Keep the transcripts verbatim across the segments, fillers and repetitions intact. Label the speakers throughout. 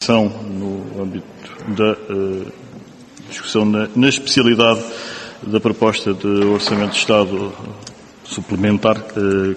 Speaker 1: no âmbito da uh, discussão na, na especialidade da proposta de Orçamento de Estado suplementar, uh,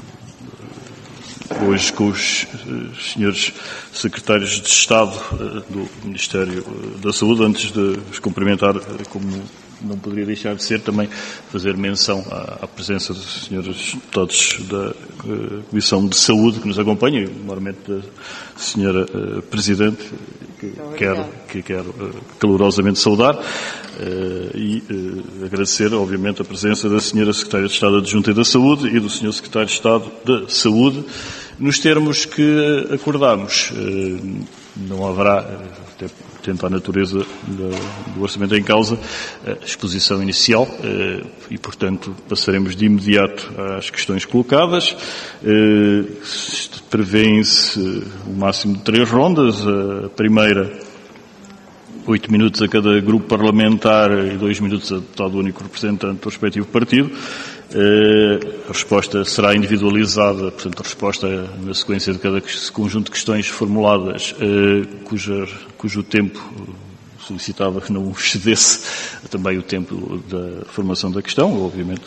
Speaker 1: hoje com os uh, senhores secretários de Estado uh, do Ministério da Saúde. Antes de os cumprimentar, uh, como não poderia deixar de ser, também fazer menção à, à presença dos senhores deputados da uh, Comissão de Saúde que nos acompanham, e normalmente da senhora uh, Presidente, que quero, que quero uh, calorosamente saudar, uh, e uh, agradecer, obviamente, a presença da senhora Secretária de Estado Adjunta da Saúde e do senhor Secretário de Estado da Saúde, nos termos que acordámos. Uh, não haverá, até tendo a natureza do orçamento em causa, a exposição inicial e, portanto, passaremos de imediato às questões colocadas. Prevêem-se um máximo de três rondas. A primeira, oito minutos a cada grupo parlamentar e dois minutos a deputado único representante do respectivo partido. A resposta será individualizada, portanto, a resposta na sequência de cada conjunto de questões formuladas, cuja, cujo tempo solicitava que não excedesse também o tempo da formação da questão, obviamente.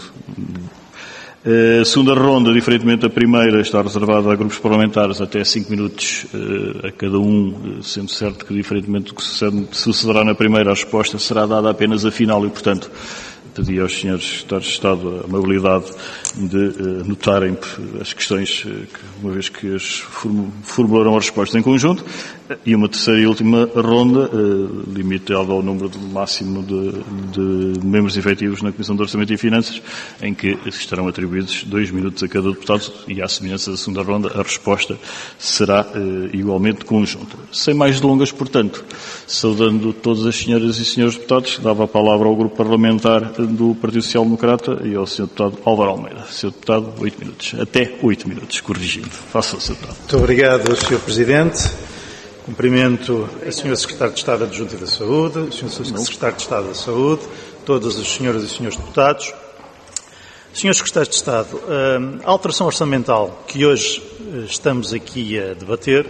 Speaker 1: A segunda ronda, diferentemente da primeira, está reservada a grupos parlamentares até cinco minutos a cada um, sendo certo que, diferentemente do que sucederá na primeira, a resposta será dada apenas a final e, portanto, pedi aos senhores secretários de Estado a amabilidade de uh, notarem as questões, uh, que, uma vez que as formularão a resposta em conjunto, e uma terceira e última ronda, uh, limitada ao número de máximo de, de membros efetivos na Comissão de Orçamento e Finanças, em que estarão atribuídos dois minutos a cada deputado, e à semelhança da segunda ronda, a resposta será uh, igualmente conjunta. Sem mais delongas, portanto, saudando todas as senhoras e senhores deputados, dava a palavra ao grupo parlamentar do Partido Social Democrata e ao senhor Deputado Álvaro Almeida. senhor Deputado, oito minutos. Até oito minutos, corrigindo. Faça o senhor Deputado.
Speaker 2: Muito obrigado, senhor Presidente. Cumprimento a senhora Secretária de Estado Adjunta da Saúde, o senhor Secretário de Estado da Saúde, todas as senhoras e senhores deputados. senhores Secretários de Estado, a alteração orçamental que hoje estamos aqui a debater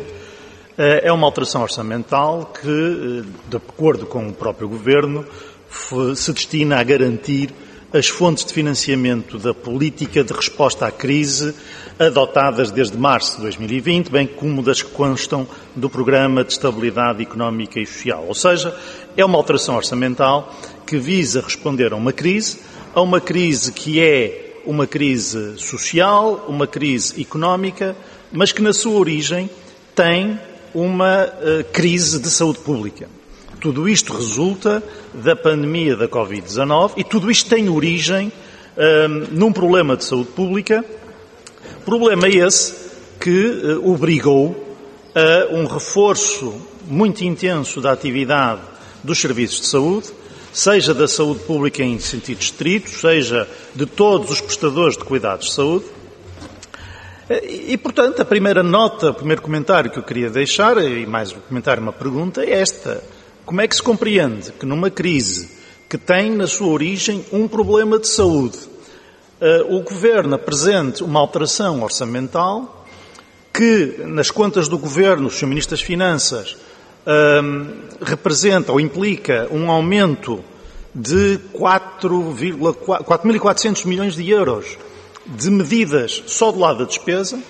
Speaker 2: é uma alteração orçamental que, de acordo com o próprio Governo, se destina a garantir as fontes de financiamento da política de resposta à crise adotadas desde março de dois mil e vinte, bem como das que constam do Programa de Estabilidade Económica e Social. Ou seja, é uma alteração orçamental que visa responder a uma crise, a uma crise que é uma crise social, uma crise económica, mas que na sua origem tem uma uh, crise de saúde pública. Tudo isto resulta da pandemia da covid dezanove e tudo isto tem origem um, num problema de saúde pública, problema esse que uh, obrigou a um reforço muito intenso da atividade dos serviços de saúde, seja da saúde pública em sentido estrito, seja de todos os prestadores de cuidados de saúde. E, portanto, a primeira nota, o primeiro comentário que eu queria deixar, e mais um comentário, uma pergunta, é esta. Como é que se compreende que numa crise que tem na sua origem um problema de saúde, uh, o Governo apresente uma alteração orçamental que, nas contas do Governo, o senhor Ministro das Finanças, uh, representa ou implica um aumento de quatro mil e quatrocentos milhões de euros de medidas só do lado da despesa,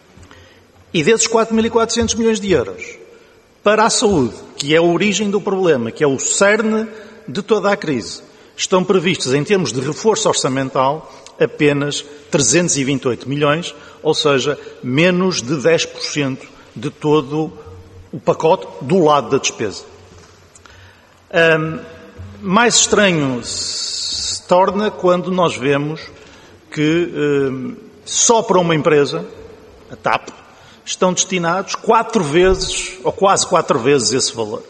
Speaker 2: e desses quatro mil e quatrocentos milhões de euros para a saúde, que é a origem do problema, que é o cerne de toda a crise, estão previstos, em termos de reforço orçamental, apenas trezentos e vinte e oito milhões, ou seja, menos de dez por cento de todo o pacote do lado da despesa. Um, mais estranho se torna quando nós vemos que um, só para uma empresa, a TAP, estão destinados quatro vezes, ou quase quatro vezes esse valor.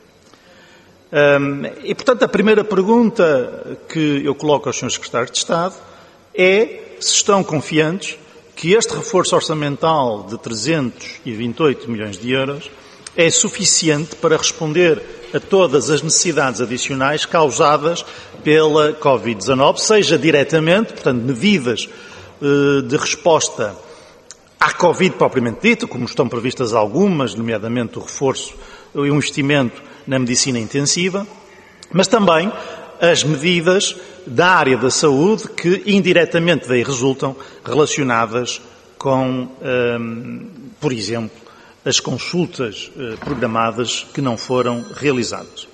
Speaker 2: Um, e, portanto, a primeira pergunta que eu coloco aos senhores secretários de Estado é se estão confiantes que este reforço orçamental de trezentos e vinte e oito milhões de euros é suficiente para responder a todas as necessidades adicionais causadas pela covid dezanove, seja diretamente, portanto, medidas uh, de resposta à Covid propriamente dita, como estão previstas algumas, nomeadamente o reforço e o investimento na medicina intensiva, mas também as medidas da área da saúde que indiretamente daí resultam relacionadas com, hum, por exemplo, as consultas eh, programadas que não foram realizadas.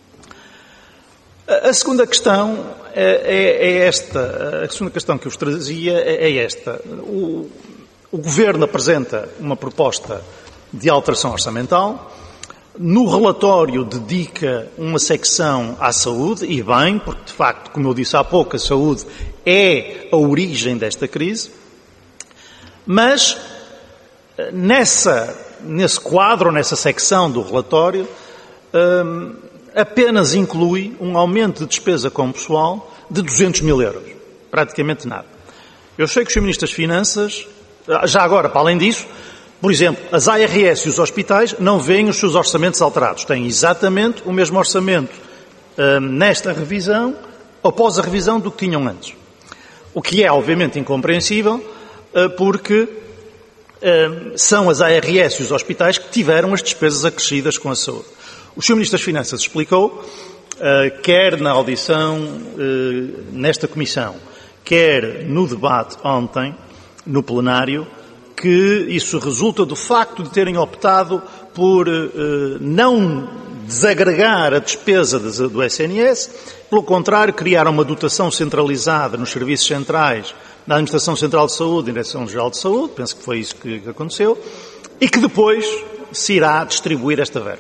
Speaker 2: A segunda questão é, é esta, a segunda questão que eu vos trazia é esta. O, o Governo apresenta uma proposta de alteração orçamental. No relatório dedica uma secção à saúde, e bem, porque de facto, como eu disse há pouco, a saúde é a origem desta crise, mas nessa, nesse quadro, nessa secção do relatório, hum, apenas inclui um aumento de despesa com pessoal de duzentos mil euros. Praticamente nada. Eu sei que os senhores Ministros das Finanças, já agora, para além disso, por exemplo, as A R S e os hospitais não veem os seus orçamentos alterados. Têm exatamente o mesmo orçamento hum, nesta revisão, após a revisão do que tinham antes. O que é, obviamente, incompreensível, porque hum, são as A R S e os hospitais que tiveram as despesas acrescidas com a saúde. O senhor Ministro das Finanças explicou, quer na audição nesta comissão, quer no debate ontem, no plenário, que isso resulta do facto de terem optado por eh, não desagregar a despesa do S N S, pelo contrário, criaram uma dotação centralizada nos serviços centrais da Administração Central de Saúde e Direção-Geral de Saúde, penso que foi isso que aconteceu, e que depois se irá distribuir esta verba.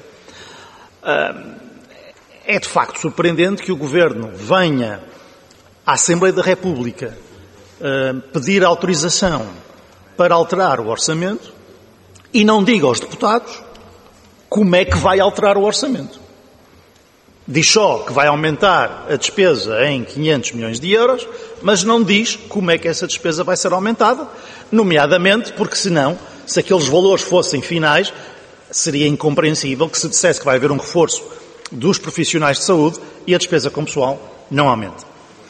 Speaker 2: É de facto surpreendente que o Governo venha à Assembleia da República pedir autorização para alterar o orçamento e não diga aos deputados como é que vai alterar o orçamento. Diz só que vai aumentar a despesa em quinhentos milhões de euros, mas não diz como é que essa despesa vai ser aumentada, nomeadamente porque senão, se aqueles valores fossem finais, seria incompreensível que se dissesse que vai haver um reforço dos profissionais de saúde e a despesa com pessoal não aumenta.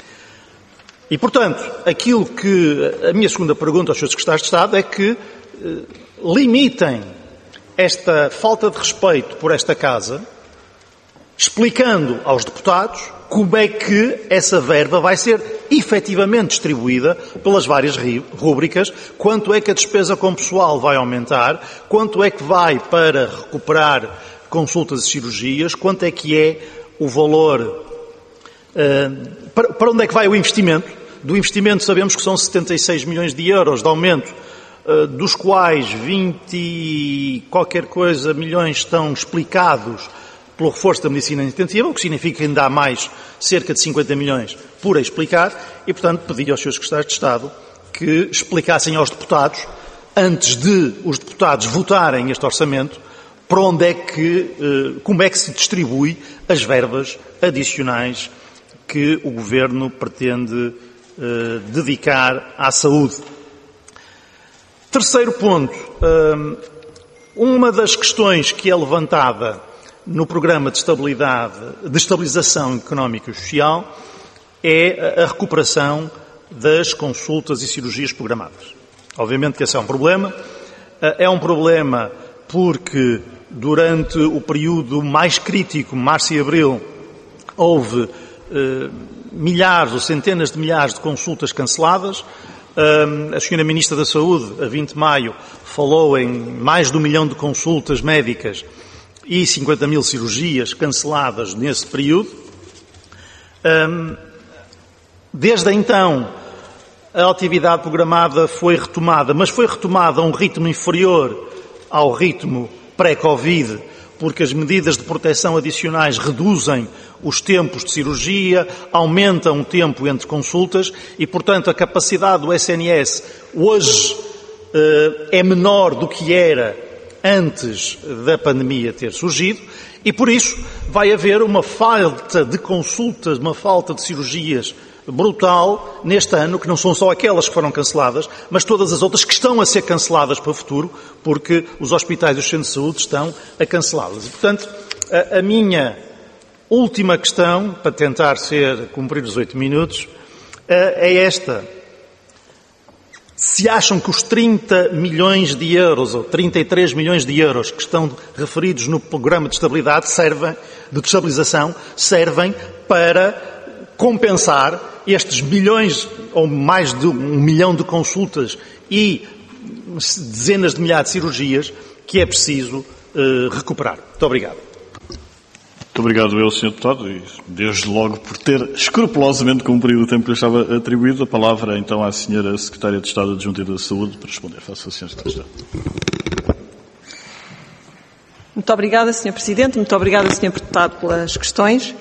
Speaker 2: E, portanto, aquilo que a minha segunda pergunta aos senhores secretários de Estado é que eh, limitem esta falta de respeito por esta Casa, explicando aos deputados como é que essa verba vai ser efetivamente distribuída pelas várias rúbricas, quanto é que a despesa com pessoal vai aumentar, quanto é que vai para recuperar consultas e cirurgias, quanto é que é o valor, uh, para, para onde é que vai o investimento. Do investimento sabemos que são setenta e seis milhões de euros de aumento, uh, dos quais vinte e qualquer coisa milhões estão explicados pelo reforço da medicina intensiva, o que significa que ainda há mais cerca de cinquenta milhões por explicar, e, portanto, pedi aos senhores secretários de Estado que explicassem aos deputados, antes de os deputados votarem este orçamento, para onde é que, como é que se distribui as verbas adicionais que o Governo pretende dedicar à saúde. Terceiro ponto, uma das questões que é levantada no programa de estabilidade, de estabilização económica e social é a recuperação das consultas e cirurgias programadas. Obviamente que esse é um problema. É um problema porque durante o período mais crítico, março e abril, houve eh, milhares ou centenas de milhares de consultas canceladas. A senhora Ministra da Saúde, a vinte de maio, falou em mais de um milhão de consultas médicas e cinquenta mil cirurgias canceladas nesse período. Desde então, a atividade programada foi retomada, mas foi retomada a um ritmo inferior ao ritmo pré-Covid, porque as medidas de proteção adicionais reduzem os tempos de cirurgia, aumentam o tempo entre consultas e, portanto, a capacidade do S N S hoje é menor do que era antes da pandemia ter surgido e, por isso, vai haver uma falta de consultas, uma falta de cirurgias brutal neste ano, que não são só aquelas que foram canceladas, mas todas as outras que estão a ser canceladas para o futuro, porque os hospitais e os centros de saúde estão a cancelá-las. E, portanto, a, a minha última questão, para tentar ser, cumprir os oito minutos, é esta. Se acham que os trinta milhões de euros, ou trinta e três milhões de euros que estão referidos no programa de estabilidade, servem, de estabilização, servem para compensar estes milhões, ou mais de um milhão de consultas e dezenas de milhares de cirurgias que é preciso uh, recuperar. Muito obrigado.
Speaker 1: Muito obrigado eu, senhor Deputado, e desde logo por ter escrupulosamente cumprido o tempo que lhe estava atribuído. A palavra então à senhora Secretária de Estado Adjunta da Saúde para responder. Faça a senhora Secretária de Estado.
Speaker 3: Muito obrigada, senhor Presidente. Muito obrigada, senhor Deputado, pelas questões.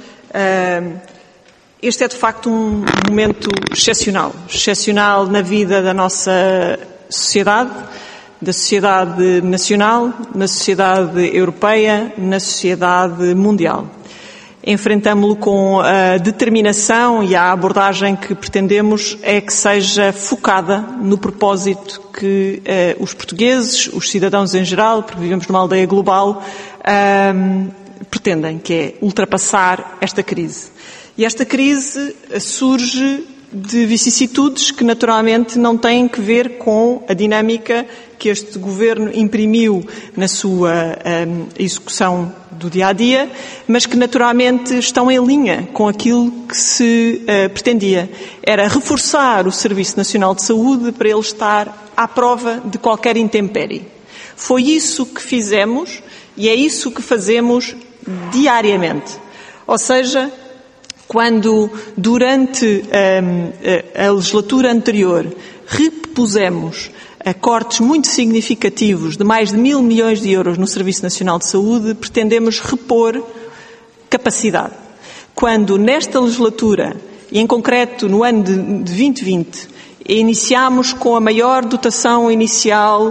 Speaker 3: Este é, de facto, um momento excepcional. Excepcional na vida da nossa sociedade, da sociedade nacional, na sociedade europeia, na sociedade mundial. Enfrentámo-lo com a determinação e a abordagem que pretendemos é que seja focada no propósito que eh, os portugueses, os cidadãos em geral, porque vivemos numa aldeia global, eh, pretendem, que é ultrapassar esta crise. E esta crise surge de vicissitudes que naturalmente não têm que ver com a dinâmica que este Governo imprimiu na sua um, execução do dia-a-dia, mas que naturalmente estão em linha com aquilo que se uh, pretendia. Era reforçar o Serviço Nacional de Saúde para ele estar à prova de qualquer intempérie. Foi isso que fizemos e é isso que fazemos diariamente. Ou seja, quando durante um, a legislatura anterior repusemos a cortes muito significativos de mais de mil milhões de euros no Serviço Nacional de Saúde, pretendemos repor capacidade. Quando nesta legislatura, e em concreto no ano de, de vinte vinte, iniciámos com a maior dotação inicial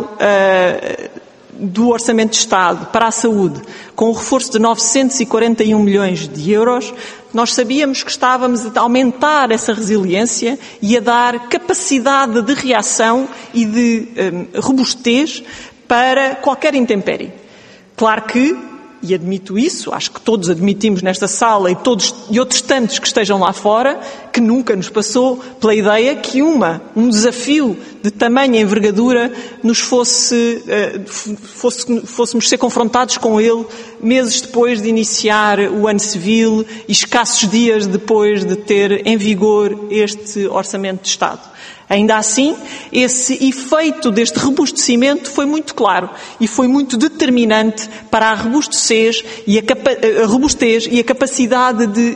Speaker 3: uh, do Orçamento de Estado para a saúde, com um reforço de novecentos e quarenta e um milhões de euros, nós sabíamos que estávamos a aumentar essa resiliência e a dar capacidade de reação e de um, robustez para qualquer intempérie. Claro que, e admito isso, acho que todos admitimos nesta sala e, todos, e outros tantos que estejam lá fora, que nunca nos passou pela ideia que uma, um desafio de tamanha envergadura nos fosse, fosse, fôssemos ser confrontados com ele meses depois de iniciar o ano civil e escassos dias depois de ter em vigor este Orçamento de Estado. Ainda assim, esse efeito deste robustecimento foi muito claro e foi muito determinante para a robustez e a, capa- a, robustez e a capacidade de,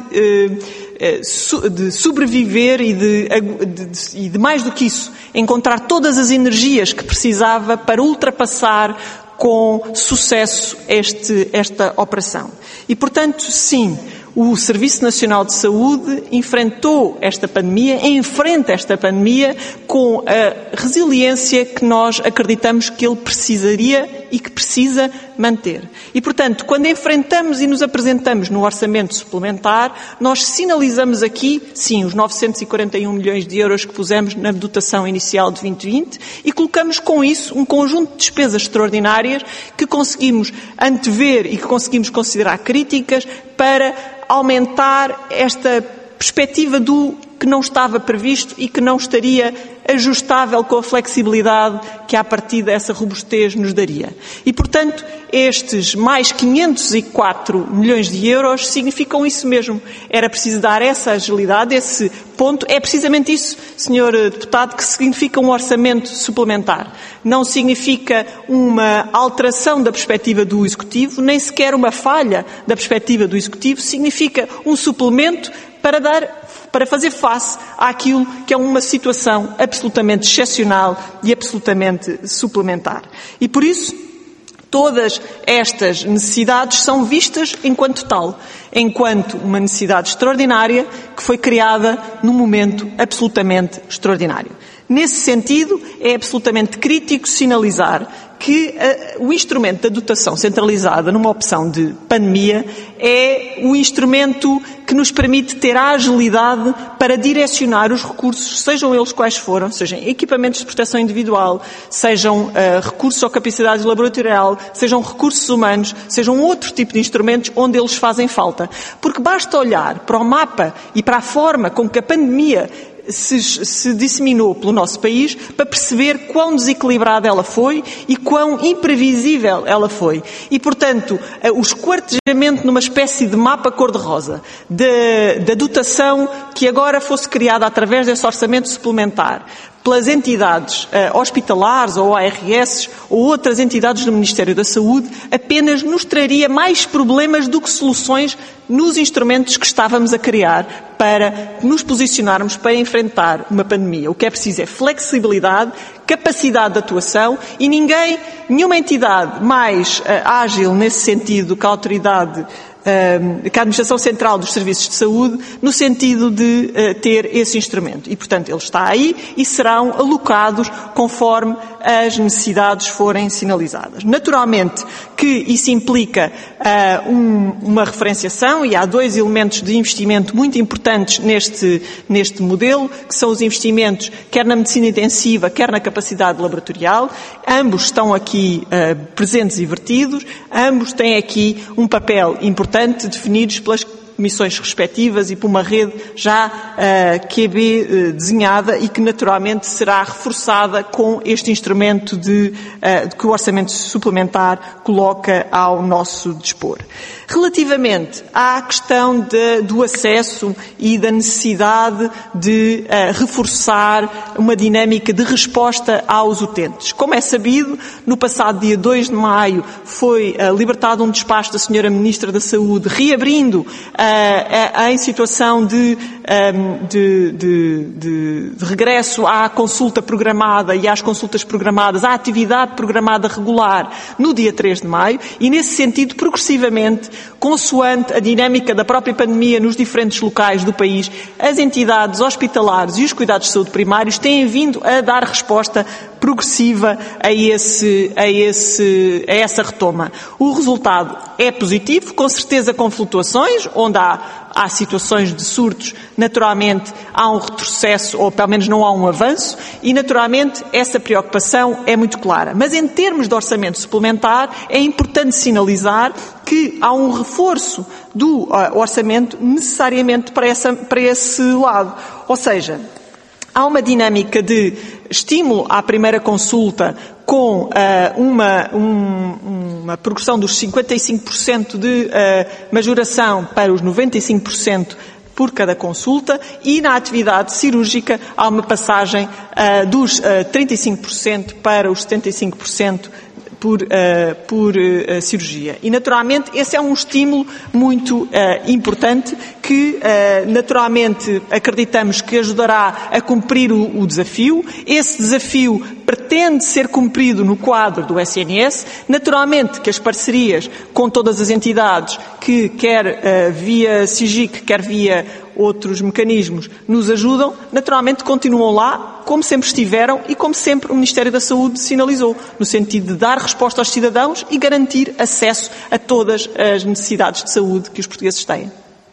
Speaker 3: de sobreviver e de, de, de, e de, mais do que isso, encontrar todas as energias que precisava para ultrapassar com sucesso este, esta operação. E, portanto, sim, o Serviço Nacional de Saúde enfrentou esta pandemia, enfrenta esta pandemia com a resiliência que nós acreditamos que ele precisaria e que precisa manter. E, portanto, quando enfrentamos e nos apresentamos no orçamento suplementar, nós sinalizamos aqui, sim, os novecentos e quarenta e um milhões de euros que pusemos na dotação inicial de vinte vinte e colocamos com isso um conjunto de despesas extraordinárias que conseguimos antever e que conseguimos considerar críticas para aumentar esta perspectiva do que não estava previsto e que não estaria ajustável com a flexibilidade que, à partida, essa robustez nos daria. E, portanto, estes mais quinhentos e quatro milhões de euros significam isso mesmo. Era preciso dar essa agilidade, esse ponto. É precisamente isso, senhor Deputado, que significa um orçamento suplementar. Não significa uma alteração da perspectiva do Executivo, nem sequer uma falha da perspectiva do Executivo. Significa um suplemento para dar para fazer face àquilo que é uma situação absolutamente excepcional e absolutamente suplementar. E por isso, todas estas necessidades são vistas enquanto tal, enquanto uma necessidade extraordinária que foi criada num momento absolutamente extraordinário. Nesse sentido, é absolutamente crítico sinalizar que uh, o instrumento da dotação centralizada numa opção de pandemia é o instrumento que nos permite ter a agilidade para direcionar os recursos, sejam eles quais forem, sejam equipamentos de proteção individual, sejam uh, recursos ou capacidade laboratorial, sejam recursos humanos, sejam outro tipo de instrumentos onde eles fazem falta. Porque basta olhar para o mapa e para a forma com que a pandemia se, se disseminou pelo nosso país para perceber quão desequilibrada ela foi e quão imprevisível ela foi. E, portanto, o esquartejamento numa espécie de mapa cor-de-rosa da dotação que agora fosse criada através desse orçamento suplementar pelas entidades uh, hospitalares ou A R S ou outras entidades do Ministério da Saúde, apenas nos traria mais problemas do que soluções nos instrumentos que estávamos a criar para nos posicionarmos para enfrentar uma pandemia. O que é preciso é flexibilidade, capacidade de atuação e ninguém, nenhuma entidade mais uh, ágil nesse sentido que a autoridade que a Administração Central dos Serviços de Saúde, no sentido de uh, ter esse instrumento. E, portanto, ele está aí e serão alocados conforme as necessidades forem sinalizadas. Naturalmente que isso implica uh, um, uma referenciação e há dois elementos de investimento muito importantes neste, neste modelo, que são os investimentos quer na medicina intensiva, quer na capacidade laboratorial. Ambos estão aqui uh, presentes e vertidos, ambos têm aqui um papel importante definidos pelas comissões respectivas e por uma rede já uh, Q B uh, desenhada e que naturalmente será reforçada com este instrumento de, uh, de que o orçamento suplementar coloca ao nosso dispor. Relativamente à questão de, do acesso e da necessidade de uh, reforçar uma dinâmica de resposta aos utentes. Como é sabido, no passado dia dois de maio foi uh, libertado um despacho da senhora Ministra da Saúde, reabrindo uh, a, em situação de, um, de, de, de, de regresso à consulta programada e às consultas programadas, à atividade programada regular no dia três de maio e, nesse sentido, progressivamente, consoante a dinâmica da própria pandemia nos diferentes locais do país, as entidades hospitalares e os cuidados de saúde primários têm vindo a dar resposta progressiva a, esse, a, esse, a essa retoma. O resultado é positivo, com certeza com flutuações, onde há, há situações de surtos, naturalmente há um retrocesso, ou pelo menos não há um avanço, e naturalmente essa preocupação é muito clara. Mas em termos de orçamento suplementar, é importante sinalizar que há um reforço do uh, orçamento necessariamente para, essa, para esse lado. Ou seja, há uma dinâmica de estímulo à primeira consulta com uh, uma, um, uma progressão dos cinquenta e cinco por cento de uh, majoração para os noventa e cinco por cento por cada consulta e na atividade cirúrgica há uma passagem uh, dos uh, trinta e cinco por cento para os setenta e cinco por cento por, uh, por uh, cirurgia. E, naturalmente, esse é um estímulo muito uh, importante que, uh, naturalmente, acreditamos que ajudará a cumprir o, o desafio. Esse desafio pretende ser cumprido no quadro do S N S. Naturalmente que as parcerias com todas as entidades que, quer uh, via SIGIC, quer via outros mecanismos, nos ajudam, naturalmente continuam lá, como sempre estiveram e como sempre o Ministério da Saúde sinalizou, no sentido de dar resposta aos cidadãos e garantir acesso a todas as necessidades de saúde que os portugueses têm.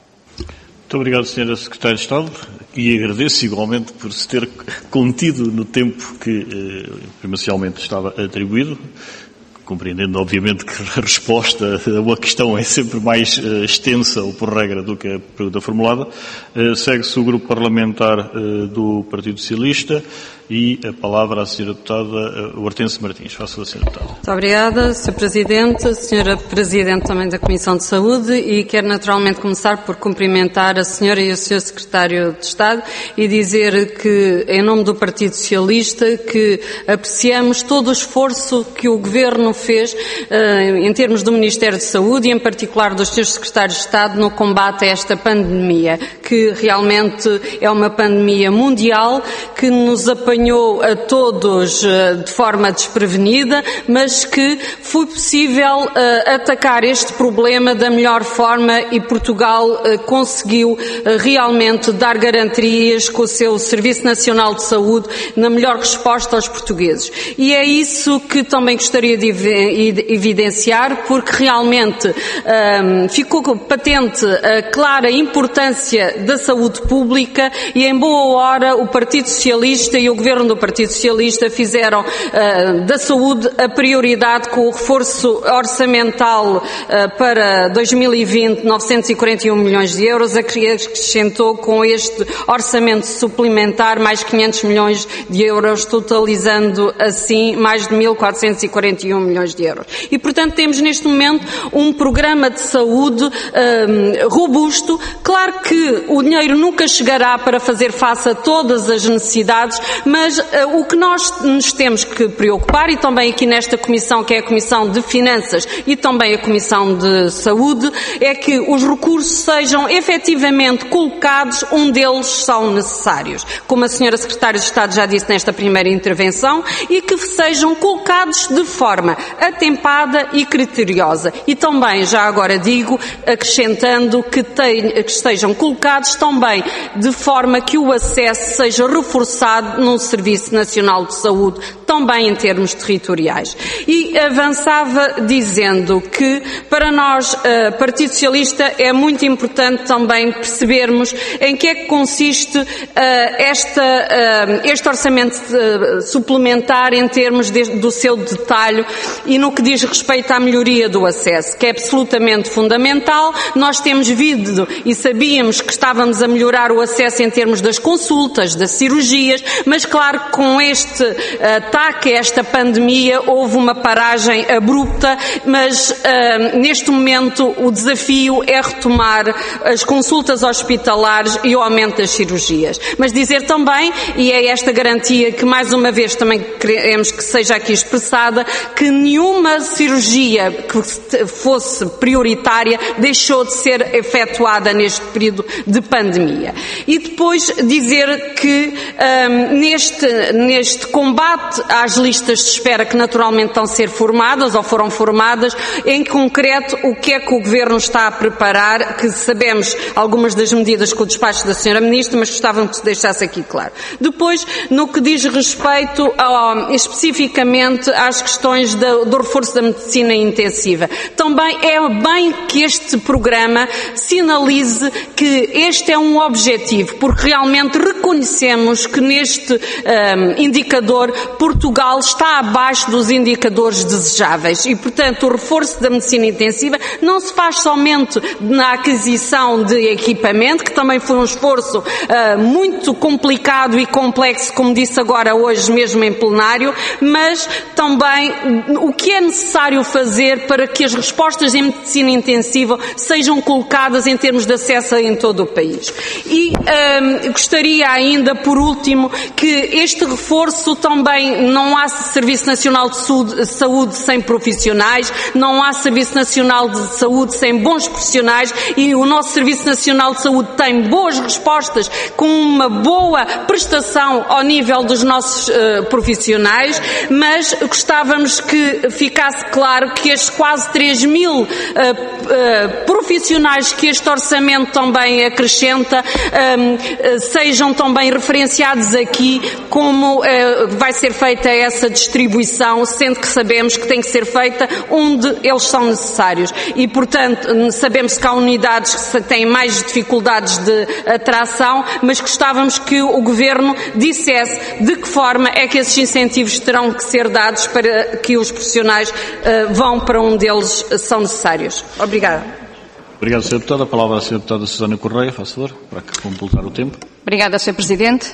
Speaker 1: Muito obrigado, senhora Secretária de Estado, e agradeço igualmente por se ter contido no tempo que eh, primacialmente estava atribuído, compreendendo, obviamente, que a resposta a uma questão é sempre mais uh, extensa, ou por regra, do que a pergunta formulada. Uh, segue-se o grupo parlamentar uh, do Partido Socialista e a palavra à senhora deputada uh, Hortência Martins. Faça a senhora deputada.
Speaker 4: Muito obrigada, senhor Presidente, senhora Presidente também da Comissão de Saúde, e quero naturalmente começar por cumprimentar a senhora e o senhor Secretário de Estado e dizer que, em nome do Partido Socialista, que apreciamos todo o esforço que o Governo fez uh, em termos do Ministério de Saúde e em particular dos senhores Secretários de Estado no combate a esta pandemia, que realmente é uma pandemia mundial que nos apanhou a todos uh, de forma desprevenida, mas que foi possível uh, atacar este problema da melhor forma e Portugal uh, conseguiu uh, realmente dar garantias com o seu Serviço Nacional de Saúde na melhor resposta aos portugueses. E é isso que também gostaria de evidenciar, porque realmente um, ficou patente a clara importância da saúde pública e em boa hora o Partido Socialista e o Governo do Partido Socialista fizeram uh, da saúde a prioridade, com o reforço orçamental uh, para dois mil e vinte, novecentos e quarenta e um milhões de euros, acrescentou com este orçamento suplementar mais quinhentos milhões de euros, totalizando assim mais de mil quatrocentos e quarenta e um milhões de euros. E, portanto, temos neste momento um programa de saúde um, robusto. Claro que o dinheiro nunca chegará para fazer face a todas as necessidades, mas uh, o que nós nos temos que preocupar, e também aqui nesta comissão, que é a Comissão de Finanças e também a Comissão de Saúde, é que os recursos sejam efetivamente colocados onde eles são necessários, como a senhora Secretária de Estado já disse nesta primeira intervenção, e que sejam colocados de forma atempada e criteriosa. E também, já agora digo, acrescentando que, tem, que estejam colocados também de forma que o acesso seja reforçado no Serviço Nacional de Saúde, também em termos territoriais. E avançava dizendo que, para nós, uh, Partido Socialista, é muito importante também percebermos em que é que consiste uh, esta, uh, este orçamento uh, suplementar em termos de, do seu detalhe e no que diz respeito à melhoria do acesso, que é absolutamente fundamental. Nós temos vindo e sabíamos que estávamos a melhorar o acesso em termos das consultas, das cirurgias, mas claro que com este ataque, esta pandemia, houve uma paragem abrupta, mas uh, neste momento o desafio é retomar as consultas hospitalares e o aumento das cirurgias. Mas dizer também, e é esta garantia que mais uma vez também queremos que seja aqui expressada, que nenhuma cirurgia que fosse prioritária deixou de ser efetuada neste período de pandemia. E depois dizer que um, neste, neste combate às listas de espera, que naturalmente estão a ser formadas ou foram formadas, em concreto o que é que o Governo está a preparar, que sabemos algumas das medidas com o despacho da senhora Ministra, mas gostávamos que se deixasse aqui claro. Depois, no que diz respeito ao, especificamente às questões do, do reforço da medicina intensiva, também é bem que este programa sinalize que este é um objetivo, porque realmente reconhecemos que neste um, indicador Portugal está abaixo dos indicadores desejáveis e, portanto, o reforço da medicina intensiva não se faz somente na aquisição de equipamento, que também foi um esforço uh, muito complicado e complexo, como disse agora hoje mesmo em plenário, mas também o que é necessário fazer para que as respostas em medicina intensiva sejam colocadas em termos de acesso em todo o país. E um, gostaria ainda, por último, que este reforço também, não há Serviço Nacional de Saúde sem profissionais, não há Serviço Nacional de Saúde sem bons profissionais, e o nosso Serviço Nacional de Saúde tem boas respostas, com uma boa prestação ao nível dos nossos uh, profissionais, mas gostávamos que ficasse claro que estes quase três mil uh, uh, profissionais que este orçamento também acrescenta um, uh, sejam também referenciados aqui como uh, vai ser feita essa distribuição, sendo que sabemos que tem que ser feita onde eles são necessários. E, portanto, sabemos que há unidades que têm mais dificuldades de atração, mas gostávamos que o Governo dissesse de que forma é que esses incentivos terão que ser dados para que os profissionais uh, vão para onde eles são necessários. Obrigada.
Speaker 1: Obrigado, senhora Deputada. A palavra à senhora Deputada Susana Correia, faz favor, para completar o tempo.
Speaker 5: Obrigada, senhor Presidente.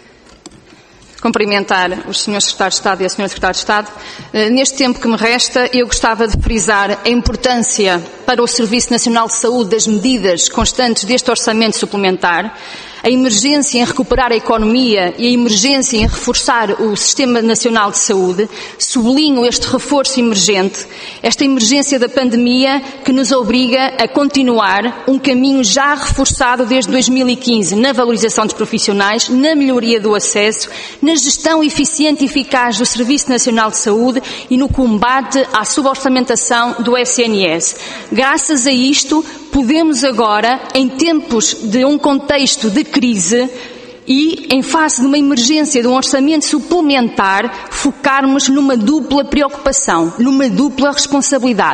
Speaker 5: Cumprimentar os senhores Secretários de Estado e a senhora Secretária de Estado. Neste tempo que me resta, eu gostava de frisar a importância para o Serviço Nacional de Saúde das medidas constantes deste orçamento suplementar, a emergência em recuperar a economia e a emergência em reforçar o Sistema Nacional de Saúde. Sublinho este reforço emergente, esta emergência da pandemia que nos obriga a continuar um caminho já reforçado desde dois mil e quinze na valorização dos profissionais, na melhoria do acesso, na gestão eficiente e eficaz do Serviço Nacional de Saúde e no combate à suborçamentação do S N S. Graças a isto, podemos agora, em tempos de um contexto de crise e em face de uma emergência de um orçamento suplementar, focarmos numa dupla preocupação, numa dupla responsabilidade.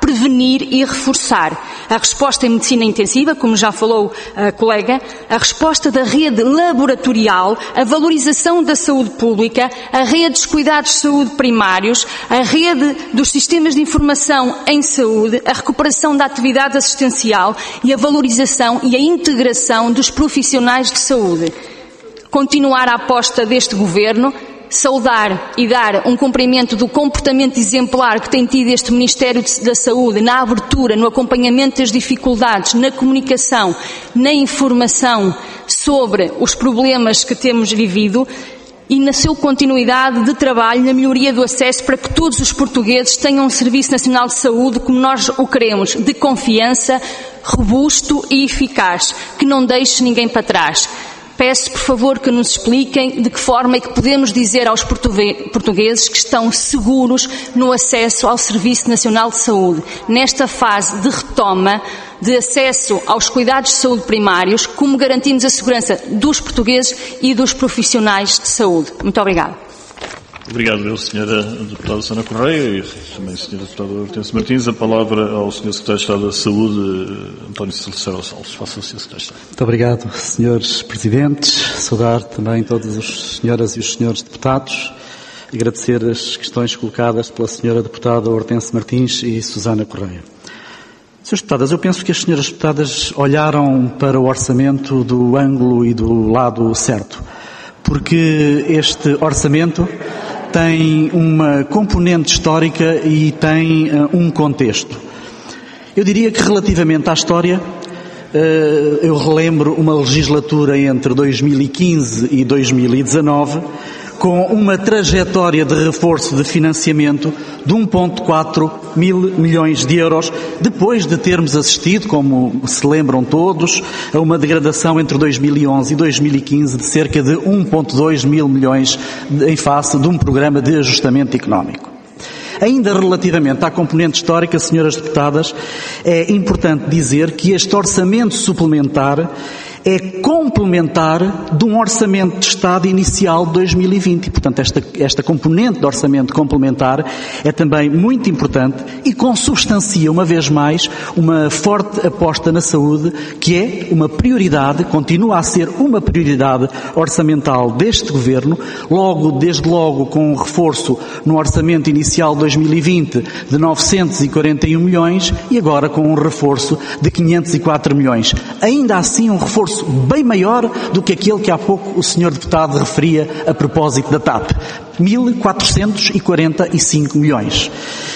Speaker 5: prevenir e reforçar. A resposta em medicina intensiva, como já falou a colega, a resposta da rede laboratorial, a valorização da saúde pública, a rede dos cuidados de saúde primários, a rede dos sistemas de informação em saúde, a recuperação da atividade assistencial e a valorização e a integração dos profissionais de saúde. Continuar a aposta deste Governo, saudar e dar um cumprimento do comportamento exemplar que tem tido este Ministério da Saúde na abertura, no acompanhamento das dificuldades, na comunicação, na informação sobre os problemas que temos vivido e na sua continuidade de trabalho na melhoria do acesso para que todos os portugueses tenham um Serviço Nacional de Saúde como nós o queremos, de confiança, robusto e eficaz, que não deixe ninguém para trás. Peço, por favor, que nos expliquem de que forma é que podemos dizer aos portugueses que estão seguros no acesso ao Serviço Nacional de Saúde, nesta fase de retoma de acesso aos cuidados de saúde primários, como garantimos a segurança dos portugueses e dos profissionais de saúde. Muito obrigada.
Speaker 1: Obrigado, senhora Deputada Susana Correia e também senhora Deputada Hortência Martins. A palavra ao senhor Secretário de Estado da Saúde, António Silveira Salles. Faça o senhor Secretário de Estado.
Speaker 6: Muito obrigado, senhores Presidentes. Saudar também todas as senhoras e os senhores deputados. Agradecer as questões colocadas pela senhora Deputada Hortência Martins e Susana Correia. Senhores Deputadas, eu penso que as senhoras Deputadas olharam para o orçamento do ângulo e do lado certo, porque este orçamento tem uma componente histórica e tem uh, um contexto. Eu diria que relativamente à história, uh, eu relembro uma legislatura entre dois mil e quinze e dois mil e dezanove com uma trajetória de reforço de financiamento de um vírgula quatro mil milhões de euros, depois de termos assistido, como se lembram todos, a uma degradação entre dois mil e onze e dois mil e quinze de cerca de um vírgula dois mil milhões em face de um programa de ajustamento económico. Ainda relativamente à componente histórica, senhoras deputadas, é importante dizer que este orçamento suplementar é complementar de um orçamento de Estado inicial de dois mil e vinte. Portanto, esta, esta componente de orçamento complementar é também muito importante e consubstancia, uma vez mais, uma forte aposta na saúde, que é uma prioridade, continua a ser uma prioridade orçamental deste Governo, logo, desde logo com um reforço no orçamento inicial de dois mil e vinte de novecentos e quarenta e um milhões e agora com um reforço de quinhentos e quatro milhões. Ainda assim, um reforço bem maior do que aquele que há pouco o senhor Deputado referia a propósito da T A P. mil quatrocentos e quarenta e cinco milhões.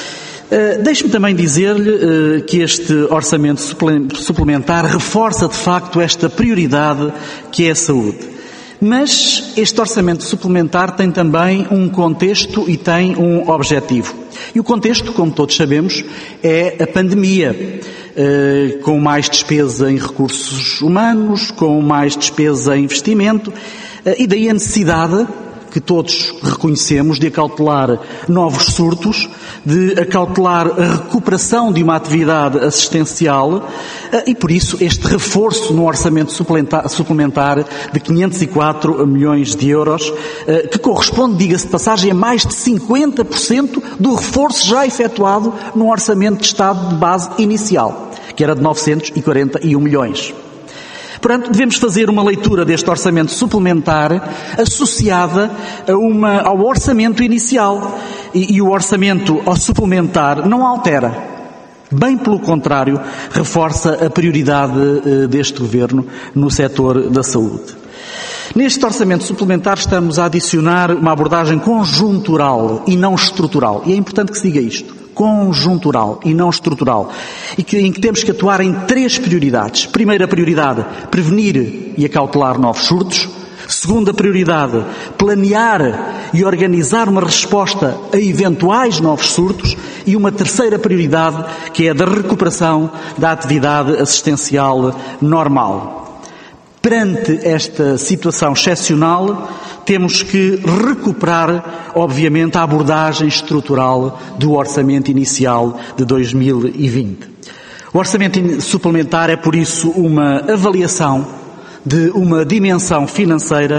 Speaker 6: Uh, Deixe-me também dizer-lhe uh, que este orçamento suplementar reforça de facto esta prioridade que é a saúde. Mas este orçamento suplementar tem também um contexto e tem um objetivo. E o contexto, como todos sabemos, é a pandemia, eh, com mais despesa em recursos humanos, com mais despesa em investimento, eh, e daí a necessidade que todos reconhecemos de acautelar novos surtos, de acautelar a recuperação de uma atividade assistencial e, por isso, este reforço no orçamento suplementar de quinhentos e quatro milhões de euros, que corresponde, diga-se de passagem, a mais de cinquenta por cento do reforço já efetuado no orçamento de Estado de base inicial, que era de novecentos e quarenta e um milhões. Portanto, devemos fazer uma leitura deste orçamento suplementar associada a uma, ao orçamento inicial. E, e o orçamento ao suplementar não altera. Bem pelo contrário, reforça a prioridade uh, deste Governo no setor da saúde. Neste orçamento suplementar estamos a adicionar uma abordagem conjuntural e não estrutural. E é importante que se diga isto. Conjuntural e não estrutural, e que, em que temos que atuar em três prioridades. Primeira prioridade, prevenir e acautelar novos surtos. Segunda prioridade, planear e organizar uma resposta a eventuais novos surtos. E uma terceira prioridade, que é a da recuperação da atividade assistencial normal. Perante esta situação excepcional, temos que recuperar, obviamente, a abordagem estrutural do orçamento inicial de dois mil e vinte. O orçamento suplementar é, por isso, uma avaliação de uma dimensão financeira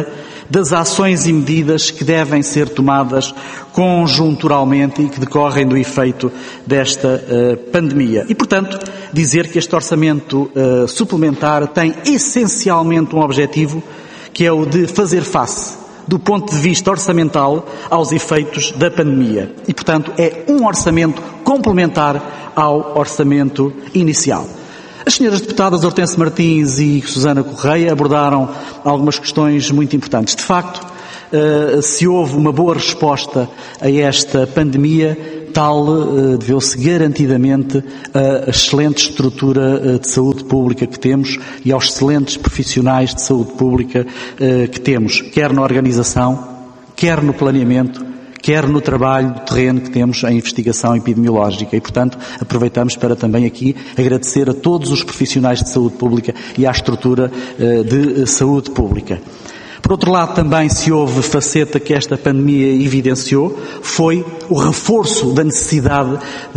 Speaker 6: das ações e medidas que devem ser tomadas conjunturalmente e que decorrem do efeito desta uh, pandemia. E, portanto, dizer que este orçamento uh, suplementar tem essencialmente um objetivo, que é o de fazer face, do ponto de vista orçamental, aos efeitos da pandemia. E, portanto, é um orçamento complementar ao orçamento inicial. As senhoras deputadas Hortênsia Martins e Susana Correia abordaram algumas questões muito importantes. De facto, se houve uma boa resposta a esta pandemia, tal deveu-se garantidamente a excelente estrutura de saúde pública que temos e aos excelentes profissionais de saúde pública que temos, quer na organização, quer no planeamento, quer no trabalho do terreno que temos em investigação epidemiológica. E, portanto, aproveitamos para também aqui agradecer a todos os profissionais de saúde pública e à estrutura de saúde pública. Por outro lado, também se houve faceta que esta pandemia evidenciou, foi o reforço da necessidade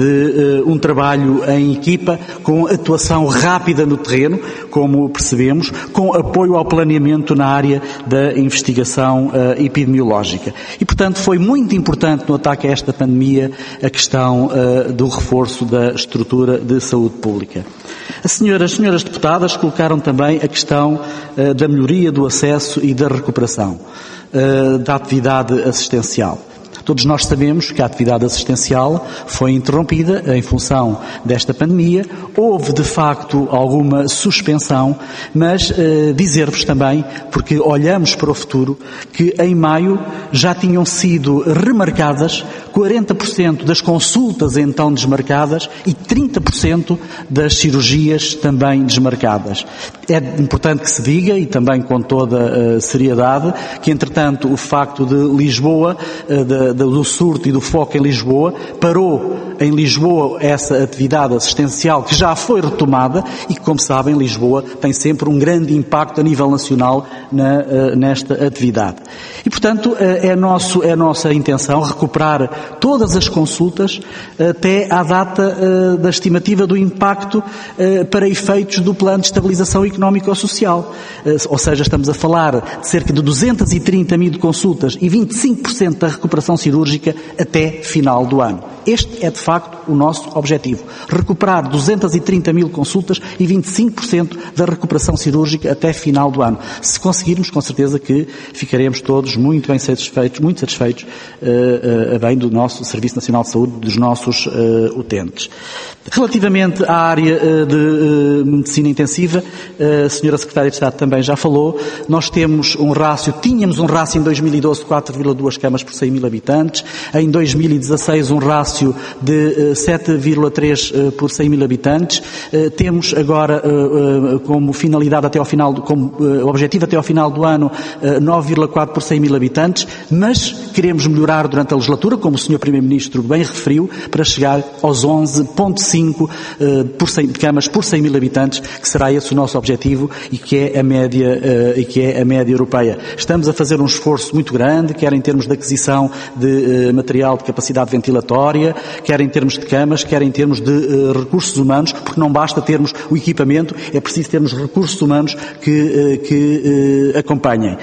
Speaker 6: de uh, um trabalho em equipa, com atuação rápida no terreno, como percebemos, com apoio ao planeamento na área da investigação uh, epidemiológica. E, portanto, foi muito importante no ataque a esta pandemia a questão uh, do reforço da estrutura de saúde pública. As senhoras, as senhoras deputadas colocaram também a questão uh, da melhoria do acesso e da recuperação uh, da atividade assistencial. Todos nós sabemos que a atividade assistencial foi interrompida em função desta pandemia. Houve, de facto, alguma suspensão, mas uh, dizer-vos também, porque olhamos para o futuro, que em maio já tinham sido remarcadas quarenta por cento das consultas então desmarcadas e trinta por cento das cirurgias também desmarcadas. É importante que se diga, e também com toda a seriedade, que entretanto o facto de Lisboa, de, do surto e do foco em Lisboa, parou em Lisboa essa atividade assistencial que já foi retomada e que, como sabem, Lisboa tem sempre um grande impacto a nível nacional na, nesta atividade. E, portanto, é, nosso, é nossa intenção recuperar todas as consultas até à data da estimativa do impacto para efeitos do Plano de Estabilização Económico-Social. Ou seja, estamos a falar de cerca de duzentas e trinta mil consultas e vinte e cinco por cento da recuperação cirúrgica até final do ano. Este é, de facto, o nosso objetivo. Recuperar duzentas e trinta mil consultas e vinte e cinco por cento da recuperação cirúrgica até final do ano. Se conseguirmos, com certeza que ficaremos todos muito bem satisfeitos, muito satisfeitos uh, uh, a bem do nosso Serviço Nacional de Saúde, dos nossos uh, utentes. Relativamente à área uh, de uh, medicina intensiva, uh, a senhora Secretária de Estado também já falou, nós temos um rácio, tínhamos um rácio em dois mil e doze de quatro vírgula duas camas por cem mil habitantes, em dois mil e dezasseis um rácio de uh, sete vírgula três uh, por cem mil habitantes, uh, temos agora uh, uh, como finalidade até ao final, como uh, objetivo até ao final do ano uh, nove vírgula quatro por cem mil habitantes, mas queremos melhorar durante a legislatura, como o senhor Primeiro-Ministro bem referiu, para chegar aos onze vírgula cinco uh, por cem, camas por cem mil habitantes, que será esse o nosso objetivo e que é a média, uh, e que é a média europeia. Estamos a fazer um esforço muito grande, quer em termos de aquisição de uh, material de capacidade ventilatória, quer em termos de camas, quer em termos de uh, recursos humanos, porque não basta termos o equipamento, é preciso termos recursos humanos que, uh, que uh, acompanhem.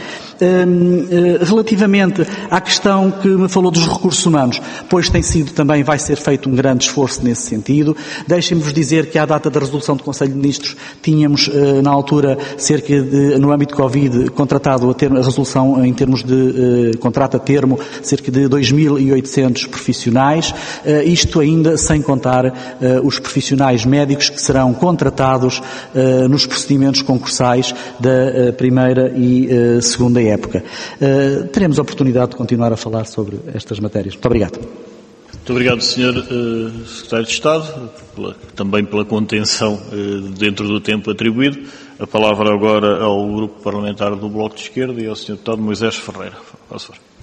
Speaker 6: Relativamente à questão que me falou dos recursos humanos, pois tem sido também, vai ser feito um grande esforço nesse sentido. Deixem-me-vos dizer que à data da resolução do Conselho de Ministros tínhamos na altura cerca de, no âmbito de Covid, contratado a, termo, a resolução em termos de uh, contrato a termo, cerca de dois mil e oitocentos profissionais, uh, isto ainda sem contar uh, os profissionais médicos que serão contratados uh, nos procedimentos concursais da uh, primeira e uh, segunda época. época. Uh, teremos a oportunidade de continuar a falar sobre estas matérias. Muito obrigado.
Speaker 1: Muito obrigado, senhor uh, Secretário de Estado, pela, também pela contenção uh, dentro do tempo atribuído. A palavra agora ao Grupo Parlamentar do Bloco de Esquerda e ao senhor Deputado Moisés Ferreira. Faço favor.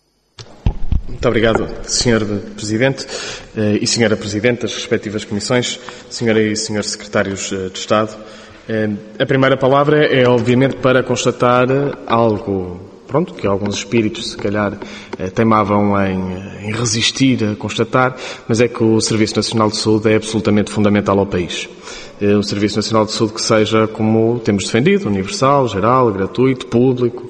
Speaker 7: Muito obrigado, senhor Presidente uh, e senhora Presidente das respectivas comissões, senhora e senhores Secretários uh, de Estado. A primeira palavra é, obviamente, para constatar algo, pronto, que alguns espíritos, se calhar, teimavam em, em resistir a constatar, mas é que o Serviço Nacional de Saúde é absolutamente fundamental ao país. um Serviço Nacional de Saúde que seja como temos defendido, universal, geral, gratuito, público,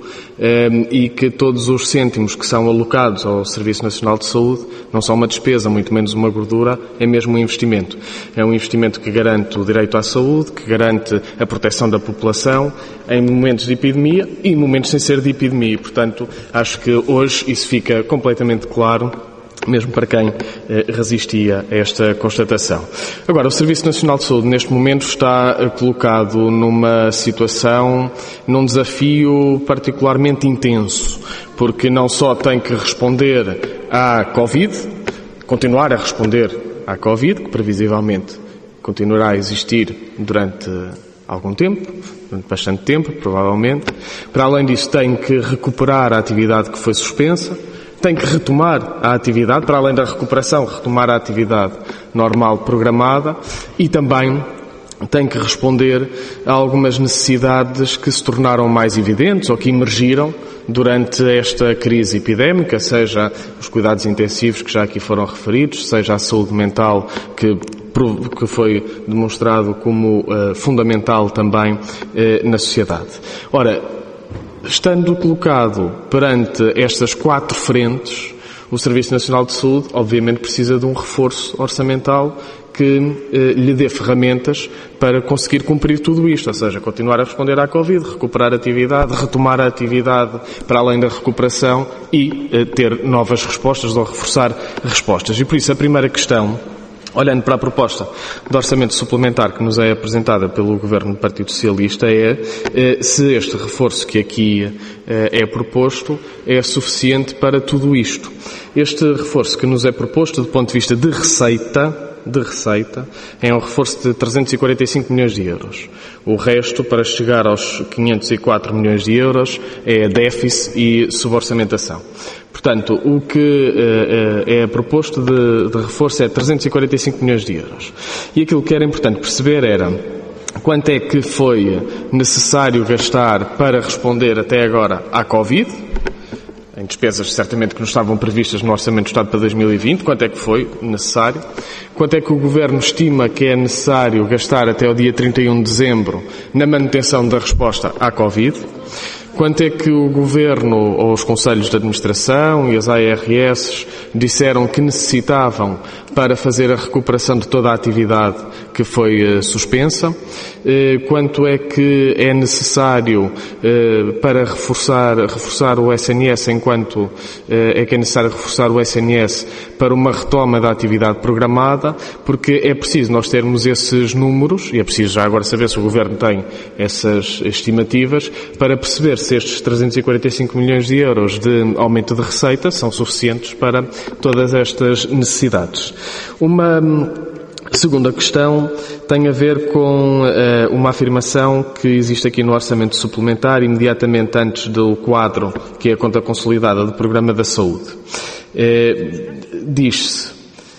Speaker 7: e que todos os cêntimos que são alocados ao Serviço Nacional de Saúde não são uma despesa, muito menos uma gordura, é mesmo um investimento. É um investimento que garante o direito à saúde, que garante a proteção da população em momentos de epidemia e em momentos sem ser de epidemia. Portanto, acho que hoje isso fica completamente claro, mesmo para quem eh, resistia a esta constatação. Agora, o Serviço Nacional de Saúde, neste momento, está eh, colocado numa situação, num desafio particularmente intenso, porque não só tem que responder à Covid, continuar a responder à Covid, que previsivelmente continuará a existir durante algum tempo, durante bastante tempo, provavelmente. Para além disso, tem que recuperar a atividade que foi suspensa, tem que retomar a atividade, para além da recuperação, retomar a atividade normal programada e também tem que responder a algumas necessidades que se tornaram mais evidentes ou que emergiram durante esta crise epidémica, seja os cuidados intensivos que já aqui foram referidos, seja a saúde mental que que foi demonstrado como uh, fundamental também uh, na sociedade. Ora, estando colocado perante estas quatro frentes, o Serviço Nacional de Saúde, obviamente, precisa de um reforço orçamental que eh, lhe dê ferramentas para conseguir cumprir tudo isto, ou seja, continuar a responder à Covid, recuperar a atividade, retomar a atividade para além da recuperação e eh, ter novas respostas ou reforçar respostas. E por isso a primeira questão, olhando para a proposta de orçamento suplementar que nos é apresentada pelo Governo do Partido Socialista, é eh, se este reforço que aqui eh, é proposto é suficiente para tudo isto. Este reforço que nos é proposto do ponto de vista de receita, de receita, é um reforço de trezentos e quarenta e cinco milhões de euros. O resto, para chegar aos quinhentos e quatro milhões de euros, é déficit e suborçamentação. Portanto, o que uh, é proposto de, de reforço é trezentos e quarenta e cinco milhões de euros. E aquilo que era importante perceber era quanto é que foi necessário gastar para responder até agora à Covid, em despesas certamente que não estavam previstas no Orçamento do Estado para dois mil e vinte, quanto é que foi necessário, quanto é que o Governo estima que é necessário gastar até o dia trinta e um de dezembro na manutenção da resposta à Covid, quanto é que o Governo ou os Conselhos de Administração e as A R S disseram que necessitavam para fazer a recuperação de toda a atividade que foi uh, suspensa, uh, quanto é que é necessário uh, para reforçar, reforçar o S N S, enquanto uh, é que é necessário reforçar o S N S para uma retoma da atividade programada, porque é preciso nós termos esses números, e é preciso já agora saber se o Governo tem essas estimativas, para perceber se estes trezentos e quarenta e cinco milhões de euros de aumento de receita são suficientes para todas estas necessidades. Uma segunda questão tem a ver com uh, uma afirmação que existe aqui no Orçamento Suplementar, imediatamente antes do quadro, que é a conta consolidada do Programa da Saúde. Uh, diz-se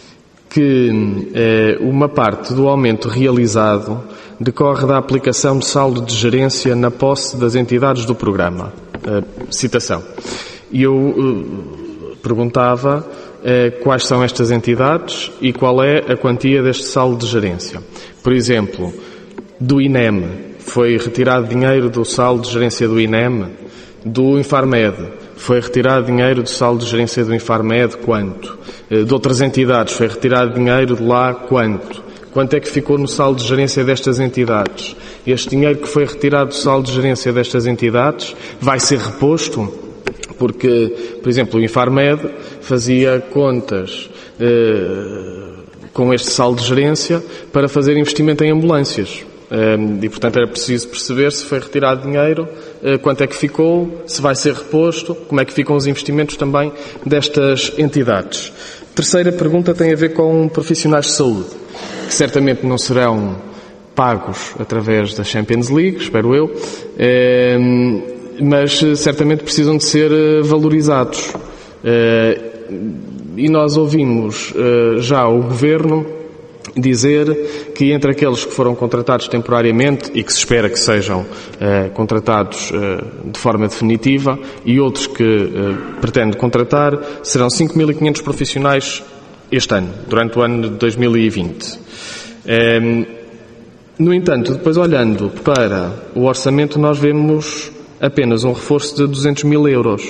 Speaker 7: que uh, uma parte do aumento realizado decorre da aplicação de saldo de gerência na posse das entidades do programa. Uh, citação. E eu uh, perguntava uh, quais são estas entidades e qual é a quantia deste saldo de gerência. Por exemplo, do I N E M, foi retirado dinheiro do saldo de gerência do I N E M? Do Infarmed, foi retirado dinheiro do saldo de gerência do Infarmed? Quanto? Uh, de outras entidades, foi retirado dinheiro de lá? Quanto? Quanto é que ficou no saldo de gerência destas entidades? Este dinheiro que foi retirado do saldo de gerência destas entidades vai ser reposto? Porque, por exemplo, o Infarmed fazia contas eh, com este saldo de gerência para fazer investimento em ambulâncias. Eh, e, portanto, era preciso perceber se foi retirado dinheiro, eh, quanto é que ficou, se vai ser reposto, como é que ficam os investimentos também destas entidades. Terceira pergunta tem a ver com profissionais de saúde, que certamente não serão pagos através da Champions League, espero eu, mas certamente precisam de ser valorizados. E nós ouvimos já o Governo dizer que entre aqueles que foram contratados temporariamente e que se espera que sejam eh, contratados eh, de forma definitiva e outros que eh, pretende contratar, serão cinco mil e quinhentos profissionais este ano, durante o ano de dois mil e vinte. Eh, No entanto, depois olhando para o orçamento, nós vemos apenas um reforço de duzentos mil euros.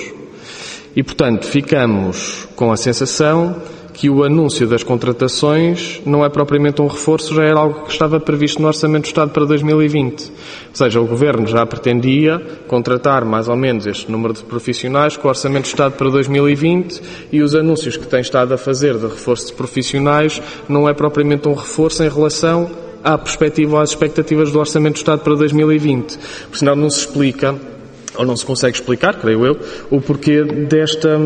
Speaker 7: E, portanto, ficamos com a sensação que o anúncio das contratações não é propriamente um reforço, já era algo que estava previsto no Orçamento do Estado para dois mil e vinte. Ou seja, o Governo já pretendia contratar mais ou menos este número de profissionais com o Orçamento do Estado para dois mil e vinte e os anúncios que tem estado a fazer de reforço de profissionais não é propriamente um reforço em relação à perspectiva ou às expectativas do Orçamento do Estado para dois mil e vinte. Por senão não se explica, ou não se consegue explicar, creio eu, o porquê desta,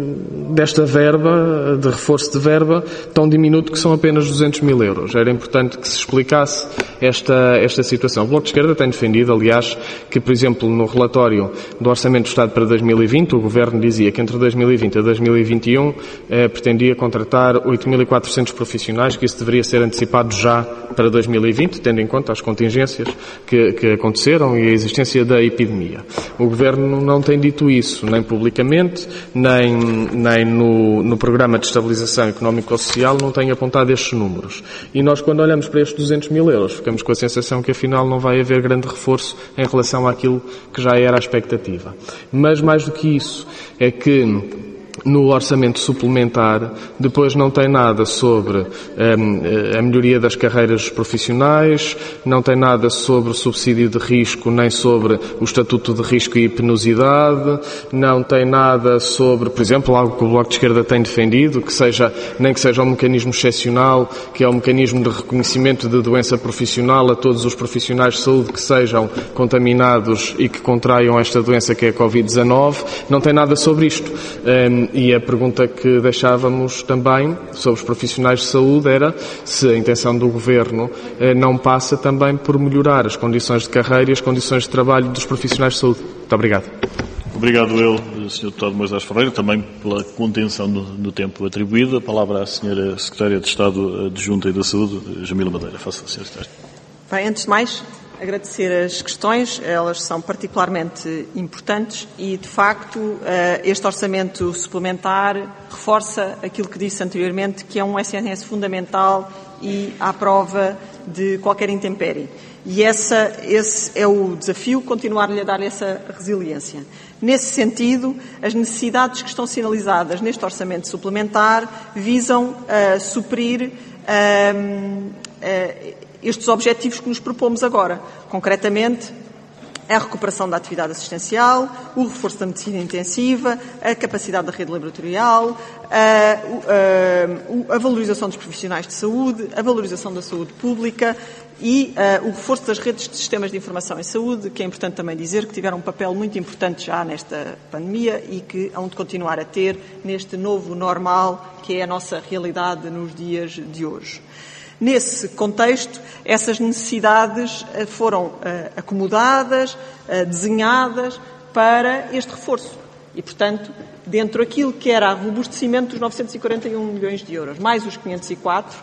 Speaker 7: desta verba, de reforço de verba, tão diminuto que são apenas duzentos mil euros. Era importante que se explicasse esta, esta situação. O Bloco de Esquerda tem defendido, aliás, que, por exemplo, no relatório do Orçamento do Estado para dois mil e vinte, o Governo dizia que entre dois mil e vinte e dois mil e vinte e um eh, pretendia contratar oito mil e quatrocentos profissionais, que isso deveria ser antecipado já para dois mil e vinte, tendo em conta as contingências que, que aconteceram e a existência da epidemia. O Governo não tem dito isso, nem publicamente, nem, nem no, no Programa de Estabilização Económico-Social, não tem apontado estes números. E nós, quando olhamos para estes duzentos mil euros, ficamos com a sensação que, afinal, não vai haver grande reforço em relação àquilo que já era a expectativa. Mas, mais do que isso, é que no orçamento suplementar, depois não tem nada sobre um, a melhoria das carreiras profissionais, não tem nada sobre o subsídio de risco, nem sobre o estatuto de risco e penosidade, não tem nada sobre, por exemplo, algo que o Bloco de Esquerda tem defendido, que seja, nem que seja um mecanismo excepcional, que é o mecanismo de reconhecimento de doença profissional a todos os profissionais de saúde que sejam contaminados e que contraiam esta doença que é a covid dezanove, não tem nada sobre isto. Um, E a pergunta que deixávamos também sobre os profissionais de saúde era se a intenção do Governo eh, não passa também por melhorar as condições de carreira e as condições de trabalho dos profissionais de saúde. Muito obrigado.
Speaker 1: Obrigado eu, senhor Deputado Moisés Ferreira, também pela contenção do, do tempo atribuído. A palavra à senhora Secretária de Estado Adjunta e da Saúde, Jamila Madeira. Faça, senhora Secretária.
Speaker 3: Bem, antes de mais, agradecer as questões, elas são particularmente importantes e, de facto, este orçamento suplementar reforça aquilo que disse anteriormente, que é um S N S fundamental e à prova de qualquer intempérie. E essa, esse é o desafio, continuar-lhe a dar essa resiliência. Nesse sentido, as necessidades que estão sinalizadas neste orçamento suplementar visam uh, suprir uh, uh, estes objetivos que nos propomos agora. Concretamente, a recuperação da atividade assistencial, o reforço da medicina intensiva, a capacidade da rede laboratorial, a, a, a valorização dos profissionais de saúde, a valorização da saúde pública e uh, o reforço das redes de sistemas de informação em saúde, que é importante também dizer que tiveram um papel muito importante já nesta pandemia e que hão de continuar a ter neste novo normal que é a nossa realidade nos dias de hoje. Nesse contexto, essas necessidades foram acomodadas, desenhadas para este reforço. E, portanto, dentro daquilo que era o robustecimento dos novecentos e quarenta e um milhões de euros, mais os quinhentos e quatro,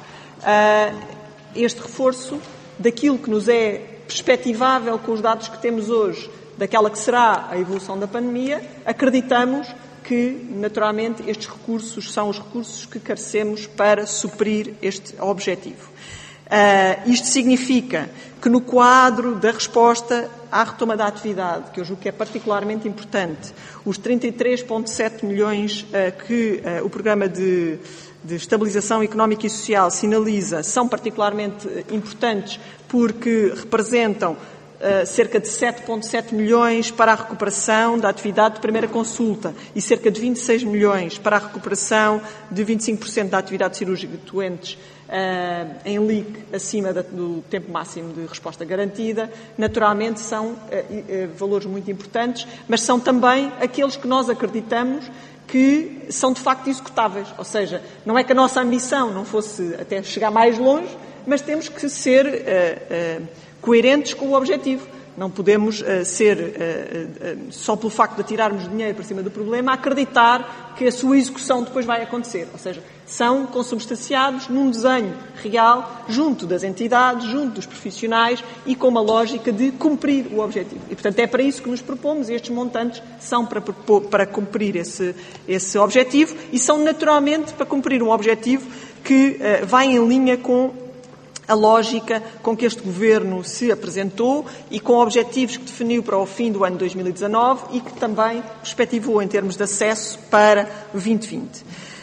Speaker 3: este reforço daquilo que nos é perspectivável com os dados que temos hoje, daquela que será a evolução da pandemia, acreditamos que, naturalmente, estes recursos são os recursos que carecemos para suprir este objetivo. Uh, isto significa que, no quadro da resposta à retoma da atividade, que eu julgo que é particularmente importante, os trinta e três vírgula sete milhões uh, que uh, o Programa de, de Estabilização Económica e Social sinaliza são particularmente uh, importantes porque representam Uh, cerca de sete vírgula sete milhões para a recuperação da atividade de primeira consulta e cerca de vinte e seis milhões para a recuperação de vinte e cinco por cento da atividade cirúrgica de doentes uh, em L I C acima da, do tempo máximo de resposta garantida. Naturalmente são uh, uh, valores muito importantes, mas são também aqueles que nós acreditamos que são de facto executáveis. Ou seja, não é que a nossa ambição não fosse até chegar mais longe, mas temos que ser uh, uh, coerentes com o objetivo. Não podemos uh, ser, uh, uh, só pelo facto de tirarmos dinheiro para cima do problema, acreditar que a sua execução depois vai acontecer. Ou seja, são consubstanciados num desenho real, junto das entidades, junto dos profissionais e com uma lógica de cumprir o objetivo. E, portanto, é para isso que nos propomos e estes montantes são para, para cumprir esse, esse objetivo e são naturalmente para cumprir um objetivo que uh, vai em linha com a lógica com que este Governo se apresentou e com objetivos que definiu para o fim do ano dois mil e dezanove e que também perspectivou em termos de acesso para vinte vinte.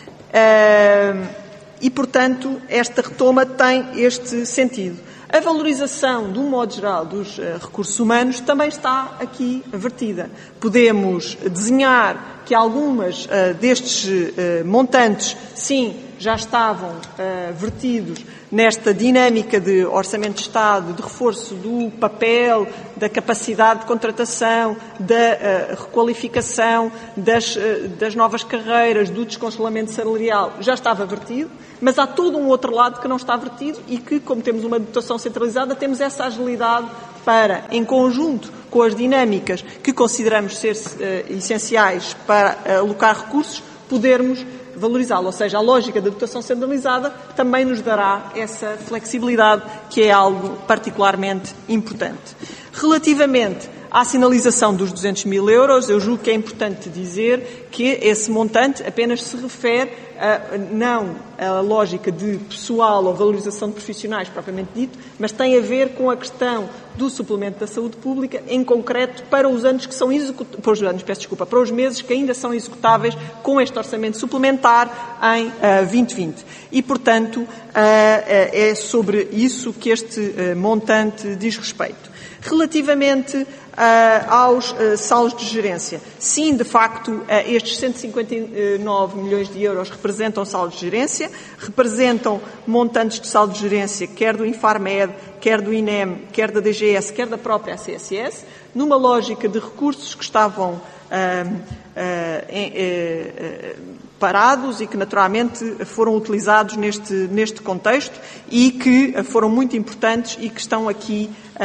Speaker 3: E, portanto, esta retoma tem este sentido. A valorização, de um modo geral, dos uh, recursos humanos também está aqui vertida. Podemos desenhar que algumas uh, destes uh, montantes, sim, já estavam uh, vertidos nesta dinâmica de orçamento de Estado, de reforço do papel, da capacidade de contratação, da uh, requalificação, das, uh, das novas carreiras, do descongelamento salarial, já estava vertido, mas há todo um outro lado que não está vertido e que, como temos uma dotação centralizada, temos essa agilidade para, em conjunto com as dinâmicas que consideramos ser uh, essenciais para uh, alocar recursos, podermos valorizá-lo. Ou seja, a lógica da dotação centralizada também nos dará essa flexibilidade, que é algo particularmente importante. Relativamente à sinalização dos duzentos mil euros, eu julgo que é importante dizer que esse montante apenas se refere a, não à lógica de pessoal ou valorização de profissionais propriamente dito, mas tem a ver com a questão do suplemento da saúde pública, em concreto para os anos que são executáveis, para os anos, peço desculpa, para os meses que ainda são executáveis com este orçamento suplementar em uh, vinte vinte. E, portanto, uh, é sobre isso que este uh, montante diz respeito. Relativamente uh, aos uh, saldos de gerência, sim, de facto, uh, estes cento e cinquenta e nove milhões de euros representam saldos de gerência, representam montantes de saldo de gerência, quer do Infarmed, quer do I N E M, quer da D G S, quer da própria A C S S, numa lógica de recursos que estavam uh, uh, em, uh, uh, parados e que naturalmente foram utilizados neste, neste contexto e que foram muito importantes e que estão aqui uh,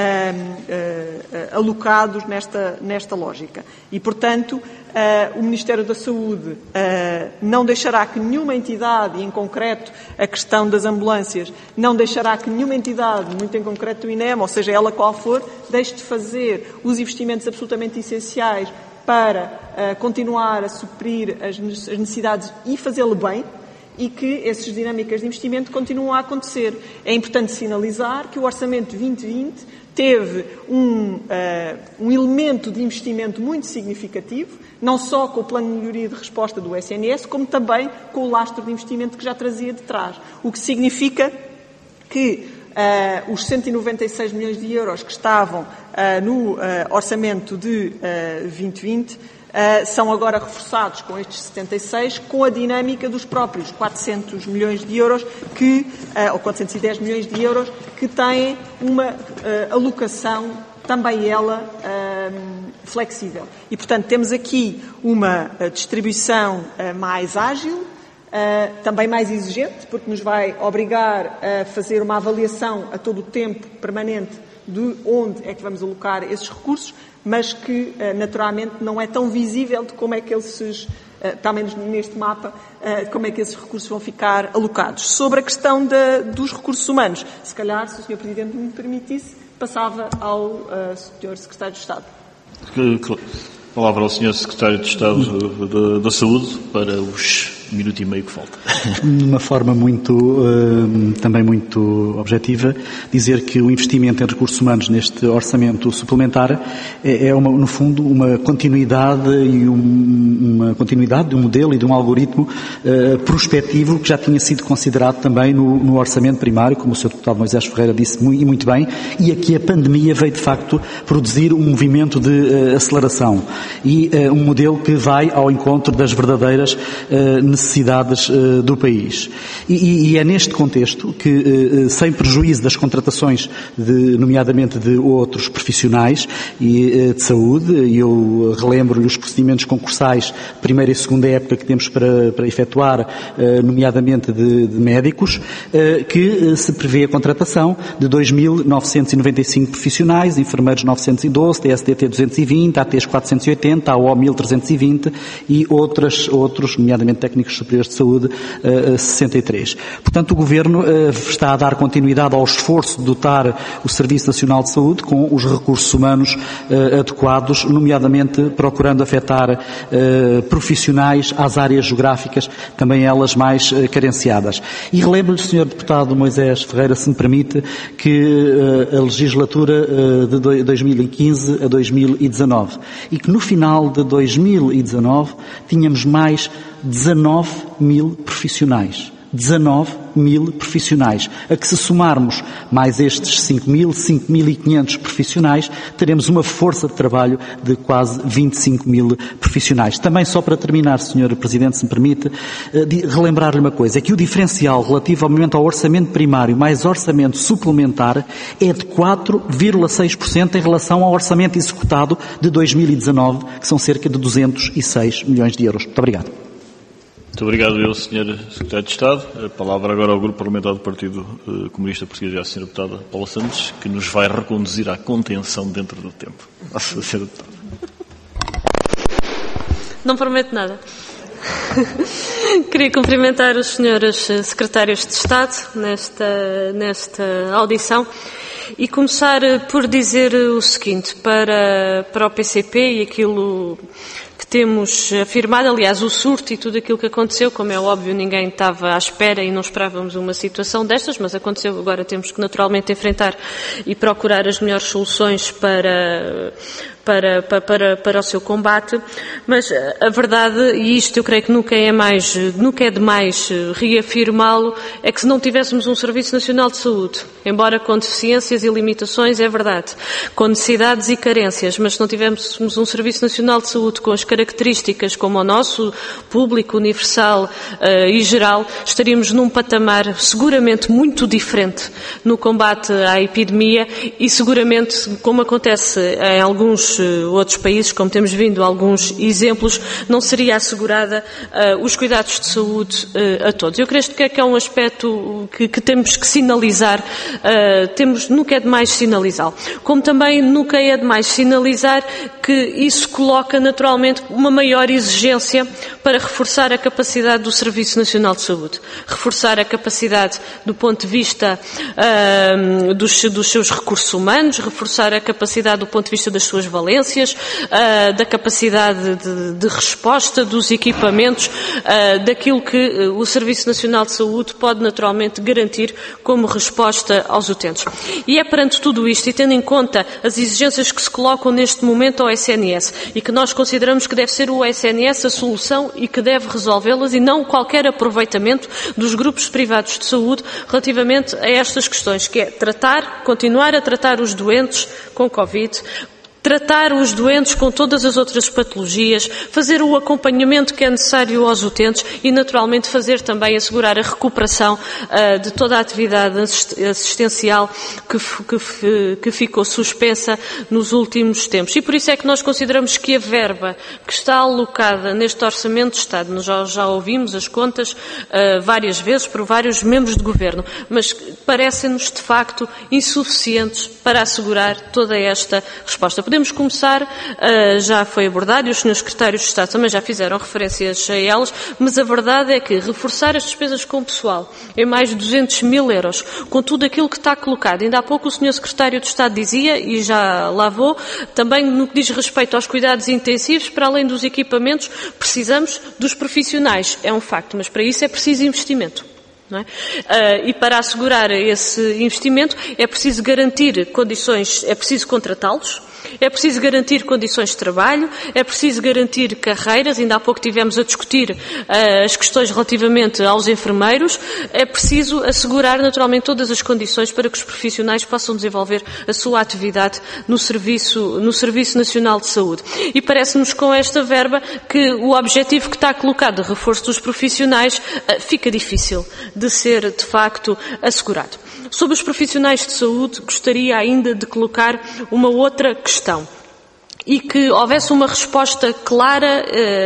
Speaker 3: uh, alocados nesta, nesta lógica. E, portanto, uh, o Ministério da Saúde uh, não deixará que nenhuma entidade, e em concreto a questão das ambulâncias, não deixará que nenhuma entidade, muito em concreto o I N E M, ou seja, ela qual for, deixe de fazer os investimentos absolutamente essenciais para uh, continuar a suprir as necessidades e fazê-lo bem, e que essas dinâmicas de investimento continuam a acontecer. É importante sinalizar que o Orçamento vinte vinte teve um, uh, um elemento de investimento muito significativo, não só com o Plano de Melhoria de Resposta do S N S, como também com o lastro de investimento que já trazia de trás. O que significa que Uh, os cento e noventa e seis milhões de euros que estavam uh, no uh, orçamento de uh, vinte vinte uh, são agora reforçados com estes setenta e seis, com a dinâmica dos próprios quatrocentos milhões de euros, que, uh, ou quatrocentos e dez milhões de euros, que têm uma uh, alocação também ela uh, flexível. E, portanto, temos aqui uma uh, distribuição uh, mais ágil, Uh, também mais exigente, porque nos vai obrigar a fazer uma avaliação a todo o tempo permanente de onde é que vamos alocar esses recursos, mas que uh, naturalmente não é tão visível de como é que eles, uh, pelo menos neste mapa, uh, como é que esses recursos vão ficar alocados. Sobre a questão de, dos recursos humanos, se calhar, se o senhor Presidente me permitisse, passava ao uh, senhor Secretário de Estado.
Speaker 1: Palavra ao senhor Secretário de Estado da, da Saúde para os minuto e meio que falta.
Speaker 6: De uma forma muito, uh, também muito objetiva, dizer que o investimento em recursos humanos neste orçamento suplementar é, é uma, no fundo, uma continuidade e um, uma continuidade de um modelo e de um algoritmo uh, prospectivo que já tinha sido considerado também no, no orçamento primário, como o senhor Deputado Moisés Ferreira disse muito, e muito bem, e aqui a pandemia veio, de facto, produzir um movimento de uh, aceleração e uh, um modelo que vai ao encontro das verdadeiras uh, necessidades necessidades uh, do país. E, e é neste contexto que, uh, sem prejuízo das contratações, de, nomeadamente de outros profissionais e, uh, de saúde, e eu relembro-lhe os procedimentos concursais, primeira e segunda época que temos para, para efetuar, uh, nomeadamente de, de médicos, uh, que uh, se prevê a contratação de dois mil novecentos e noventa e cinco profissionais, enfermeiros novecentos e doze, T S D T duzentos e vinte, A Ts quatrocentos e oitenta, A O mil trezentos e vinte e outras, outros, nomeadamente técnicos Técnicos Superiores de Saúde, uh, sessenta e três. Portanto, o Governo uh, está a dar continuidade ao esforço de dotar o Serviço Nacional de Saúde com os recursos humanos uh, adequados, nomeadamente procurando afetar uh, profissionais às áreas geográficas, também elas mais uh, carenciadas. E relembro-lhe, senhor Deputado Moisés Ferreira, se me permite, que uh, a legislatura uh, de dois mil e quinze a dois mil e dezanove e que no final de dois mil e dezanove tínhamos mais dezanove mil profissionais. dezanove mil profissionais. A que se somarmos mais estes cinco mil, cinco mil e quinhentos profissionais, teremos uma força de trabalho de quase vinte e cinco mil profissionais. Também, só para terminar, senhor Presidente, se me permite, relembrar-lhe uma coisa, é que o diferencial relativamente ao orçamento primário mais orçamento suplementar é de quatro vírgula seis por cento em relação ao orçamento executado de dois mil e dezanove, que são cerca de duzentos e seis milhões de euros. Muito obrigado.
Speaker 1: Muito obrigado, eu, senhor Secretário de Estado. A palavra agora ao Grupo Parlamentar do Partido Comunista Português e à senhora Deputada Paula Santos, que nos vai reconduzir à contenção dentro do tempo. À senhora Deputada.
Speaker 8: Não prometo nada. Queria cumprimentar os senhores Secretários de Estado nesta, nesta audição e começar por dizer o seguinte, para, para o P C P e aquilo que temos afirmado, aliás, o surto e tudo aquilo que aconteceu, como é óbvio, ninguém estava à espera e não esperávamos uma situação destas, mas aconteceu, agora temos que naturalmente enfrentar e procurar as melhores soluções para... Para, para, para o seu combate, mas a verdade, e isto eu creio que nunca é mais, nunca é demais reafirmá-lo, é que se não tivéssemos um Serviço Nacional de Saúde, embora com deficiências e limitações, é verdade, com necessidades e carências, mas se não tivéssemos um Serviço Nacional de Saúde com as características como o nosso, público, universal uh, e geral, estaríamos num patamar seguramente muito diferente no combate à epidemia e seguramente, como acontece em alguns outros países, como temos vindo alguns exemplos, não seria assegurada uh, os cuidados de saúde uh, a todos. Eu creio que é, que é um aspecto que, que temos que sinalizar, uh, temos, nunca é demais sinalizá-lo. Como também nunca é demais sinalizar que isso coloca naturalmente uma maior exigência para reforçar a capacidade do Serviço Nacional de Saúde, reforçar a capacidade do ponto de vista uh, dos, dos seus recursos humanos, reforçar a capacidade do ponto de vista das suas valências, uh, da capacidade de, de resposta dos equipamentos, uh, daquilo que uh, o Serviço Nacional de Saúde pode naturalmente garantir como resposta aos utentes. E é perante tudo isto e tendo em conta as exigências que se colocam neste momento ao S N S e que nós consideramos que deve ser o S N S a solução e que deve resolvê-las e não qualquer aproveitamento dos grupos privados de saúde relativamente a estas questões, que é tratar, continuar a tratar os doentes com Covid, tratar os doentes com todas as outras patologias, fazer o acompanhamento que é necessário aos utentes e, naturalmente, fazer também, assegurar a recuperação uh, de toda a atividade assistencial que, que, que ficou suspensa nos últimos tempos. E por isso é que nós consideramos que a verba que está alocada neste Orçamento de Estado, nós já, já ouvimos as contas uh, várias vezes por vários membros de Governo, mas parecem-nos, de facto, insuficientes para assegurar toda esta resposta. Podemos começar, uh, já foi abordado e os senhores Secretários de Estado também já fizeram referências a elas, mas a verdade é que reforçar as despesas com pessoal em mais de duzentos mil euros, com tudo aquilo que está colocado, ainda há pouco o senhor Secretário de Estado dizia, e já lá vou, também no que diz respeito aos cuidados intensivos, para além dos equipamentos, precisamos dos profissionais, é um facto, mas para isso é preciso investimento. Não é? Uh, e para assegurar esse investimento é preciso garantir condições, é preciso contratá-los, é preciso garantir condições de trabalho, é preciso garantir carreiras, ainda há pouco tivemos a discutir uh, as questões relativamente aos enfermeiros, é preciso assegurar naturalmente todas as condições para que os profissionais possam desenvolver a sua atividade no Serviço, no Serviço Nacional de Saúde. E parece-nos com esta verba que o objetivo que está colocado de reforço dos profissionais uh, fica difícil de ser de facto assegurado. Sobre os profissionais de saúde, gostaria ainda de colocar uma outra questão e que houvesse uma resposta clara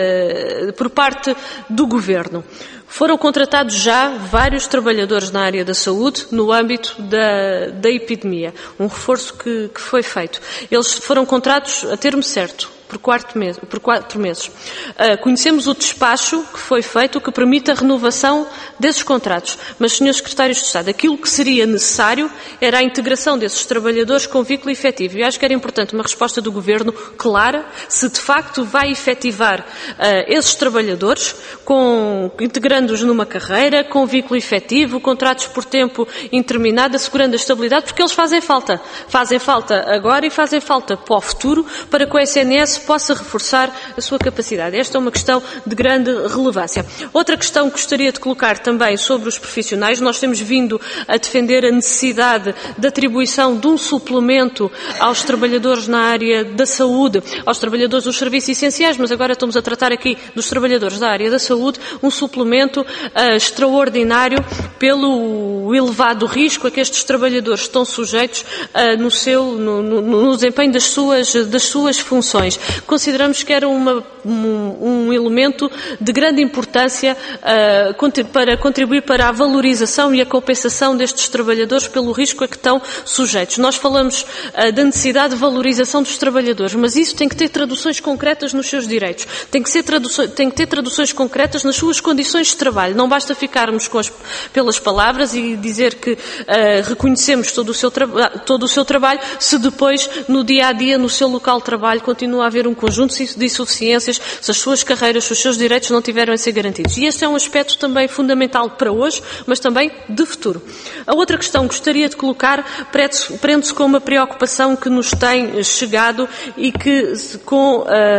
Speaker 8: eh, por parte do Governo. Foram contratados já vários trabalhadores na área da saúde no âmbito da, da epidemia, um reforço que, que foi feito. Eles foram contratados a termo certo, por quatro meses. Por quatro meses. Uh, conhecemos o despacho que foi feito, que permite a renovação desses contratos. Mas, senhores Secretários de Estado, aquilo que seria necessário era a integração desses trabalhadores com vínculo efetivo. E acho que era importante uma resposta do Governo clara, se de facto vai efetivar uh, esses trabalhadores, com, integrando-os numa carreira, com vínculo efetivo, contratos por tempo indeterminado, assegurando a estabilidade, porque eles fazem falta. Fazem falta agora e fazem falta para o futuro, para que o S N S possa reforçar a sua capacidade. Esta é uma questão de grande relevância. Outra questão que gostaria de colocar também sobre os profissionais, nós temos vindo a defender a necessidade da atribuição de um suplemento aos trabalhadores na área da saúde, aos trabalhadores dos serviços essenciais, mas agora estamos a tratar aqui dos trabalhadores da área da saúde, um suplemento uh, extraordinário pelo elevado risco a que estes trabalhadores estão sujeitos uh, no seu, no, no, no desempenho das suas, das suas funções. Consideramos que era uma, um, um elemento de grande importância uh, para contribuir para a valorização e a compensação destes trabalhadores pelo risco a que estão sujeitos. Nós falamos uh, da necessidade de valorização dos trabalhadores, mas isso tem que ter traduções concretas nos seus direitos, tem que, ser traduções, tem que ter traduções concretas nas suas condições de trabalho. Não basta ficarmos com as, pelas palavras e dizer que uh, reconhecemos todo o, seu todo o seu trabalho, se depois, no dia a dia, no seu local de trabalho, continua a haver um conjunto de insuficiências, se as suas carreiras, se os seus direitos não tiveram a ser garantidos. E este é um aspecto também fundamental para hoje, mas também de futuro. A outra questão que gostaria de colocar prende-se com uma preocupação que nos tem chegado e que, com,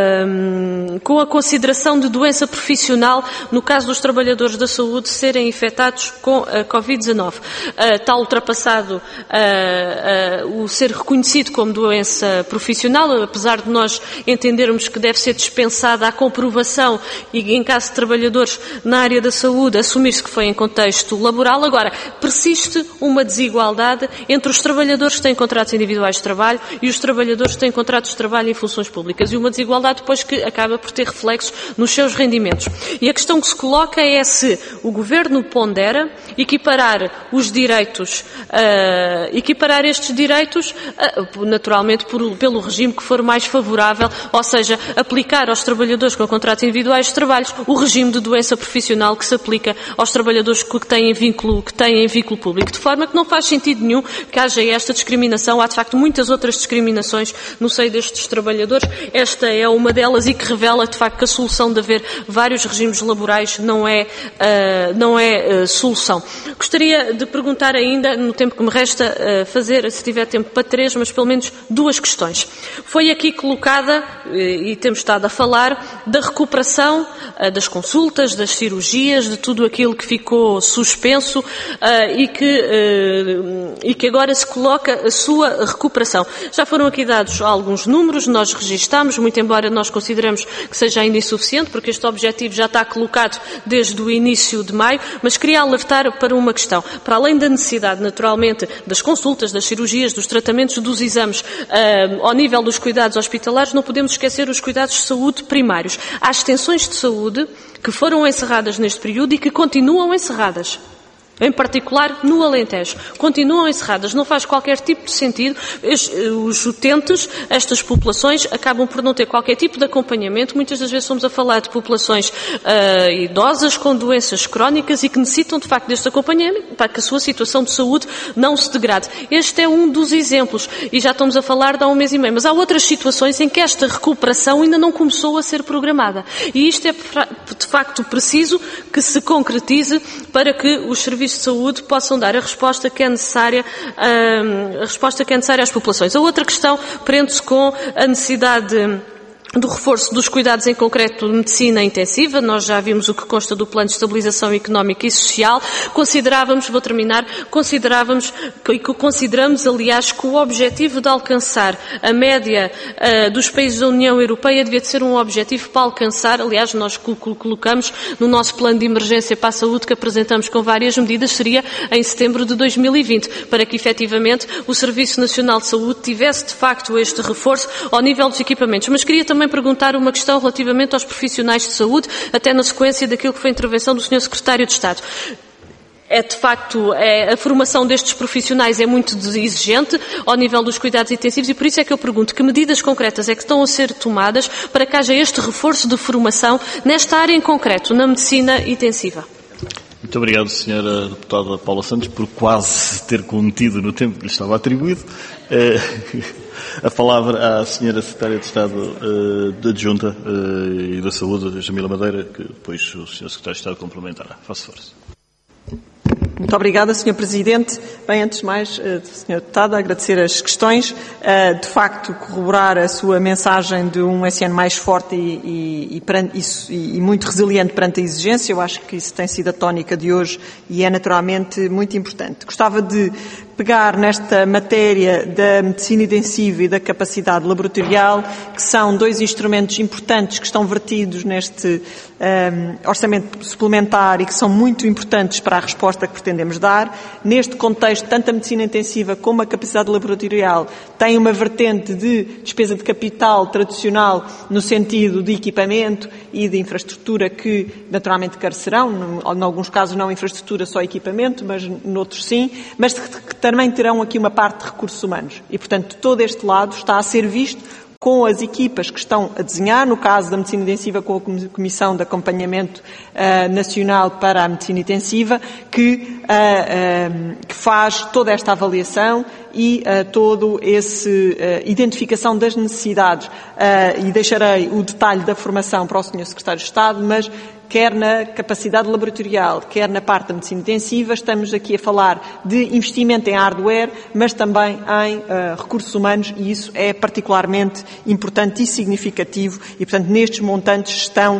Speaker 8: uh, com a consideração de doença profissional, no caso dos trabalhadores da saúde serem infectados com a covid dezanove. Uh, está ultrapassado uh, uh, o ser reconhecido como doença profissional, apesar de nós entendermos que deve ser dispensada a comprovação e, em caso de trabalhadores na área da saúde, assumir-se que foi em contexto laboral. Agora, persiste uma desigualdade entre os trabalhadores que têm contratos individuais de trabalho e os trabalhadores que têm contratos de trabalho em funções públicas. E uma desigualdade depois que acaba por ter reflexos nos seus rendimentos. E a questão que se coloca é se o Governo pondera equiparar os direitos, uh, equiparar estes direitos, uh, naturalmente por, pelo regime que for mais favorável, ou seja, aplicar aos trabalhadores com contratos individuais de trabalho o regime de doença profissional que se aplica aos trabalhadores que têm vínculo, que têm vínculo público, de forma que não faz sentido nenhum que haja esta discriminação. Há, de facto, muitas outras discriminações no seio destes trabalhadores. Esta é uma delas e que revela, de facto, que a solução de haver vários regimes laborais não é, uh, não é uh, solução. Gostaria de perguntar ainda, no tempo que me resta, uh, fazer, se tiver tempo para três, mas pelo menos duas questões. Foi aqui colocada, e temos estado a falar, da recuperação uh, das consultas, das cirurgias, de tudo aquilo que ficou suspenso uh, e, que, uh, e que agora se coloca a sua recuperação. Já foram aqui dados alguns números, nós registámos, muito embora nós consideremos que seja ainda insuficiente, porque este objetivo já está colocado desde o início de maio, mas queria alertar para uma questão. Para além da necessidade, naturalmente, das consultas, das cirurgias, dos tratamentos, dos exames, uh, ao nível dos cuidados hospitalares, não podemos esquecer os cuidados de saúde primários. Há extensões de saúde que foram encerradas neste período e que continuam encerradas. Em particular no Alentejo. Continuam encerradas, não faz qualquer tipo de sentido. Os utentes, estas populações, acabam por não ter qualquer tipo de acompanhamento. Muitas das vezes estamos a falar de populações uh, idosas com doenças crónicas e que necessitam de facto deste acompanhamento para que a sua situação de saúde não se degrade. Este é um dos exemplos e já estamos a falar de há um mês e meio. Mas há outras situações em que esta recuperação ainda não começou a ser programada. E isto é de facto preciso que se concretize para que os serviços de saúde possam dar a resposta que é necessária, a resposta que é necessária às populações. A outra questão prende-se com a necessidade de do reforço dos cuidados, em concreto de medicina intensiva. Nós já vimos o que consta do Plano de Estabilização Económica e Social. Considerávamos, vou terminar, considerávamos e que consideramos, aliás, que o objetivo de alcançar a média uh, dos países da União Europeia devia de ser um objetivo para alcançar, aliás, nós colocamos no nosso plano de emergência para a saúde que apresentamos com várias medidas, seria em setembro de dois mil e vinte, para que efetivamente o Serviço Nacional de Saúde tivesse de facto este reforço ao nível dos equipamentos. Mas queria também perguntar uma questão relativamente aos profissionais de saúde, até na sequência daquilo que foi a intervenção do senhor Secretário de Estado. É, de facto, é, a formação destes profissionais é muito exigente ao nível dos cuidados intensivos e por isso é que eu pergunto que medidas concretas é que estão a ser tomadas para que haja este reforço de formação nesta área em concreto, na medicina intensiva.
Speaker 1: Muito obrigado, senhora Deputada Paula Santos, por quase ter contido no tempo que lhe estava atribuído. A palavra à senhora Secretária de Estado da Adjunta e da Saúde, Jamila Madeira, que depois o senhor Secretário de Estado complementará. Faça força.
Speaker 3: Muito obrigada, senhor Presidente. Bem, antes de mais, senhora Deputada, agradecer as questões. De facto, corroborar a sua mensagem de um S N mais forte e, e, e, e muito resiliente perante a exigência. Eu acho que isso tem sido a tónica de hoje e é naturalmente muito importante. Gostava de pegar nesta matéria da medicina intensiva e da capacidade laboratorial, que são dois instrumentos importantes que estão vertidos neste um, orçamento suplementar e que são muito importantes para a resposta que pretendemos dar. Neste contexto, tanto a medicina intensiva como a capacidade laboratorial têm uma vertente de despesa de capital tradicional no sentido de equipamento e de infraestrutura que naturalmente carecerão, em alguns casos não infraestrutura, só equipamento, mas noutros sim, mas que também terão aqui uma parte de recursos humanos. E, portanto, todo este lado está a ser visto com as equipas que estão a desenhar, no caso da medicina intensiva com a Comissão de Acompanhamento uh, Nacional para a Medicina Intensiva, que, uh, uh, que faz toda esta avaliação e uh, todo esse uh, identificação das necessidades. Uh, e deixarei o detalhe da formação para o senhor Secretário de Estado, mas quer na capacidade laboratorial, quer na parte da medicina intensiva, estamos aqui a falar de investimento em hardware, mas também em uh, recursos humanos, e isso é particularmente importante e significativo, e, portanto, nestes montantes estão uh,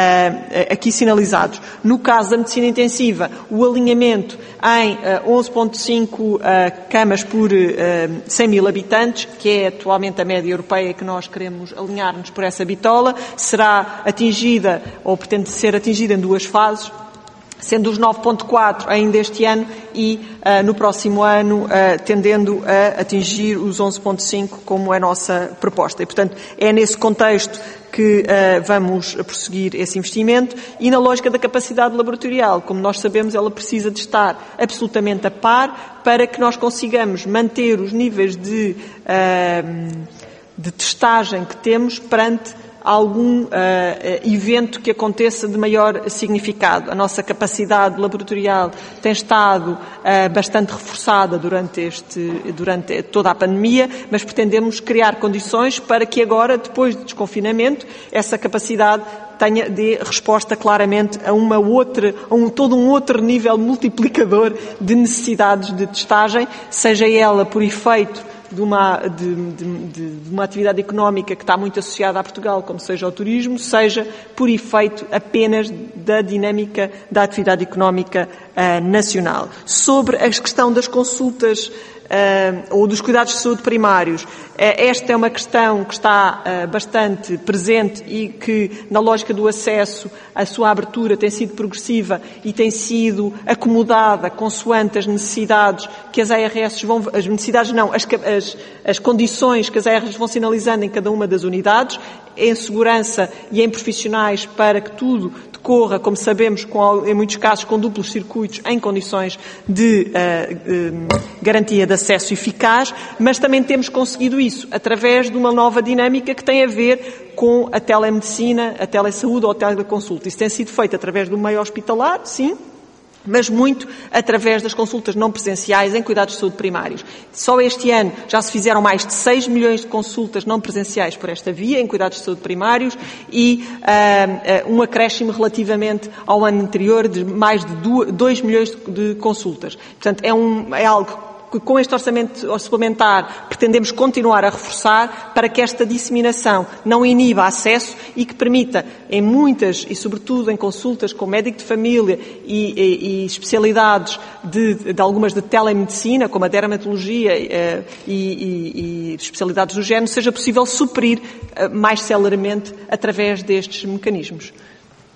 Speaker 3: aqui sinalizados. No caso da medicina intensiva, o alinhamento em uh, onze vírgula cinco uh, camas por uh, cem mil habitantes, que é atualmente a média europeia que nós queremos alinhar-nos por essa bitola, será atingida, ou pretende ser atingida em duas fases, sendo os nove vírgula quatro ainda este ano e uh, no próximo ano uh, tendendo a atingir os onze vírgula cinco como é a nossa proposta. E, portanto, é nesse contexto que uh, vamos prosseguir esse investimento e na lógica da capacidade laboratorial. Como nós sabemos, ela precisa de estar absolutamente a par para que nós consigamos manter os níveis de, uh, de testagem que temos perante algum uh, evento que aconteça de maior significado. A nossa capacidade laboratorial tem estado uh, bastante reforçada durante, este, durante toda a pandemia, mas pretendemos criar condições para que agora, depois do desconfinamento, essa capacidade tenha de resposta claramente a uma outra, a um, todo um outro nível multiplicador de necessidades de testagem, seja ela por efeito de uma, de, de, de uma atividade económica que está muito associada a Portugal, como seja o turismo, seja por efeito apenas da dinâmica da atividade económica uh, nacional. Sobre a questão das consultas Uh, ou dos cuidados de saúde primários. Uh, esta é uma questão que está uh, bastante presente e que, na lógica do acesso, a sua abertura tem sido progressiva e tem sido acomodada consoante as necessidades que as A R S vão, as necessidades não, as, as, as condições que as A R S vão sinalizando em cada uma das unidades, em segurança e em profissionais para que tudo decorra, como sabemos, com, em muitos casos com duplos circuitos, em condições de uh, uh, garantia de acesso eficaz, mas também temos conseguido isso através de uma nova dinâmica que tem a ver com a telemedicina, a telesaúde ou a teleconsulta. Isso tem sido feito através do meio hospitalar, sim, mas muito através das consultas não presenciais em cuidados de saúde primários. Só este ano já se fizeram mais de seis milhões de consultas não presenciais por esta via, em cuidados de saúde primários, e uh, uh, um acréscimo relativamente ao ano anterior de mais de dois milhões de, de consultas. Portanto, é, um, é algo que com este orçamento suplementar pretendemos continuar a reforçar para que esta disseminação não iniba acesso e que permita, em muitas e sobretudo em consultas com médico de família e, e, e especialidades de, de algumas de telemedicina, como a dermatologia e, e, e especialidades do género, seja possível suprir mais celeramente através destes mecanismos.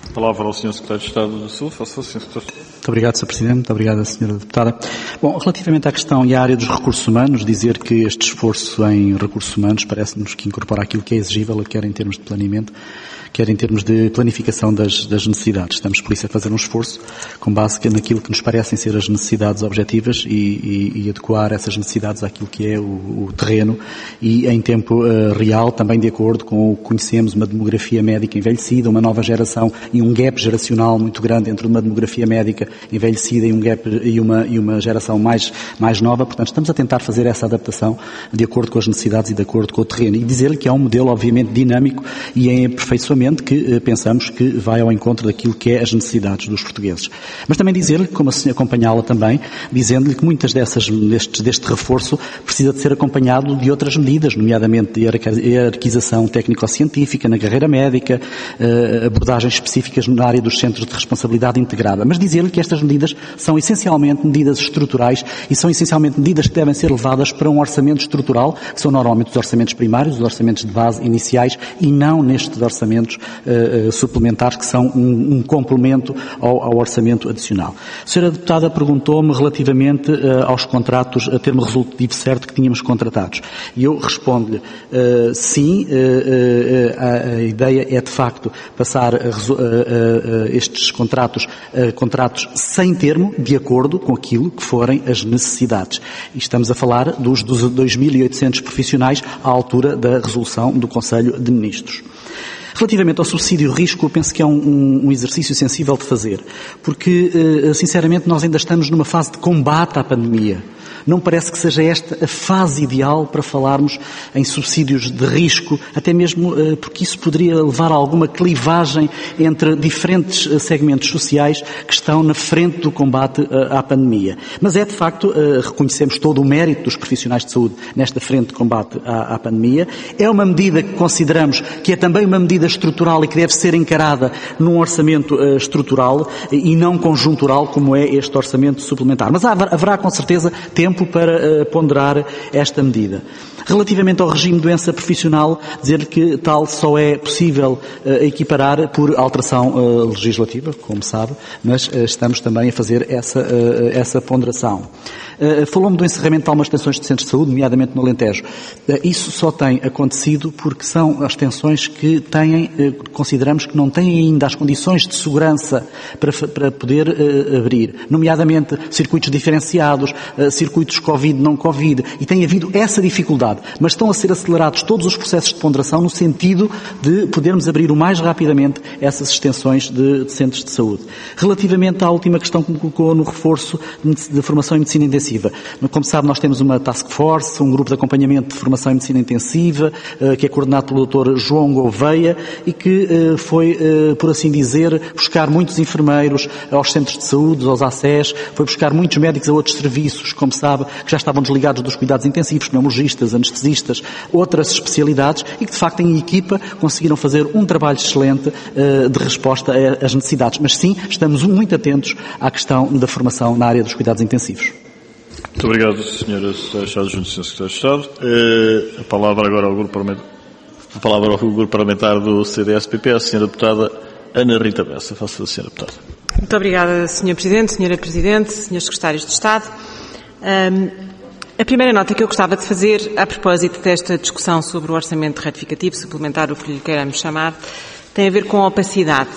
Speaker 1: A palavra ao senhor Secretário de Estado da Saúde. Faça o senhor Secretário.
Speaker 6: Muito obrigado, senhor Presidente. Muito obrigado, senhora Deputada. Bom, relativamente à questão e à área dos recursos humanos, dizer que este esforço em recursos humanos parece-nos que incorpora aquilo que é exigível, quer em termos de planeamento, quer em termos de planificação das, das necessidades. Estamos, por isso, a fazer um esforço com base naquilo que nos parecem ser as necessidades objetivas e, e, e adequar essas necessidades àquilo que é o, o terreno e em tempo uh, real, também de acordo com o que conhecemos, uma demografia médica envelhecida, uma nova geração e um gap geracional muito grande entre uma demografia médica envelhecida e um gap e uma, e uma geração mais, mais nova. Portanto, estamos a tentar fazer essa adaptação de acordo com as necessidades e de acordo com o terreno. E dizer-lhe que é um modelo, obviamente, dinâmico e em aperfeiçoamento que eh, pensamos que vai ao encontro daquilo que é as necessidades dos portugueses. Mas também dizer-lhe, como assim acompanhá-la também, dizendo-lhe que muitas dessas, deste, deste reforço precisa de ser acompanhado de outras medidas, nomeadamente de hierarquização técnico-científica na carreira médica, eh, abordagens específicas na área dos centros de responsabilidade integrada. Mas dizer-lhe que estas medidas são essencialmente medidas estruturais e são essencialmente medidas que devem ser levadas para um orçamento estrutural, que são normalmente os orçamentos primários, os orçamentos de base iniciais e não nestes orçamentos Uh, suplementares que são um, um complemento ao, ao orçamento adicional. A senhora Deputada perguntou-me relativamente uh, aos contratos, a termo resolutivo certo que tínhamos contratados. E eu respondo-lhe, uh, sim, uh, uh, a, a ideia é de facto passar uh, uh, uh, estes contratos, uh, contratos sem termo, de acordo com aquilo que forem as necessidades. E estamos a falar dos, dos dois mil e oitocentos profissionais à altura da resolução do Conselho de Ministros. Relativamente ao subsídio risco, eu penso que é um, um exercício sensível de fazer, porque, sinceramente, nós ainda estamos numa fase de combate à pandemia. Não parece que seja esta a fase ideal para falarmos em subsídios de risco, até mesmo porque isso poderia levar a alguma clivagem entre diferentes segmentos sociais que estão na frente do combate à pandemia. Mas é, de facto, reconhecemos todo o mérito dos profissionais de saúde nesta frente de combate à, à pandemia. É uma medida que consideramos que é também uma medida estrutural e que deve ser encarada num orçamento uh, estrutural e não conjuntural, como é este orçamento suplementar. Mas haverá, haverá com certeza tempo para uh, ponderar esta medida. Relativamente ao regime de doença profissional, dizer que tal só é possível uh, equiparar por alteração uh, legislativa, como sabe, mas uh, estamos também a fazer essa, uh, essa ponderação. Uh, Falou-me do encerramento de algumas extensões de centros de saúde, nomeadamente no Alentejo. Uh, isso só tem acontecido porque são as extensões que têm, uh, consideramos que não têm ainda as condições de segurança para, para poder uh, abrir, nomeadamente circuitos diferenciados, uh, circuitos Covid, não Covid, e tem havido essa dificuldade, mas estão a ser acelerados todos os processos de ponderação no sentido de podermos abrir o mais rapidamente essas extensões de, de centros de saúde. Relativamente à última questão que me colocou no reforço de, de formação em medicina intensiva, como sabe, nós temos uma task force, um grupo de acompanhamento de formação em medicina intensiva, uh, que é coordenado pelo doutor João Gouveia e que uh, foi, uh, por assim dizer, buscar muitos enfermeiros aos centros de saúde, aos A C E S, foi buscar muitos médicos a outros serviços, como sabe, que já estavam desligados dos cuidados intensivos, pneumologistas, anestesistas, outras especialidades e que, de facto, em equipa conseguiram fazer um trabalho excelente uh, de resposta às necessidades. Mas sim, estamos muito atentos à questão da formação na área dos cuidados intensivos.
Speaker 1: Muito obrigado, senhora Secretária de Estado, junto ao senhor Secretário de Estado. Uh, a palavra agora ao grupo parlamentar, a palavra ao grupo parlamentar do C D S P P, a senhora Deputada Ana Rita Bessa. Faça a senhora Deputada.
Speaker 3: Muito obrigada, senhor Presidente, senhora Presidente, senhores Secretários de Estado. Um, a primeira nota que eu gostava de fazer, a propósito desta discussão sobre o orçamento retificativo, suplementar, o que lhe queiramos chamar, tem a ver com a opacidade.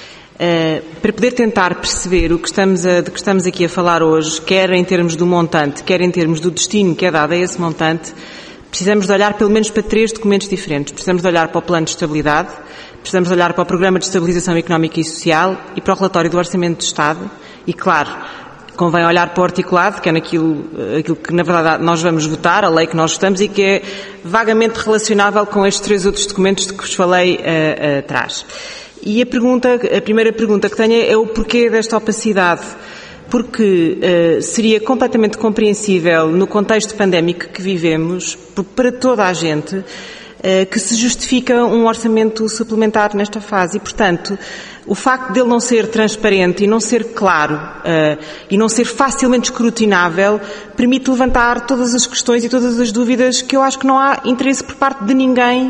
Speaker 3: Uh, para poder tentar perceber o que estamos a, de que estamos aqui a falar hoje, quer em termos do montante, quer em termos do destino que é dado a esse montante, precisamos de olhar pelo menos para três documentos diferentes. Precisamos de olhar para o Plano de Estabilidade, precisamos de olhar para o Programa de Estabilização Económica e Social e para o Relatório do Orçamento de Estado e, claro, convém olhar para o articulado, que é naquilo, aquilo que na verdade nós vamos votar, a lei que nós votamos e que é vagamente relacionável com estes três outros documentos de que vos falei uh, atrás. E a pergunta, a primeira pergunta que tenho é o porquê desta opacidade. Porque uh, seria completamente compreensível, no contexto pandémico que vivemos, para toda a gente, uh, que se justifica um orçamento suplementar nesta fase. E, portanto, o facto dele não ser transparente e não ser claro uh, e não ser facilmente escrutinável permite levantar todas as questões e todas as dúvidas que eu acho que não há interesse por parte de ninguém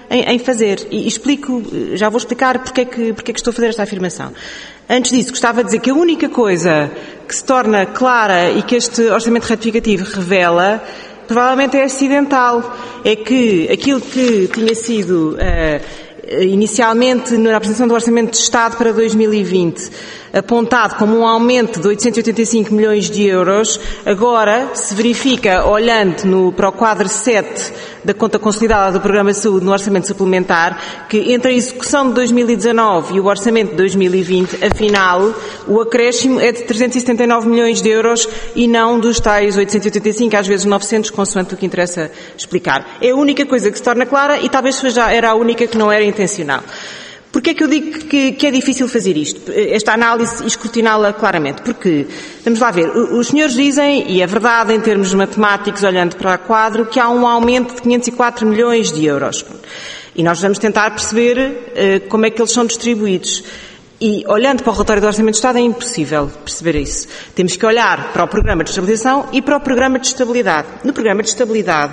Speaker 9: em, em fazer. E explico, já vou explicar porque é, que, porque é que estou a fazer esta afirmação. Antes disso, gostava de dizer que a única coisa que se torna clara e que este orçamento retificativo revela, provavelmente é acidental. É que aquilo que tinha sido uh, inicialmente na apresentação do Orçamento de Estado para dois mil e vinte apontado como um aumento de oitocentos e oitenta e cinco milhões de euros, agora se verifica, olhando no, para o quadro sete da conta consolidada do Programa de Saúde no Orçamento Suplementar, que entre a execução de dois mil e dezanove e o Orçamento de dois mil e vinte, afinal, o acréscimo é de trezentos e setenta e nove milhões de euros e não dos tais oitocentos e oitenta e cinco, às vezes novecentos, consoante o que interessa explicar. É a única coisa que se torna clara e talvez já era a única que não era intencional. Porquê é que eu digo que, que é difícil fazer isto? Esta análise e escrutiná-la claramente? Porque, vamos lá ver, os senhores dizem, e é verdade em termos matemáticos, olhando para o quadro, que há um aumento de quinhentos e quatro milhões de euros. E nós vamos tentar perceber uh, como é que eles são distribuídos. E, olhando para o relatório do Orçamento de Estado, é impossível perceber isso. Temos que olhar para o Programa de Estabilização e para o Programa de Estabilidade. No Programa de Estabilidade,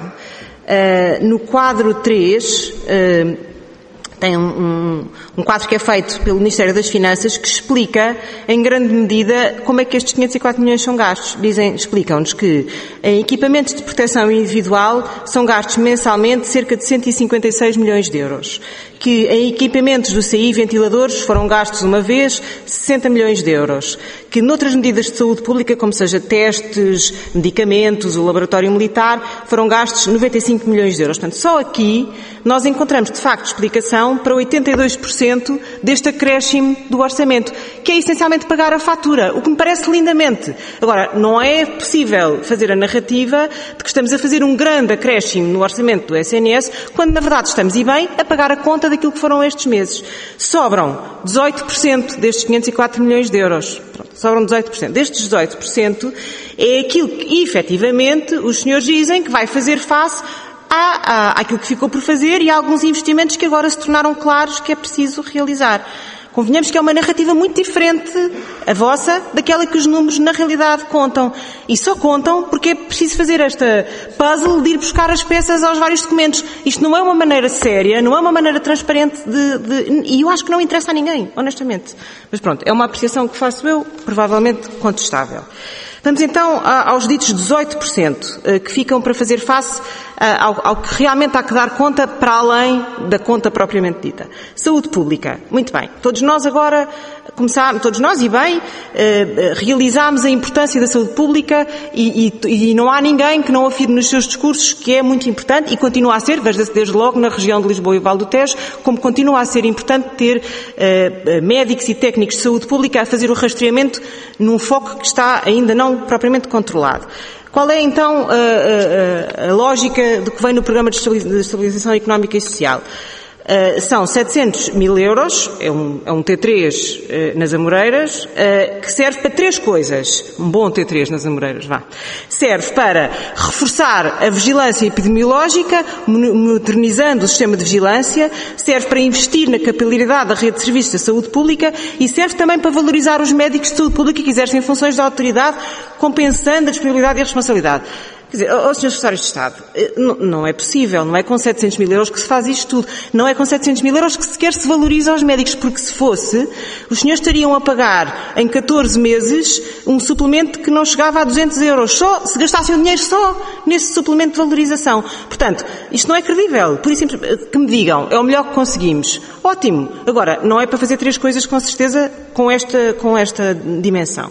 Speaker 9: uh, no quadro três, uh, tem um, um, um quadro que é feito pelo Ministério das Finanças que explica, em grande medida, como é que estes quinhentos e quatro milhões são gastos. Dizem, explicam-nos que em equipamentos de proteção individual são gastos mensalmente cerca de cento e cinquenta e seis milhões de euros. Que em equipamentos do C I, ventiladores, foram gastos uma vez sessenta milhões de euros. Que noutras medidas de saúde pública, como seja testes, medicamentos, o laboratório militar, foram gastos noventa e cinco milhões de euros. Portanto, só aqui nós encontramos, de facto, explicação para oitenta e dois por cento deste acréscimo do orçamento, que é essencialmente pagar a fatura, o que me parece lindamente. Agora, não é possível fazer a narrativa de que estamos a fazer um grande acréscimo no orçamento do S N S, quando na verdade estamos, e bem, a pagar a conta daquilo que foram estes meses. Sobram dezoito por cento destes quinhentos e quatro milhões de euros. Pronto, sobram dezoito por cento. Destes dezoito por cento é aquilo que, efetivamente, os senhores dizem que vai fazer face Há, há aquilo que ficou por fazer e há alguns investimentos que agora se tornaram claros que é preciso realizar. Convenhamos que é uma narrativa muito diferente, a vossa, daquela que os números na realidade contam. E só contam porque é preciso fazer esta puzzle de ir buscar as peças aos vários documentos. Isto não é uma maneira séria, não é uma maneira transparente de, de... E eu acho que não interessa a ninguém, honestamente. Mas pronto, é uma apreciação que faço eu, provavelmente contestável. Vamos então aos ditos dezoito por cento que ficam para fazer face ao, ao que realmente há que dar conta para além da conta propriamente dita. Saúde pública. Muito bem. Todos nós agora começámos, todos nós e bem, realizámos a importância da saúde pública e, e, e não há ninguém que não afirme nos seus discursos que é muito importante e continua a ser, veja-se desde logo na região de Lisboa e Val do Tejo, como continua a ser importante ter uh, médicos e técnicos de saúde pública a fazer o rastreamento num foco que está ainda não propriamente controlado. Qual é, então, a, a, a lógica do que vem no Programa de Estabilização Económica e Social? Uh, são setecentos mil euros, é um, é um T três uh, nas Amoreiras, uh, que serve para três coisas. Um bom T três nas Amoreiras, vá. Serve para reforçar a vigilância epidemiológica, modernizando o sistema de vigilância, serve para investir na capilaridade da rede de serviços da saúde pública e serve também para valorizar os médicos de saúde pública que exercem funções de autoridade, compensando a disponibilidade e a responsabilidade. Quer dizer, aos senhores secretários de Estado, não é possível, não é com setecentos mil euros que se faz isto tudo, não é com setecentos mil euros que sequer se valoriza aos médicos, porque se fosse, os senhores estariam a pagar em catorze meses um suplemento que não chegava a duzentos euros, só, se gastassem o dinheiro só nesse suplemento de valorização. Portanto, isto não é credível, por isso que me digam, é o melhor que conseguimos. Ótimo. Agora, não é para fazer três coisas com certeza com esta, com esta dimensão.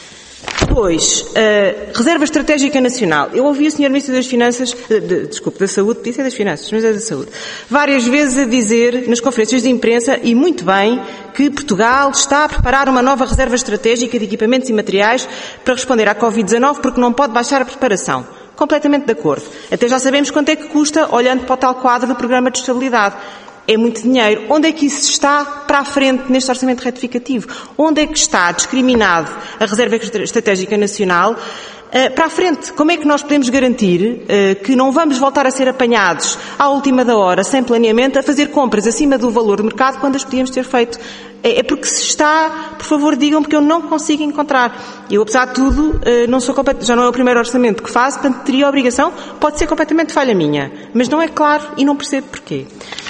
Speaker 9: Depois, uh, Reserva Estratégica Nacional. Eu ouvi o senhor Ministro das Finanças, de, de, desculpe, da Saúde, disse é das Finanças, mas é da Saúde, várias vezes a dizer nas conferências de imprensa, e muito bem, que Portugal está a preparar uma nova reserva estratégica de equipamentos e materiais para responder à covid dezanove porque não pode baixar a preparação. Completamente de acordo. Até já sabemos quanto é que custa, olhando para o tal quadro do Programa de Estabilidade. É muito dinheiro. Onde é que isso está para a frente neste orçamento retificativo? Onde é que está discriminado a Reserva Estratégica Nacional uh, para a frente? Como é que nós podemos garantir uh, que não vamos voltar a ser apanhados à última da hora, sem planeamento, a fazer compras acima do valor de mercado quando as podíamos ter feito? É, é porque se está, por favor digam, porque eu não consigo encontrar. Eu, apesar de tudo, uh, não sou complet... já não é o primeiro orçamento que faço, portanto teria a obrigação, pode ser completamente falha minha, mas não é claro e não percebo porquê.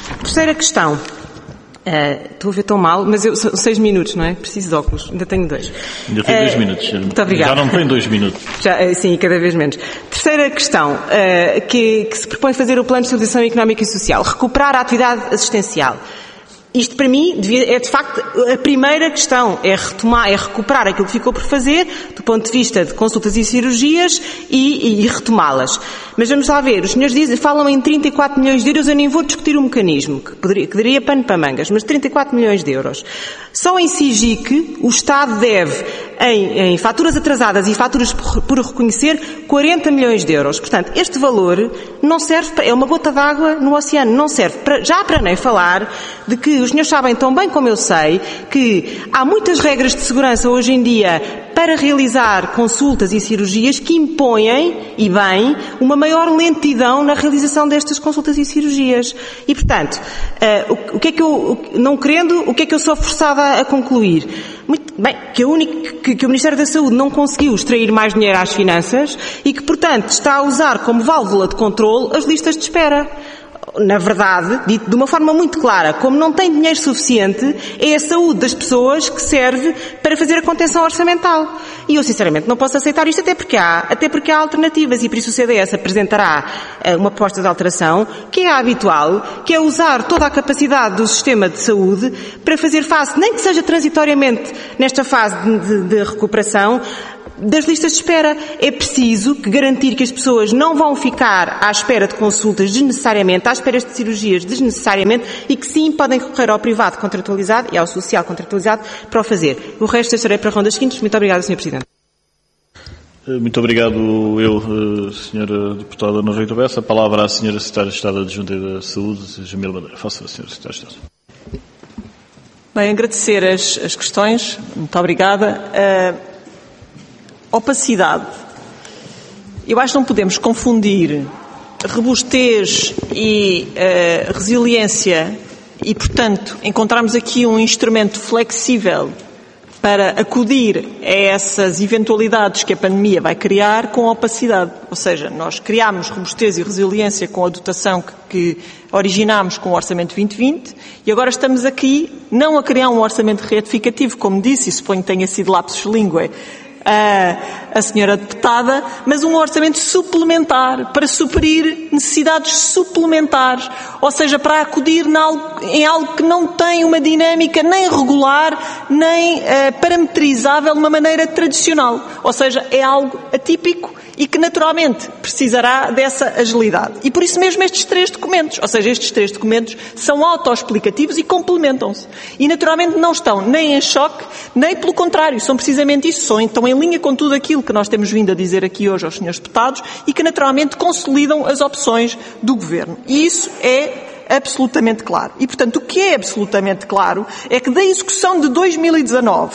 Speaker 9: Terceira questão. Uh, estou a ver tão mal, mas eu, são seis minutos, não é? Preciso de óculos, ainda tenho dois.
Speaker 1: Ainda tem uh, dois minutos.
Speaker 9: Muito obrigada.
Speaker 1: Já não tem dois minutos.
Speaker 9: Já, sim, cada vez menos. Terceira questão, uh, que, que se propõe fazer o Plano de Estabilização Económica e Social, recuperar a atividade assistencial. Isto, para mim, devia, é de facto a primeira questão, é retomar, é recuperar aquilo que ficou por fazer, do ponto de vista de consultas e cirurgias, e, e retomá-las. Mas vamos lá ver, os senhores dizem, falam em trinta e quatro milhões de euros, eu nem vou discutir o mecanismo, que, poderia, que daria pano para mangas, mas trinta e quatro milhões de euros. Só em SIGIC, o Estado deve, em, em faturas atrasadas e faturas por, por reconhecer, quarenta milhões de euros. Portanto, este valor não serve para, é uma gota d'água no oceano, não serve para, já para nem falar de que os senhores sabem tão bem como eu sei que há muitas regras de segurança hoje em dia para realizar consultas e cirurgias que impõem, e bem, uma maior lentidão na realização destas consultas e cirurgias. E, portanto, uh, o, o que é que eu, não querendo, o que é que eu sou forçada a concluir? Muito bem, que, a única, que, que o Ministério da Saúde não conseguiu extrair mais dinheiro às finanças e que, portanto, está a usar como válvula de controle as listas de espera. Na verdade, dito de uma forma muito clara, como não tem dinheiro suficiente, é a saúde das pessoas que serve para fazer a contenção orçamental. E eu, sinceramente, não posso aceitar isto, até porque há, até porque há alternativas, e por isso o C D S apresentará uh, uma proposta de alteração, que é a habitual, que é usar toda a capacidade do sistema de saúde para fazer face, nem que seja transitoriamente nesta fase de, de, de recuperação, das listas de espera. É preciso que garantir que as pessoas não vão ficar à espera de consultas desnecessariamente, à espera de cirurgias desnecessariamente, e que sim podem recorrer ao privado contratualizado e ao social contratualizado para o fazer. O resto deixarei para rondas seguintes. Muito obrigada, senhor Presidente.
Speaker 1: Muito obrigado, eu, senhora Deputada Norreira Bessa. A palavra à senhora Secretária de Estado Adjunta da Saúde, Jamila Madeira. Faça a senhora Secretária de Estado.
Speaker 3: Bem, agradecer as, as questões. Muito obrigada. Uh, Opacidade. Eu acho que não podemos confundir robustez e uh, resiliência e, portanto, encontrarmos aqui um instrumento flexível para acudir a essas eventualidades que a pandemia vai criar com opacidade. Ou seja, nós criámos robustez e resiliência com a dotação que, que originámos com o Orçamento vinte vinte e agora estamos aqui não a criar um orçamento retificativo, como disse, e suponho que tenha sido lapsus linguae, A, a senhora deputada, mas um orçamento suplementar para suprir necessidades suplementares, ou seja, para acudir na, em algo que não tem uma dinâmica nem regular, nem uh, parametrizável de uma maneira tradicional, ou seja, é algo atípico e que naturalmente precisará dessa agilidade. E por isso mesmo estes três documentos, ou seja, estes três documentos são autoexplicativos e complementam-se. E naturalmente não estão nem em choque, nem pelo contrário, são precisamente isso, são então em linha com tudo aquilo que nós temos vindo a dizer aqui hoje aos senhores deputados e que naturalmente consolidam as opções do Governo. E isso é absolutamente claro. E portanto o que é absolutamente claro é que da execução de dois mil e dezanove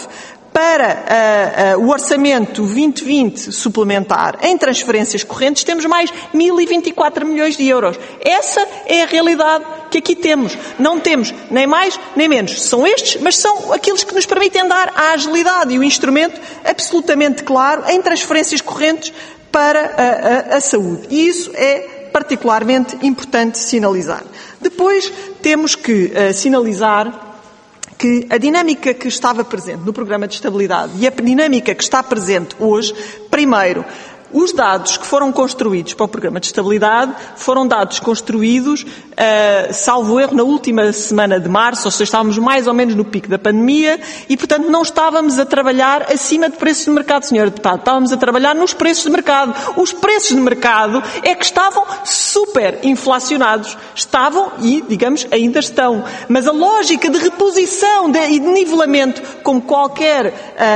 Speaker 3: para uh, uh, o orçamento vinte vinte suplementar em transferências correntes temos mais mil e vinte e quatro milhões de euros. Essa é a realidade que aqui temos. Não temos nem mais nem menos. São estes, mas são aqueles que nos permitem dar a agilidade e o instrumento absolutamente claro em transferências correntes para a, a, a saúde. E isso é particularmente importante sinalizar. Depois temos que uh, sinalizar que a dinâmica que estava presente no Programa de Estabilidade e a dinâmica que está presente hoje, primeiro, os dados que foram construídos para o Programa de Estabilidade foram dados construídos, uh, salvo erro, na última semana de março, ou seja, estávamos mais ou menos no pico da pandemia e, portanto, não estávamos a trabalhar acima de preços de mercado, senhora Deputada. Estávamos a trabalhar nos preços de mercado. Os preços de mercado é que estavam super inflacionados. Estavam e, digamos, ainda estão. Mas a lógica de reposição de, e de nivelamento, como qualquer uh,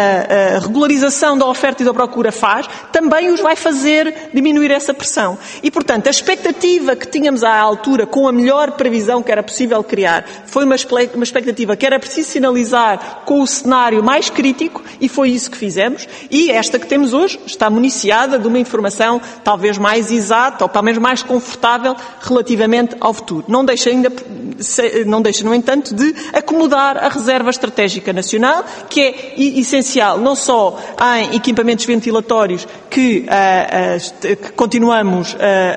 Speaker 3: uh, regularização da oferta e da procura faz, também os vai fazer diminuir essa pressão. E, portanto, a expectativa que tínhamos à altura, com a melhor previsão que era possível criar, foi uma, uma expectativa que era preciso sinalizar com o cenário mais crítico, e foi isso que fizemos. E esta que temos hoje está municiada de uma informação talvez mais exata, ou pelo menos mais confortável, relativamente ao futuro. Não deixa ainda, não deixa, no entanto, de acomodar a reserva estratégica nacional, que é essencial não só em equipamentos ventilatórios que uh, uh, que continuamos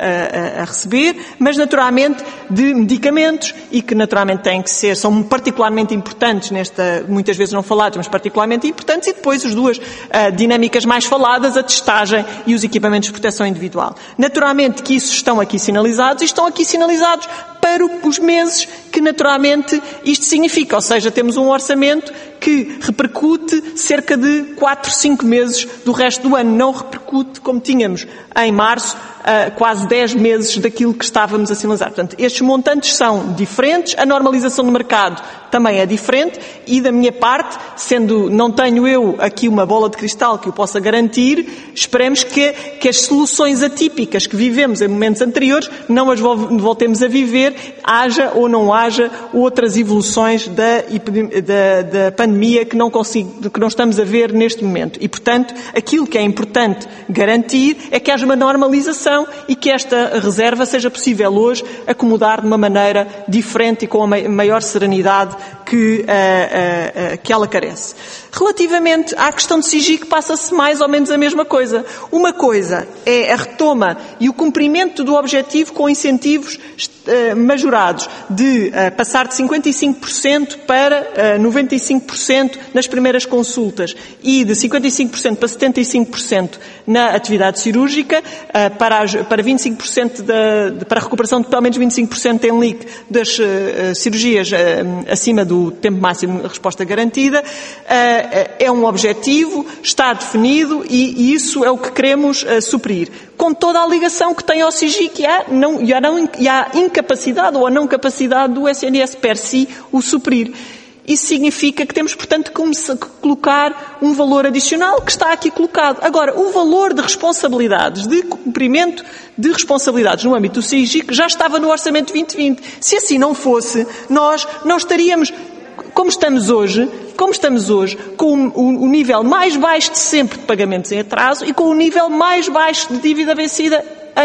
Speaker 3: a, a, a receber, mas naturalmente de medicamentos e que naturalmente têm que ser, são particularmente importantes nesta, muitas vezes não falados, mas particularmente importantes, e depois as duas uh, dinâmicas mais faladas, a testagem e os equipamentos de proteção individual. Naturalmente que isso estão aqui sinalizados e estão aqui sinalizados para os meses que naturalmente isto significa, ou seja, temos um orçamento que repercute cerca de quatro, cinco meses do resto do ano, não repercute como tínhamos em março, uh, quase dez meses daquilo que estávamos a sinalizar. Portanto, estes montantes são diferentes, a normalização do mercado também é diferente e da minha parte, sendo, não tenho eu aqui uma bola de cristal que o possa garantir, esperemos que, que as soluções atípicas que vivemos em momentos anteriores não as voltemos a viver, haja ou não haja outras evoluções da, da, da pandemia que não, consigo, que não estamos a ver neste momento. E, portanto, aquilo que é importante garantir é que haja uma normalização e que esta reserva seja possível hoje acomodar de uma maneira diferente e com a maior serenidade que, uh, uh, uh, que ela carece. Relativamente à questão de SIGIC, passa-se mais ou menos a mesma coisa. Uma coisa é a retoma e o cumprimento do objetivo com incentivos uh, majorados de uh, passar de cinquenta e cinco por cento para uh, noventa e cinco por cento nas primeiras consultas e de cinquenta e cinco por cento para setenta e cinco por cento na atividade cirúrgica, uh, para, as, para vinte e cinco por cento da, de, para a recuperação de pelo menos vinte e cinco por cento em L I C das uh, cirurgias uh, acima do tempo máximo de resposta garantida, uh, é um objetivo, está definido e, e isso é o que queremos uh, suprir. Com toda a ligação que tem ao SIGIC e há, não, e, há não, e há incapacidade ou a não capacidade do S N S per si o suprir. Isso significa que temos, portanto, que colocar um valor adicional que está aqui colocado. Agora, o valor de responsabilidades, de cumprimento de responsabilidades no âmbito do SIGIC já estava no Orçamento vinte vinte. Se assim não fosse, nós não estaríamos, como estamos hoje, como estamos hoje, com o, o nível mais baixo de sempre de pagamentos em atraso e com o nível mais baixo de dívida vencida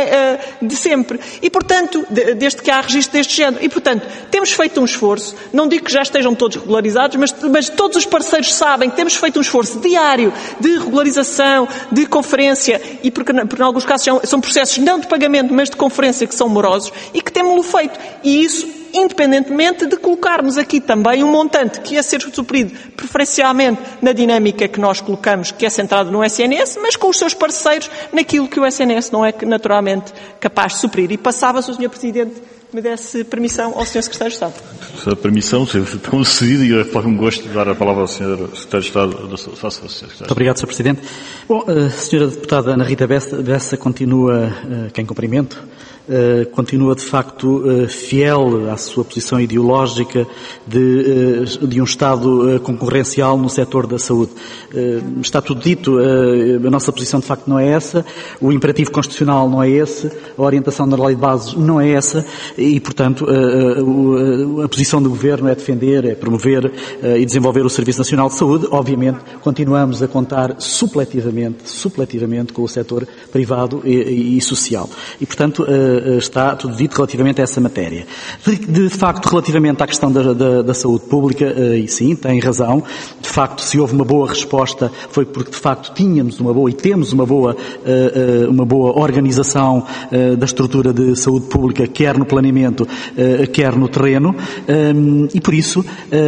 Speaker 3: de sempre. E, portanto, desde que há registro deste género. E, portanto, temos feito um esforço, não digo que já estejam todos regularizados, mas, mas todos os parceiros sabem que temos feito um esforço diário de regularização, de conferência, e porque, porque em alguns casos são, são processos não de pagamento, mas de conferência que são morosos, e que temos-lo feito. E isso, independentemente de colocarmos aqui também um montante que ia ser suprido preferencialmente na dinâmica que nós colocamos, que é centrado no S N S, mas com os seus parceiros naquilo que o S N S não é naturalmente capaz de suprir. E passava, se o senhor Presidente me desse permissão ao senhor Secretário de Estado.
Speaker 1: Se a permissão seja concedida, e eu me gosto de dar a palavra ao senhor Secretário de Estado. Faça ao senhor Secretário.
Speaker 6: Muito obrigado, senhor Presidente. Bom, a senhora Deputada Ana Rita Bessa, Bessa continua, uh, quem cumprimento, Uh, continua de facto uh, fiel à sua posição ideológica de, uh, de um Estado uh, concorrencial no setor da saúde. Uh, está tudo dito, uh, a nossa posição de facto não é essa, o imperativo constitucional não é esse, a orientação da lei de bases não é essa e, portanto, uh, uh, a posição do Governo é defender, é promover uh, e desenvolver o Serviço Nacional de Saúde. Obviamente, continuamos a contar supletivamente, supletivamente com o setor privado e, e, e social. E, portanto, uh, está tudo dito relativamente a essa matéria. De, de facto, relativamente à questão da, da, da saúde pública, e sim, tem razão, de facto, se houve uma boa resposta foi porque, de facto, tínhamos uma boa e temos uma boa, uma boa organização da estrutura de saúde pública, quer no planeamento, quer no terreno, e por isso,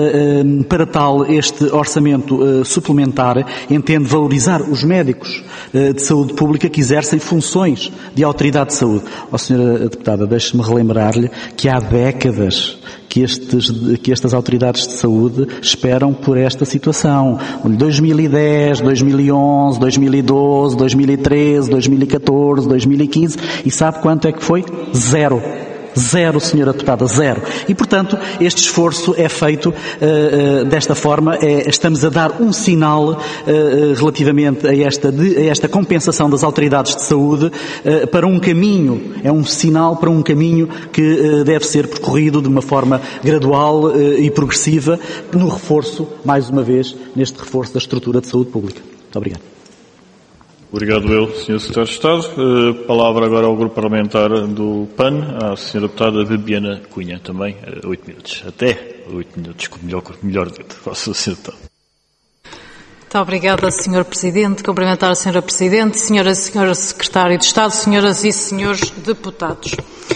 Speaker 6: para tal, este orçamento suplementar entende valorizar os médicos de saúde pública que exercem funções de autoridade de saúde. Ó, senhora Deputada, deixe-me relembrar-lhe que há décadas que, estes, que estas autoridades de saúde esperam por esta situação. dois mil e dez, dois mil e onze, dois mil e doze, dois mil e treze, dois mil e catorze, dois mil e quinze, e sabe quanto é que foi? Zero. Zero, senhora Deputada, zero. E, portanto, este esforço é feito uh, uh, desta forma, é, estamos a dar um sinal uh, relativamente a esta, de, a esta compensação das autoridades de saúde uh, para um caminho, é um sinal para um caminho que uh, deve ser percorrido de uma forma gradual uh, e progressiva no reforço, mais uma vez, neste reforço da estrutura de saúde pública. Muito obrigado.
Speaker 1: Obrigado eu, senhor Secretário de Estado. Uh, palavra agora ao Grupo Parlamentar do P A N, à senhora Deputada Bebiana Cunha, também, oito uh, minutos. Até oito minutos, com o melhor, melhor dedo. Faça, senhor Deputado.
Speaker 10: Muito obrigada, senhor Presidente. Cumprimentar a senhora Presidente, senhora e senhor Secretário de Estado, senhoras e senhores deputados.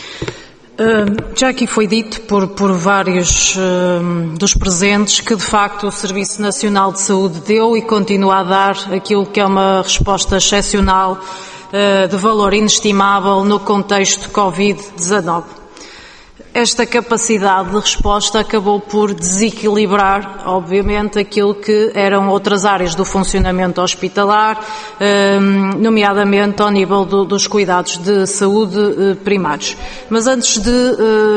Speaker 10: Uh, já aqui foi dito por, por vários uh, dos presentes que, de facto, o Serviço Nacional de Saúde deu e continua a dar aquilo que é uma resposta excepcional uh, de valor inestimável no contexto covid dezanove. Esta capacidade de resposta acabou por desequilibrar, obviamente, aquilo que eram outras áreas do funcionamento hospitalar, nomeadamente ao nível do, dos cuidados de saúde primários. Mas antes de,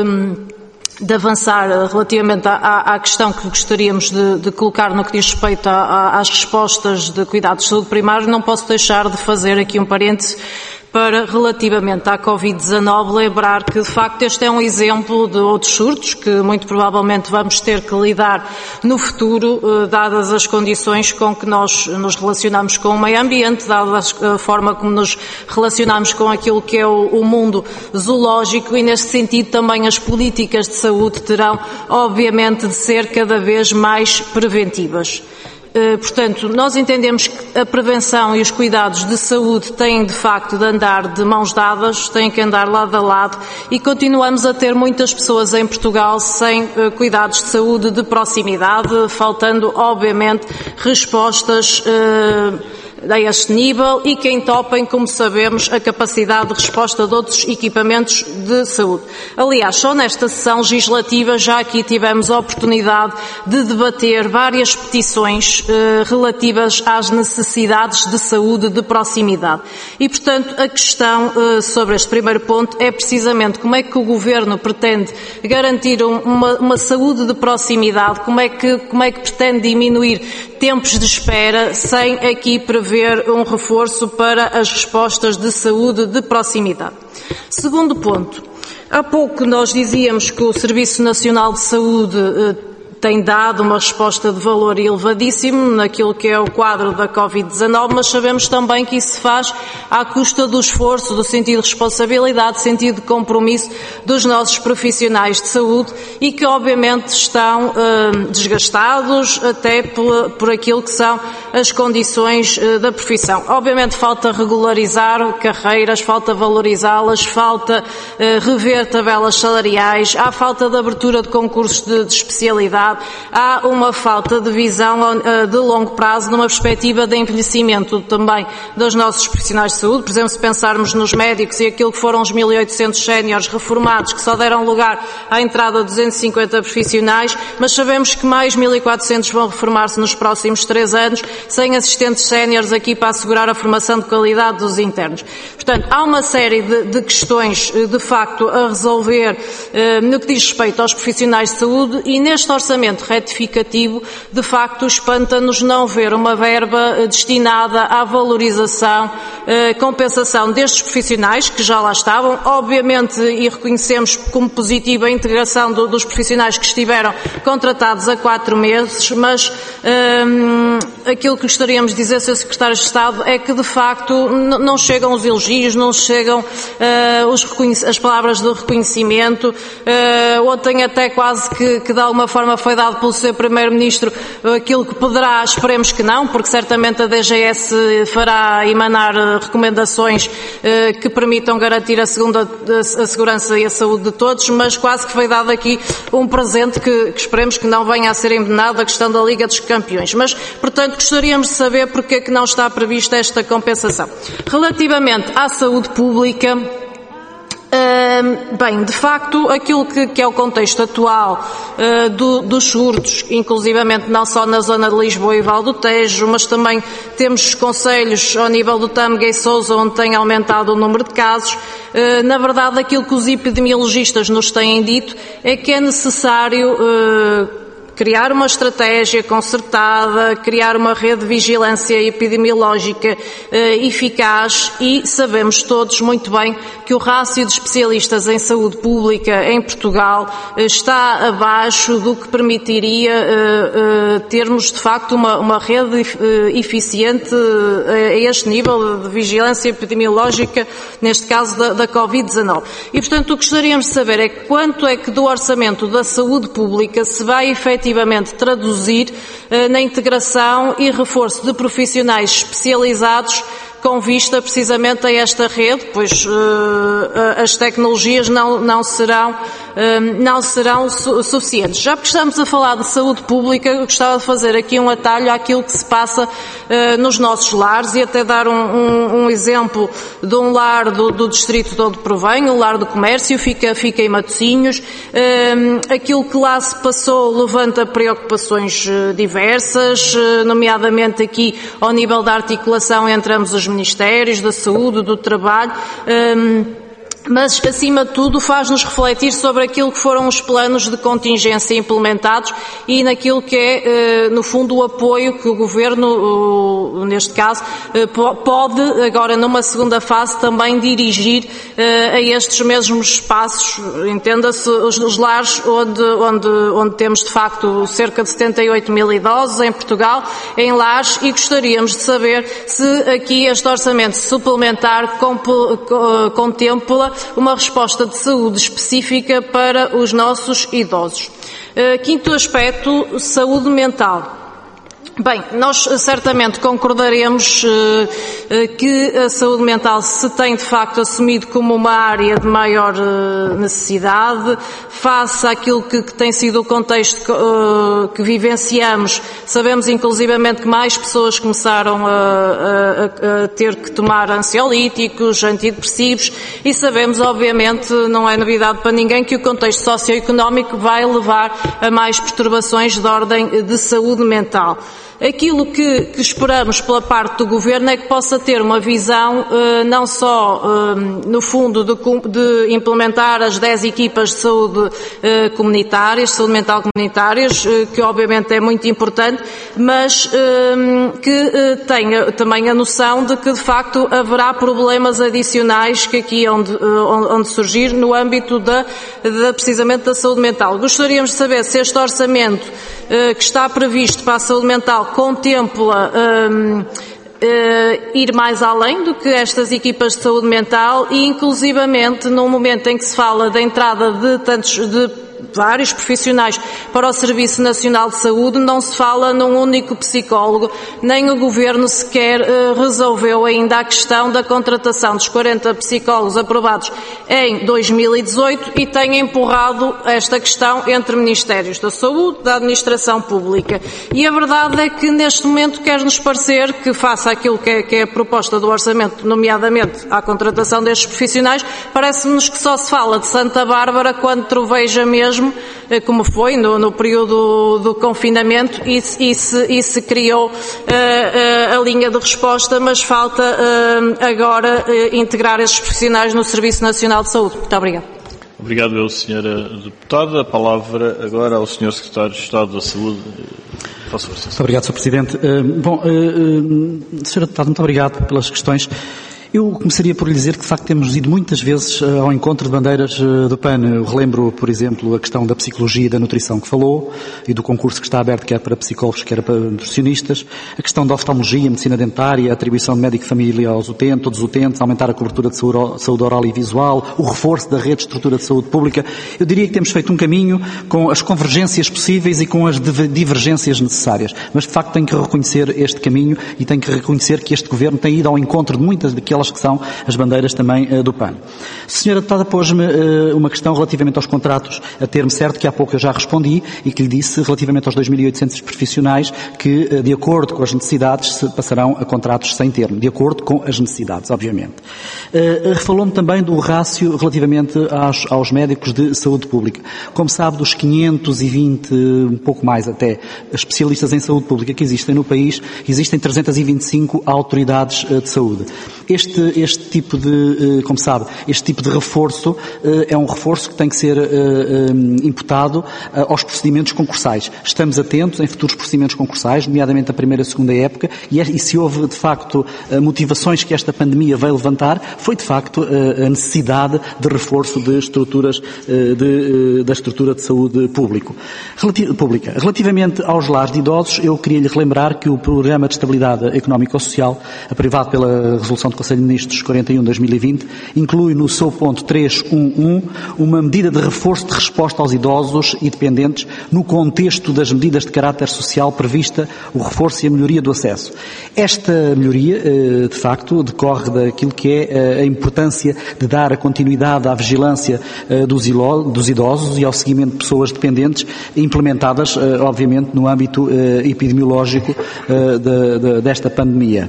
Speaker 10: de avançar relativamente à, à questão que gostaríamos de, de colocar no que diz respeito a, a, às respostas de cuidados de saúde primários, não posso deixar de fazer aqui um parêntese para, relativamente à covid dezanove, lembrar que, de facto, este é um exemplo de outros surtos que, muito provavelmente, vamos ter que lidar no futuro, dadas as condições com que nós nos relacionamos com o meio ambiente, dada a forma como nos relacionamos com aquilo que é o, o mundo zoológico, e, neste sentido, também as políticas de saúde terão, obviamente, de ser cada vez mais preventivas. Portanto, nós entendemos que a prevenção e os cuidados de saúde têm, de facto, de andar de mãos dadas, têm que andar lado a lado, e continuamos a ter muitas pessoas em Portugal sem cuidados de saúde de proximidade, faltando, obviamente, respostas a este nível, e quem topem, como sabemos, a capacidade de resposta de outros equipamentos de saúde. Aliás, só nesta sessão legislativa já aqui tivemos a oportunidade de debater várias petições eh, relativas às necessidades de saúde de proximidade. E, portanto, a questão eh, sobre este primeiro ponto é precisamente como é que o Governo pretende garantir um, uma, uma saúde de proximidade, como é que, como é que pretende diminuir tempos de espera sem aqui prever um reforço para as respostas de saúde de proximidade. Segundo ponto, há pouco nós dizíamos que o Serviço Nacional de Saúde eh, tem dado uma resposta de valor elevadíssimo naquilo que é o quadro da covid dezanove, mas sabemos também que isso se faz à custa do esforço, do sentido de responsabilidade, do sentido de compromisso dos nossos profissionais de saúde, e que obviamente estão eh, desgastados até por, por aquilo que são as condições eh, da profissão. Obviamente falta regularizar carreiras, falta valorizá-las, falta eh, rever tabelas salariais, há falta de abertura de concursos de, de especialidade, há uma falta de visão de longo prazo numa perspectiva de envelhecimento também dos nossos profissionais de saúde. Por exemplo, se pensarmos nos médicos e aquilo que foram os mil e oitocentos séniores reformados, que só deram lugar à entrada de duzentos e cinquenta profissionais, mas sabemos que mais mil e quatrocentos vão reformar-se nos próximos três anos, sem assistentes séniores aqui para assegurar a formação de qualidade dos internos. Portanto, há uma série de, de questões, de facto, a resolver eh, no que diz respeito aos profissionais de saúde, e neste orçamento retificativo, de facto, espanta-nos não ver uma verba destinada à valorização, eh, compensação destes profissionais que já lá estavam, obviamente, e reconhecemos como positiva a integração do, dos profissionais que estiveram contratados há quatro meses, mas eh, aquilo que gostaríamos de dizer, senhor Secretário de Estado, é que, de facto, não chegam os elogios, não chegam eh, os as palavras de reconhecimento. Eh, ontem até quase que, que de alguma forma foi dado pelo seu Primeiro-Ministro aquilo que poderá, esperemos que não, porque certamente a D G S fará emanar recomendações eh, que permitam garantir a, segunda, a segurança e a saúde de todos, mas quase que foi dado aqui um presente que, que esperemos que não venha a ser envenenado, a questão da Liga dos Campeões. Mas, portanto, gostaríamos de saber porque é que não está prevista esta compensação. Relativamente à saúde pública, Uh, bem, de facto, aquilo que, que é o contexto atual uh, do, dos surtos, inclusivamente não só na zona de Lisboa e Val do Tejo, mas também temos concelhos ao nível do Tâmega e Sousa, onde tem aumentado o número de casos. Uh, na verdade, aquilo que os epidemiologistas nos têm dito é que é necessário uh, criar uma estratégia concertada, criar uma rede de vigilância epidemiológica eh, eficaz, e sabemos todos muito bem que o rácio de especialistas em saúde pública em Portugal eh, está abaixo do que permitiria eh, eh, termos, de facto, uma, uma rede eh, eficiente eh, a este nível de vigilância epidemiológica, neste caso da, da covid dezanove. E, portanto, o que gostaríamos de saber é quanto é que do orçamento da saúde pública se vai efetivamente efetivamente traduzir uh, na integração e reforço de profissionais especializados com vista precisamente a esta rede, pois uh, as tecnologias não, não serão, uh, não serão su suficientes. Já que estamos a falar de saúde pública, eu gostava de fazer aqui um atalho àquilo que se passa uh, nos nossos lares e até dar um, um, um exemplo de um lar do, do distrito de onde provenho, o lar do comércio, fica, fica em Matosinhos. Uh, aquilo que lá se passou levanta preocupações uh, diversas, uh, nomeadamente aqui ao nível da articulação entre ambos os Ministérios da Saúde, do Trabalho, um, mas, acima de tudo, faz-nos refletir sobre aquilo que foram os planos de contingência implementados e naquilo que é, no fundo, o apoio que o Governo, neste caso, pode, agora numa segunda fase, também dirigir a estes mesmos espaços, entenda-se, os lares onde, onde, onde temos, de facto, cerca de setenta e oito mil idosos em Portugal, em lares, e gostaríamos de saber se aqui este orçamento suplementar contempla uma resposta de saúde específica para os nossos idosos. Quinto aspecto, saúde mental. Bem, nós certamente concordaremos uh, que a saúde mental se tem de facto assumido como uma área de maior uh, necessidade, face àquilo que, que tem sido o contexto uh, que vivenciamos. Sabemos inclusivamente que mais pessoas começaram a, a, a ter que tomar ansiolíticos, antidepressivos, e sabemos, obviamente, não é novidade para ninguém, que o contexto socioeconómico vai levar a mais perturbações de ordem de saúde mental. Aquilo que, que esperamos pela parte do Governo é que possa ter uma visão eh, não só, eh, no fundo, de, de implementar as dez equipas de saúde eh, comunitárias, saúde mental comunitárias, eh, que obviamente é muito importante, mas eh, que eh, tenha também a noção de que, de facto, haverá problemas adicionais que aqui onde, eh, onde surgir no âmbito da, da, precisamente da saúde mental. Gostaríamos de saber se este orçamento eh, que está previsto para a saúde mental contempla um, uh, ir mais além do que estas equipas de saúde mental e, inclusivamente, num momento em que se fala da entrada de tantos de vários profissionais para o Serviço Nacional de Saúde, não se fala num único psicólogo, nem o Governo sequer uh, resolveu ainda a questão da contratação dos quarenta psicólogos aprovados em dois mil e dezoito e tem empurrado esta questão entre Ministérios da Saúde, da Administração Pública. E a verdade é que, neste momento, quer-nos parecer que, face àquilo que é, que é a proposta do orçamento, nomeadamente à contratação destes profissionais, parece-nos que só se fala de Santa Bárbara quando troveja mesmo, como foi no, no período do confinamento, e, e, se, e se criou uh, uh, a linha de resposta, mas falta uh, agora uh, integrar esses profissionais no Serviço Nacional de Saúde. Muito obrigada.
Speaker 1: Obrigado, senhora Deputada. A palavra agora ao senhor Secretário de Estado da Saúde. Faça força.
Speaker 6: Muito obrigado, senhor Presidente. Uh, bom, uh, uh, senhora Deputada, muito obrigado pelas questões. Eu começaria por lhe dizer que, de facto, temos ido muitas vezes ao encontro de bandeiras do P A N. Eu relembro, por exemplo, a questão da psicologia e da nutrição que falou, e do concurso que está aberto, quer para psicólogos, quer para nutricionistas, a questão da oftalmologia, medicina dentária, a atribuição de médico de família aos utentes, todos os utentes, aumentar a cobertura de saúde oral e visual, o reforço da rede de estrutura de saúde pública. Eu diria que temos feito um caminho com as convergências possíveis e com as divergências necessárias. Mas, de facto, tenho que reconhecer este caminho e tenho que reconhecer que este Governo tem ido ao encontro de muitas daquelas que são as bandeiras também uh, do P A N. A senhora Deputada pôs-me uh, uma questão relativamente aos contratos a termo certo, que há pouco eu já respondi e que lhe disse relativamente aos dois mil e oitocentos profissionais que, uh, de acordo com as necessidades, se passarão a contratos sem termo, de acordo com as necessidades, obviamente. Uh, Falou-me também do rácio relativamente aos, aos médicos de saúde pública. Como sabe, dos quinhentos e vinte, um pouco mais até, especialistas em saúde pública que existem no país, existem trezentos e vinte e cinco autoridades uh, de saúde. Este Este tipo de, como sabe, este tipo de reforço é um reforço que tem que ser imputado aos procedimentos concursais. Estamos atentos em futuros procedimentos concursais, nomeadamente a primeira e a segunda época, e se houve, de facto, motivações que esta pandemia veio levantar, foi, de facto, a necessidade de reforço de estruturas, de, da estrutura de saúde público, pública. Relativamente aos lares de idosos, eu queria lhe relembrar que o Programa de Estabilidade Económico-Social, aprovado pela Resolução do Conselho Conselho de Ministros quarenta e um barra dois mil e vinte, inclui no seu ponto trezentos e onze uma medida de reforço de resposta aos idosos e dependentes no contexto das medidas de caráter social prevista, o reforço e a melhoria do acesso. Esta melhoria, de facto, decorre daquilo que é a importância de dar a continuidade à vigilância dos idosos e ao seguimento de pessoas dependentes, implementadas, obviamente, no âmbito epidemiológico desta pandemia.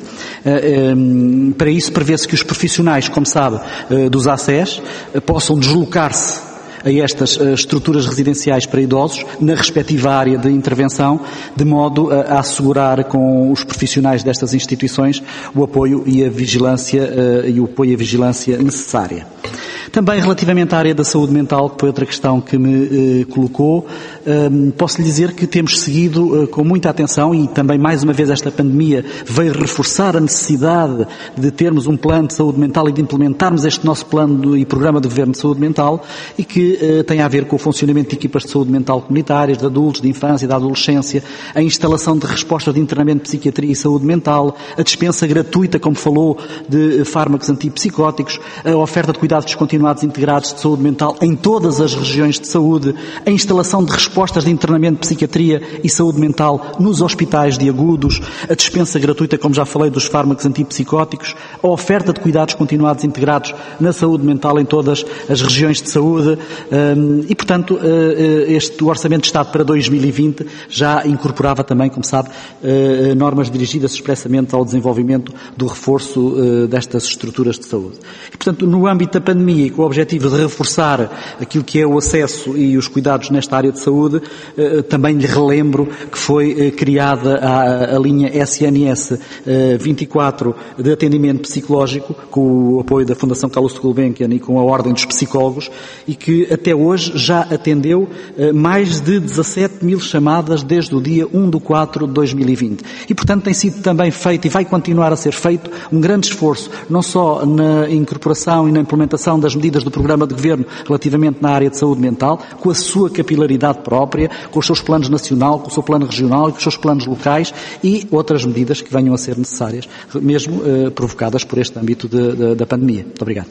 Speaker 6: Para isso, prevê-se que os profissionais, como sabe, dos A C E S, possam deslocar-se a estas estruturas residenciais para idosos, na respectiva área de intervenção, de modo a assegurar com os profissionais destas instituições o apoio e a vigilância, e o apoio e a vigilância necessária. Também relativamente à área da saúde mental, que foi outra questão que me eh, colocou, eh, posso lhe dizer que temos seguido eh, com muita atenção, e também mais uma vez esta pandemia veio reforçar a necessidade de termos um plano de saúde mental e de implementarmos este nosso plano e programa de governo de saúde mental, e que eh, tem a ver com o funcionamento de equipas de saúde mental comunitárias, de adultos, de infância e da adolescência, a instalação de respostas de internamento de psiquiatria e saúde mental, a dispensa gratuita, como falou, de fármacos antipsicóticos, a oferta de cuidados continuados integrados de saúde mental em todas as regiões de saúde, a instalação de respostas de internamento de psiquiatria e saúde mental nos hospitais de agudos, a dispensa gratuita, como já falei, dos fármacos antipsicóticos, a oferta de cuidados continuados integrados na saúde mental em todas as regiões de saúde, e, portanto, este Orçamento de Estado para dois mil e vinte já incorporava também, como sabe, normas dirigidas expressamente ao desenvolvimento do reforço destas estruturas de saúde. E, portanto, no âmbito da pandemia, e com o objetivo de reforçar aquilo que é o acesso e os cuidados nesta área de saúde, também lhe relembro que foi criada a, a linha S N S vinte e quatro de atendimento psicológico, com o apoio da Fundação Carlos Gulbenkian e com a Ordem dos Psicólogos, e que até hoje já atendeu mais de dezassete mil chamadas desde o dia um de quatro de dois mil e vinte. E, portanto, tem sido também feito, e vai continuar a ser feito, um grande esforço, não só na incorporação e na implementação das medidas do programa de governo relativamente na área de saúde mental, com a sua capilaridade própria, com os seus planos nacional, com o seu plano regional e com os seus planos locais, e outras medidas que venham a ser necessárias, mesmo eh, provocadas por este âmbito de, de, da pandemia. Muito obrigado.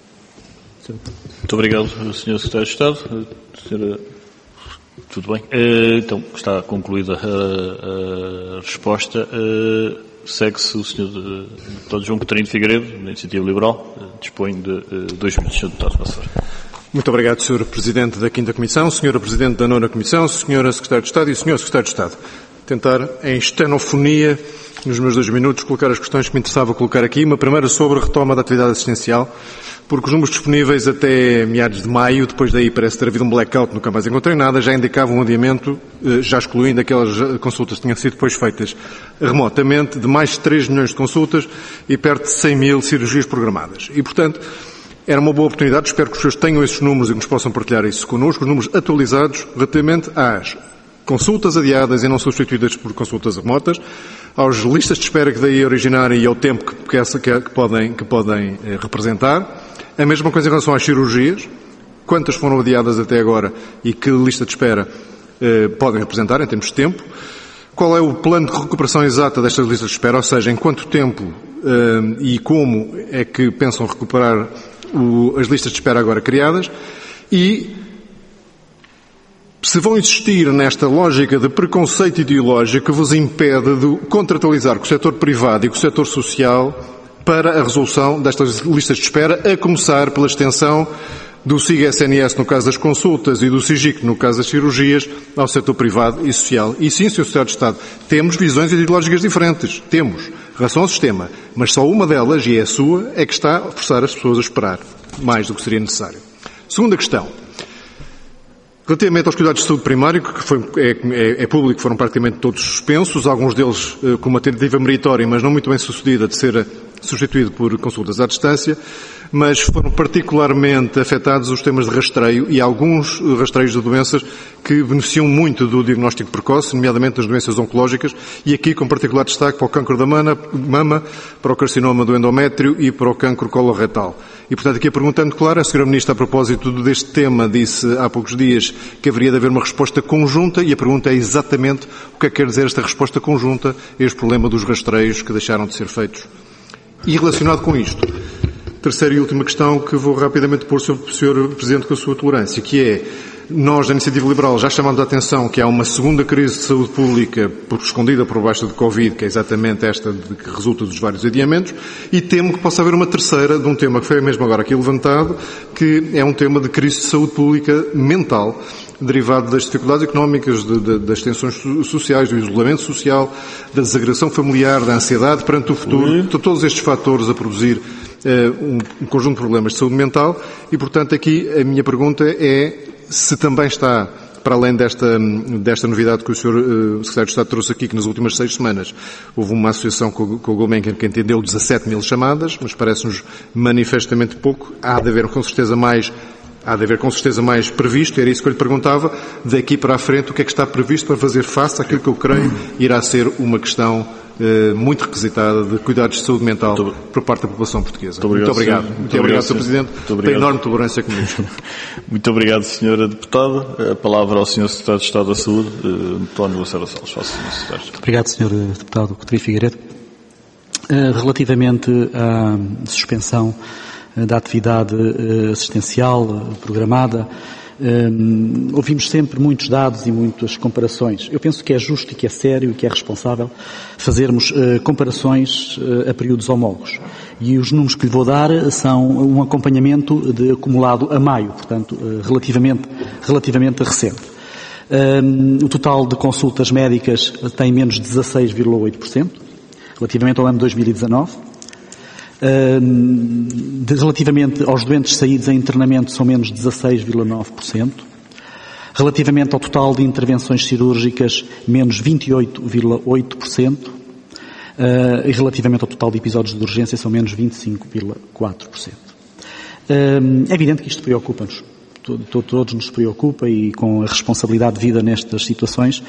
Speaker 1: Muito obrigado, senhor Secretário de Estado. Senhora... Tudo bem. Então, está concluída a, a resposta. Segue-se o senhor Deputado João Coutinho de Figueiredo, da Iniciativa Liberal. Dispõe de dois minutos, senhor Deputado.
Speaker 11: Muito obrigado, senhor Presidente da quinta Comissão, senhora Presidente da nona Comissão, senhora Secretária de Estado e senhor Secretário de Estado. Tentar, em estenofonia, nos meus dois minutos, colocar as questões que me interessava colocar aqui. Uma primeira sobre a retoma da atividade assistencial, porque os números disponíveis até meados de maio, depois daí parece ter havido um blackout, nunca mais encontrei nada, já indicavam um adiamento, já excluindo aquelas consultas que tinham sido depois feitas remotamente, de mais de três milhões de consultas e perto de cem mil cirurgias programadas. E, portanto, era uma boa oportunidade, espero que os senhores tenham esses números e que nos possam partilhar isso connosco, os números atualizados relativamente às consultas adiadas e não substituídas por consultas remotas, aos listas de espera que daí originarem e ao tempo que, que, essa, que, que podem, que podem eh, representar. A mesma coisa em relação às cirurgias, quantas foram adiadas até agora e que lista de espera eh, podem representar em termos de tempo. Qual é o plano de recuperação exata destas listas de espera, ou seja, em quanto tempo eh, e como é que pensam recuperar o, as listas de espera agora criadas, e se vão insistir nesta lógica de preconceito ideológico que vos impede de contratualizar com o setor privado e com o setor social para a resolução destas listas de espera, a começar pela extensão do S I G S N S no caso das consultas e do S I G I C no caso das cirurgias ao setor privado e social. E sim, senhor Secretário de Estado, temos visões ideológicas diferentes. Temos, em relação ao sistema. Mas só uma delas, e é a sua, é que está a forçar as pessoas a esperar mais do que seria necessário. Segunda questão. Relativamente aos cuidados de saúde primário, que foi, é, é, é público, foram praticamente todos suspensos, alguns deles eh, com uma tentativa meritória, mas não muito bem sucedida, de ser substituído por consultas à distância, mas foram particularmente afetados os temas de rastreio e alguns rastreios de doenças que beneficiam muito do diagnóstico precoce, nomeadamente das doenças oncológicas, e aqui com particular destaque para o cancro da mama, para o carcinoma do endométrio e para o cancro coloretal. E, portanto, aqui a pergunta é muito clara. A senhora Ministra, a propósito deste tema, disse há poucos dias que haveria de haver uma resposta conjunta, e a pergunta é exatamente o que é que quer dizer esta resposta conjunta a este problema dos rastreios que deixaram de ser feitos. E relacionado com isto, terceira e última questão que vou rapidamente pôr sobre o senhor Presidente com a sua tolerância, que é, nós, da Iniciativa Liberal, já chamamos a atenção que há uma segunda crise de saúde pública por, escondida por baixo de Covid, que é exatamente esta de, que resulta dos vários adiamentos, e temo que possa haver uma terceira de um tema que foi mesmo agora aqui levantado, que é um tema de crise de saúde pública mental, derivado das dificuldades económicas, de, de, das tensões sociais, do isolamento social, da desagradação familiar, da ansiedade perante o futuro, uhum. todos estes fatores a produzir uh, um, um conjunto de problemas de saúde mental, e portanto aqui a minha pergunta é se também está, para além desta, desta novidade que o senhor uh, Secretário de Estado trouxe aqui, que nas últimas seis semanas houve uma associação com, com o Gulbenkian que entendeu dezassete mil chamadas, mas parece-nos manifestamente pouco, há de haver com certeza mais Há de haver com certeza mais previsto, era isso que eu lhe perguntava, daqui para a frente o que é que está previsto para fazer face àquilo que eu creio irá ser uma questão eh, muito requisitada de cuidados de saúde mental muito, por parte da população portuguesa. Muito obrigado. Muito obrigado, muito muito obrigado senhor Presidente, pela enorme tolerância comigo.
Speaker 1: Muito obrigado, senhora Deputada. A palavra ao senhor Secretário de Estado da Saúde, António Lacerda Salles. Faço, senhor Secretário.
Speaker 6: Muito obrigado, senhor Deputado Coutinho Figueiredo. Relativamente à suspensão da atividade assistencial programada, um, ouvimos sempre muitos dados e muitas comparações. Eu penso que é justo e que é sério e que é responsável fazermos uh, comparações uh, a períodos homólogos. E os números que lhe vou dar são um acompanhamento de acumulado a maio, portanto, uh, relativamente, relativamente recente. Um, o total de consultas médicas tem menos de dezasseis vírgula oito por cento, relativamente ao ano dois mil e dezanove. De, relativamente aos doentes saídos em internamento são menos de dezasseis vírgula nove por cento. Relativamente ao total de intervenções cirúrgicas, menos vinte e oito vírgula oito por cento. Uh, e relativamente ao total de episódios de urgência são menos vinte e cinco vírgula quatro por cento. Uh, é evidente que isto preocupa-nos. Todos nos preocupa e com a responsabilidade devida nestas situações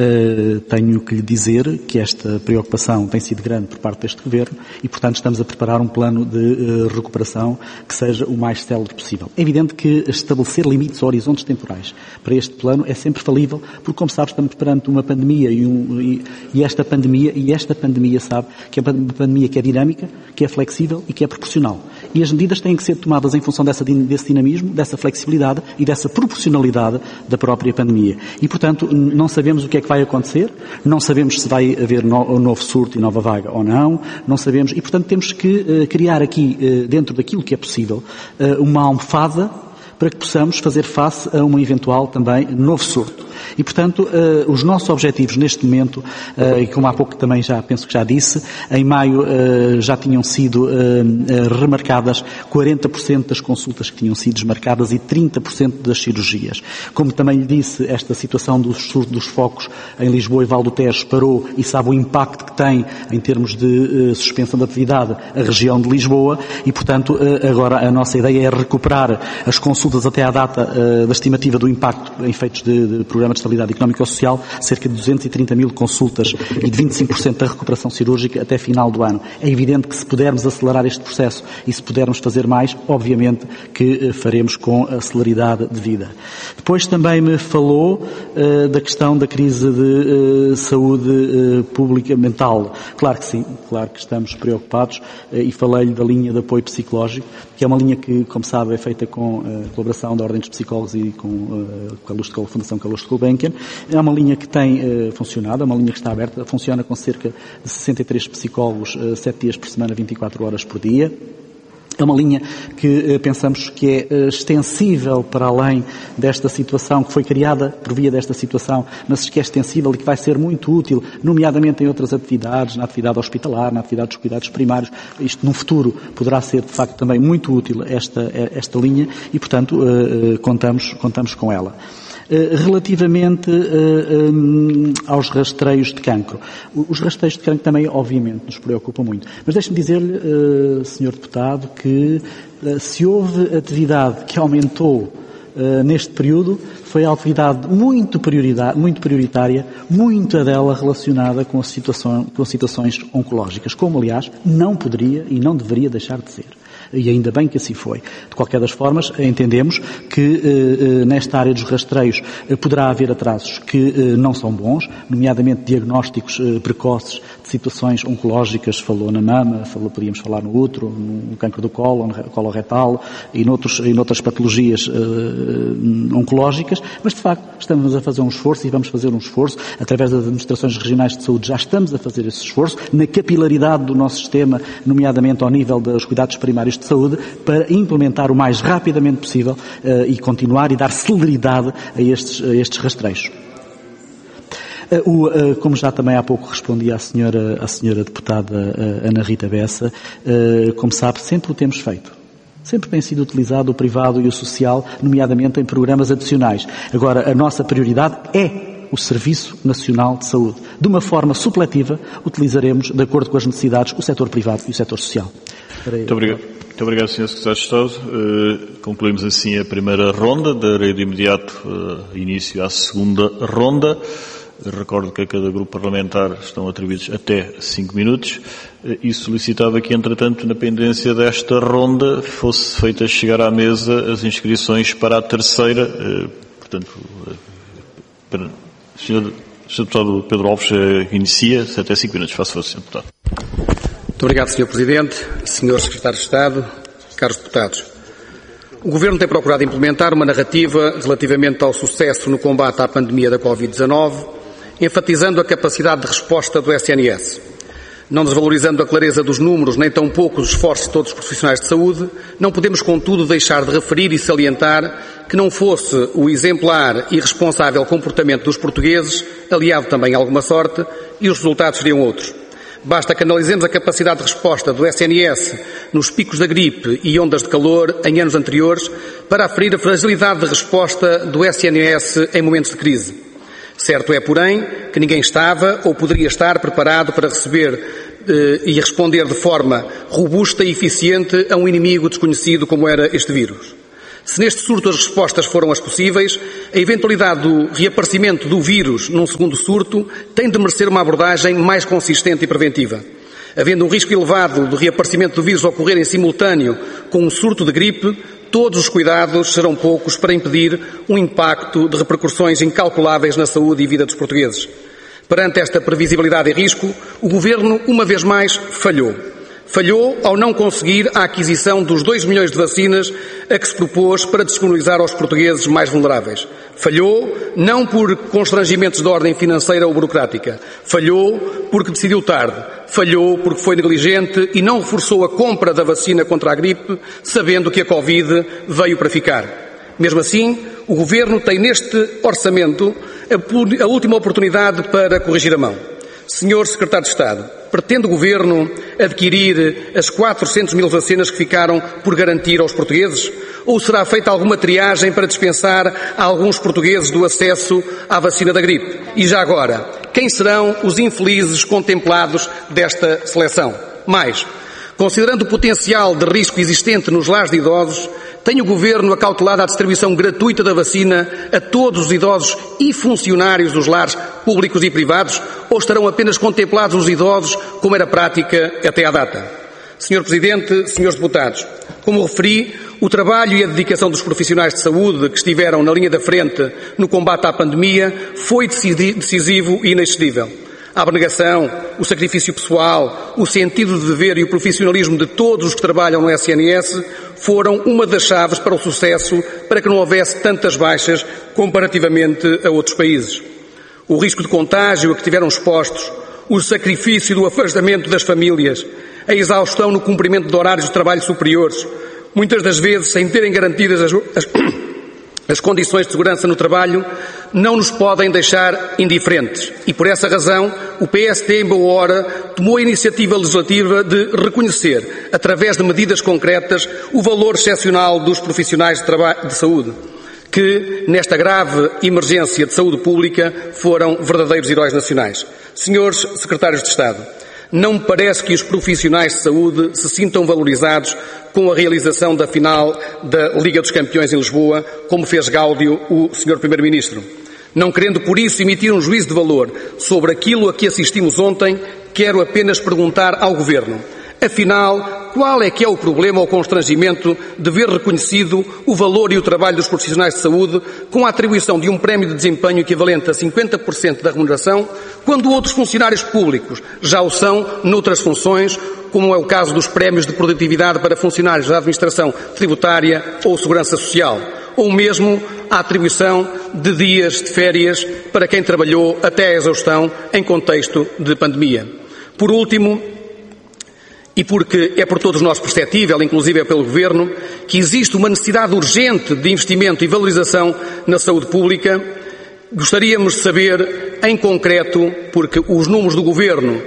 Speaker 6: uh, tenho que lhe dizer que esta preocupação tem sido grande por parte deste Governo e, portanto, estamos a preparar um plano de uh, recuperação que seja o mais célere possível. É evidente que estabelecer limites ou horizontes temporais para este plano é sempre falível, porque, como sabe, estamos perante uma pandemia e, um, e, e esta pandemia, e esta pandemia sabe que é uma pandemia que é dinâmica, que é flexível e que é proporcional. E as medidas têm que ser tomadas em função dessa, desse dinamismo, dessa flexibilidade e dessa proporcionalidade da própria pandemia. E, portanto, não sabemos o que é que vai acontecer, não sabemos se vai haver no, um novo surto e nova vaga ou não, não sabemos, e, portanto, temos que uh, criar aqui, uh, dentro daquilo que é possível, uh, uma almofada para que possamos fazer face a um eventual também novo surto. E, portanto, uh, os nossos objetivos neste momento, uh, e como há pouco também já penso que já disse, em maio uh, já tinham sido uh, uh, remarcadas quarenta por cento das consultas que tinham sido desmarcadas e trinta por cento das cirurgias. Como também lhe disse, esta situação dos surtos dos focos em Lisboa e Val do Tejo parou e sabe o impacto que tem em termos de uh, suspensão de atividade a região de Lisboa e, portanto, uh, agora a nossa ideia é recuperar as consultas até à data uh, da estimativa do impacto em efeitos de, de programa de estabilidade económico-social, cerca de duzentos e trinta mil consultas e de vinte e cinco por cento da recuperação cirúrgica até final do ano. É evidente que se pudermos acelerar este processo e se pudermos fazer mais, obviamente que faremos com a celeridade devida. Depois também me falou uh, da questão da crise de uh, saúde uh, pública mental. Claro que sim, claro que estamos preocupados uh, e falei-lhe da linha de apoio psicológico, que é uma linha que, como sabe, é feita com a colaboração da Ordem dos Psicólogos e com uh, a Fundação Carlos de Gulbenkian. É uma linha que tem uh, funcionado, é uma linha que está aberta, funciona com cerca de sessenta e três psicólogos, uh, sete dias por semana, vinte e quatro horas por dia. É uma linha que uh, pensamos que é uh, extensível para além desta situação, que foi criada por via desta situação, mas que é extensível e que vai ser muito útil, nomeadamente em outras atividades, na atividade hospitalar, na atividade dos cuidados primários. Isto, no futuro, poderá ser, de facto, também muito útil esta, esta linha e, portanto, uh, uh, contamos, contamos com ela. Relativamente uh, um, aos rastreios de cancro. Os rastreios de cancro também, obviamente, nos preocupam muito. Mas deixe-me dizer-lhe, uh, senhor Deputado, que uh, se houve atividade que aumentou uh, neste período, foi a atividade muito, muito prioritária, muita dela relacionada com, a situação, com situações oncológicas, como, aliás, não poderia e não deveria deixar de ser. E ainda bem que assim foi. De qualquer das formas, entendemos que eh, nesta área dos rastreios eh, poderá haver atrasos que eh, não são bons, nomeadamente diagnósticos eh, precoces de situações oncológicas, falou na mama, falou, podíamos falar no útero, no cancro do colo, no colo retal e noutros, e noutras patologias eh, oncológicas, mas de facto estamos a fazer um esforço e vamos fazer um esforço, através das administrações regionais de saúde já estamos a fazer esse esforço, na capilaridade do nosso sistema, nomeadamente ao nível dos cuidados primários de saúde, para implementar o mais rapidamente possível uh, e continuar e dar celeridade a estes, a estes rastreios. Uh, o, uh, como já também há pouco respondi à senhora, à senhora deputada uh, Ana Rita Bessa, uh, como sabe, sempre o temos feito. Sempre tem sido utilizado o privado e o social, nomeadamente em programas adicionais. Agora, a nossa prioridade é o Serviço Nacional de Saúde. De uma forma supletiva, utilizaremos, de acordo com as necessidades, o setor privado e o setor social.
Speaker 1: Muito obrigado. Muito obrigado, senhor Secretário de Estado. Uh, concluímos assim a primeira ronda. Darei de imediato uh, início à segunda ronda. Recordo que a cada grupo parlamentar estão atribuídos até cinco minutos uh, e solicitava que, entretanto, na pendência desta ronda, fosse feita chegar à mesa as inscrições para a terceira. Uh, portanto, uh, para... Senhor, senhor Deputado Pedro Alves inicia, até cinco minutos. Faça favor, senhor Deputado.
Speaker 12: Muito obrigado, senhor Presidente, senhor Secretário de Estado, caros deputados. O Governo tem procurado implementar uma narrativa relativamente ao sucesso no combate à pandemia da covid dezanove, enfatizando a capacidade de resposta do S N S. Não desvalorizando a clareza dos números, nem tampouco os esforços de todos os profissionais de saúde, não podemos, contudo, deixar de referir e salientar que não fosse o exemplar e responsável comportamento dos portugueses, aliado também a alguma sorte, e os resultados seriam outros. Basta que analisemos a capacidade de resposta do S N S nos picos da gripe e ondas de calor em anos anteriores para aferir a fragilidade de resposta do S N S em momentos de crise. Certo é, porém, que ninguém estava ou poderia estar preparado para receber eh, e responder de forma robusta e eficiente a um inimigo desconhecido como era este vírus. Se neste surto as respostas foram as possíveis, a eventualidade do reaparecimento do vírus num segundo surto tem de merecer uma abordagem mais consistente e preventiva. Havendo um risco elevado do reaparecimento do vírus ocorrer em simultâneo com um surto de gripe, todos os cuidados serão poucos para impedir um impacto de repercussões incalculáveis na saúde e vida dos portugueses. Perante esta previsibilidade e risco, o Governo, uma vez mais, falhou. Falhou ao não conseguir a aquisição dos dois milhões de vacinas a que se propôs para disponibilizar aos portugueses mais vulneráveis. Falhou não por constrangimentos de ordem financeira ou burocrática. Falhou porque decidiu tarde. Falhou porque foi negligente e não reforçou a compra da vacina contra a gripe, sabendo que a Covid veio para ficar. Mesmo assim, o Governo tem neste orçamento a última oportunidade para corrigir a mão. Senhor Secretário de Estado, pretende o Governo adquirir as quatrocentas mil vacinas que ficaram por garantir aos portugueses? Ou será feita alguma triagem para dispensar a alguns portugueses do acesso à vacina da gripe? E já agora, quem serão os infelizes contemplados desta seleção? Mais, considerando o potencial de risco existente nos lares de idosos, tem o Governo acautelado a distribuição gratuita da vacina a todos os idosos e funcionários dos lares públicos e privados, ou estarão apenas contemplados os idosos, como era prática até à data? senhor Presidente, senhores deputados, como referi, o trabalho e a dedicação dos profissionais de saúde que estiveram na linha da frente no combate à pandemia foi decisivo e inexcedível. A abnegação, o sacrifício pessoal, o sentido de dever e o profissionalismo de todos os que trabalham no S N S foram uma das chaves para o sucesso, para que não houvesse tantas baixas comparativamente a outros países. O risco de contágio a que tiveram expostos, o sacrifício do afastamento das famílias, a exaustão no cumprimento de horários de trabalho superiores, muitas das vezes sem terem garantidas as, as, as condições de segurança no trabalho, não nos podem deixar indiferentes. E por essa razão, o P S D, em boa hora, tomou a iniciativa legislativa de reconhecer, através de medidas concretas, o valor excepcional dos profissionais de, trabalho, de saúde, que, nesta grave emergência de saúde pública, foram verdadeiros heróis nacionais. Senhores Secretários de Estado, não me parece que os profissionais de saúde se sintam valorizados com a realização da final da Liga dos Campeões em Lisboa, como fez gáudio o senhor Primeiro-Ministro. Não querendo, por isso, emitir um juízo de valor sobre aquilo a que assistimos ontem, quero apenas perguntar ao Governo: afinal, qual é que é o problema ou constrangimento de ver reconhecido o valor e o trabalho dos profissionais de saúde com a atribuição de um prémio de desempenho equivalente a cinquenta por cento da remuneração, quando outros funcionários públicos já o são noutras funções, como é o caso dos prémios de produtividade para funcionários da administração tributária ou segurança social, ou mesmo a atribuição de dias de férias para quem trabalhou até a exaustão em contexto de pandemia. Por último, e porque é por todos nós perceptível, inclusive é pelo Governo, que existe uma necessidade urgente de investimento e valorização na saúde pública, gostaríamos de saber, em concreto, porque os números do Governo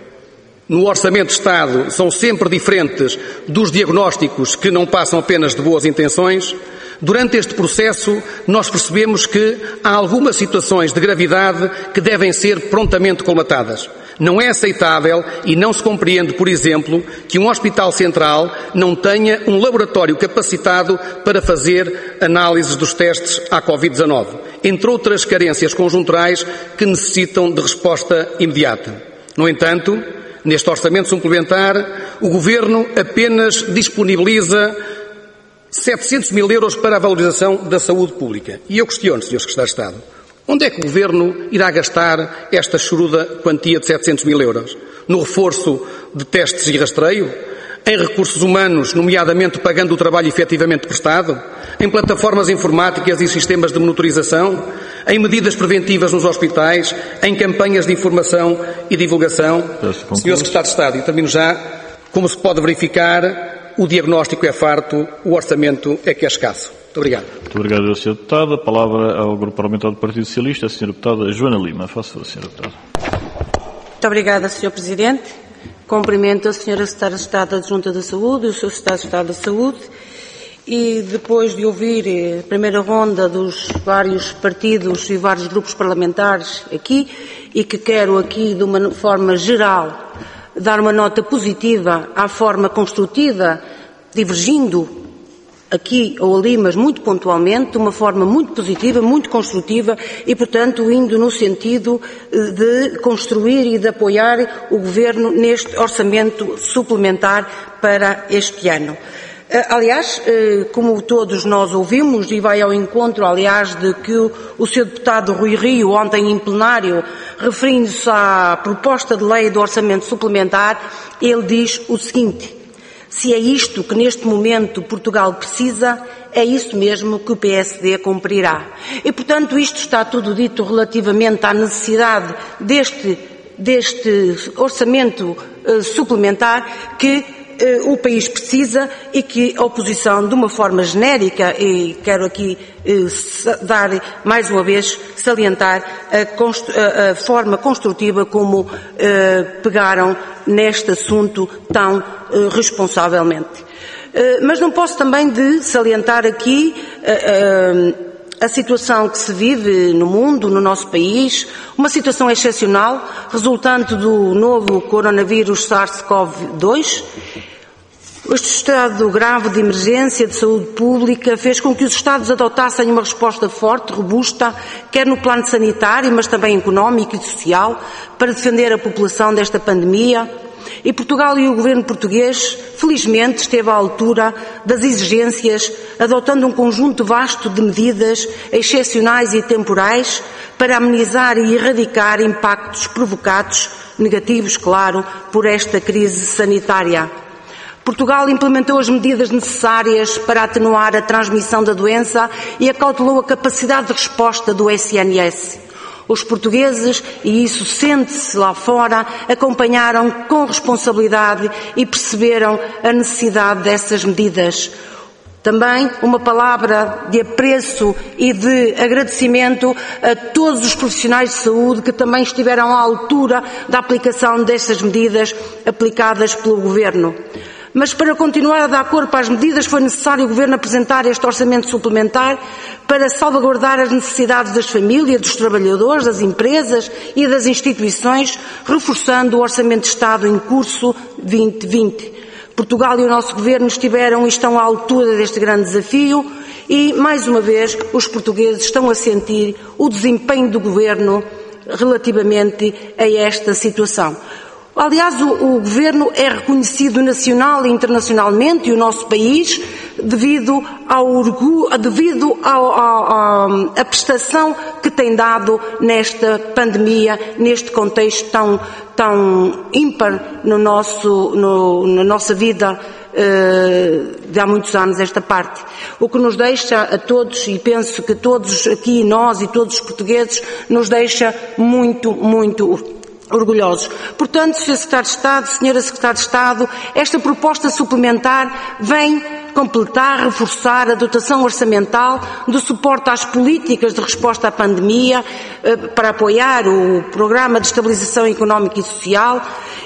Speaker 12: no Orçamento de Estado são sempre diferentes dos diagnósticos que não passam apenas de boas intenções. Durante este processo, nós percebemos que há algumas situações de gravidade que devem ser prontamente colmatadas. Não é aceitável e não se compreende, por exemplo, que um hospital central não tenha um laboratório capacitado para fazer análises dos testes à covid dezanove, entre outras carências conjunturais que necessitam de resposta imediata. No entanto, neste orçamento suplementar, o Governo apenas disponibiliza setecentos mil euros para a valorização da saúde pública. E eu questiono, senhor Secretário de Estado, onde é que o Governo irá gastar esta choruda quantia de setecentos mil euros? No reforço de testes e rastreio? Em recursos humanos, nomeadamente pagando o trabalho efetivamente prestado? Em plataformas informáticas e sistemas de monitorização? Em medidas preventivas nos hospitais? Em campanhas de informação e divulgação? senhor Secretário de Estado, e termino já, como se pode verificar, o diagnóstico é farto, o orçamento é que é escasso. Muito obrigado.
Speaker 1: Muito obrigado, senhor Deputado. A palavra ao Grupo Parlamentar do Partido Socialista, a senhora Deputada Joana Lima. Faça favor, senhora Deputada.
Speaker 13: Muito obrigada, senhor Presidente. Cumprimento a senhora Secretária de Estado Adjunta da Saúde e o senhor Secretário de Estado da Saúde. E depois de ouvir a primeira ronda dos vários partidos e vários grupos parlamentares aqui, e que quero aqui, de uma forma geral, dar uma nota positiva à forma construtiva, divergindo aqui ou ali, mas muito pontualmente, de uma forma muito positiva, muito construtiva e, portanto, indo no sentido de construir e de apoiar o Governo neste orçamento suplementar para este ano. Aliás, como todos nós ouvimos, e vai ao encontro, aliás, de que o senhor Deputado Rui Rio, ontem em plenário, referindo-se à proposta de lei do orçamento suplementar, ele diz o seguinte: se é isto que neste momento Portugal precisa, é isso mesmo que o P S D cumprirá. E, portanto, isto está tudo dito relativamente à necessidade deste, deste orçamento uh, suplementar que uh, o país precisa e que a oposição, de uma forma genérica, e quero aqui uh, dar mais uma vez, salientar a, constru a, a forma construtiva como uh, pegaram neste assunto tão uh, responsavelmente. Uh, mas não posso também de salientar aqui uh, uh, a situação que se vive no mundo, no nosso país, uma situação excepcional, resultante do novo coronavírus SARS-CoV dois. Este estado grave de emergência de saúde pública fez com que os Estados adotassem uma resposta forte, robusta, quer no plano sanitário, mas também económico e social, para defender a população desta pandemia. E Portugal e o governo português, felizmente, esteve à altura das exigências, adotando um conjunto vasto de medidas excepcionais e temporais para amenizar e erradicar impactos provocados, negativos, claro, por esta crise sanitária. Portugal implementou as medidas necessárias para atenuar a transmissão da doença e acautelou a capacidade de resposta do S N S. Os portugueses, e isso sente-se lá fora, acompanharam com responsabilidade e perceberam a necessidade dessas medidas. Também uma palavra de apreço e de agradecimento a todos os profissionais de saúde que também estiveram à altura da aplicação destas medidas aplicadas pelo Governo. Mas para continuar a dar corpo às medidas foi necessário o Governo apresentar este orçamento suplementar para salvaguardar as necessidades das famílias, dos trabalhadores, das empresas e das instituições, reforçando o Orçamento de Estado em curso vinte vinte. Portugal e o nosso Governo estiveram e estão à altura deste grande desafio e, mais uma vez, os portugueses estão a sentir o desempenho do Governo relativamente a esta situação. Aliás, o, o Governo é reconhecido nacional e internacionalmente, e o nosso país, devido ao orgulho, devido à prestação que tem dado nesta pandemia, neste contexto tão, tão ímpar no nosso, no, na nossa vida de há muitos anos esta parte. O que nos deixa a todos, e penso que todos aqui, nós e todos os portugueses, nos deixa muito, muito orgulhosos. Portanto, senhor Secretário de Estado, senhora Secretária de Estado, esta proposta suplementar vem completar, reforçar a dotação orçamental do suporte às políticas de resposta à pandemia, para apoiar o Programa de Estabilização Económica e Social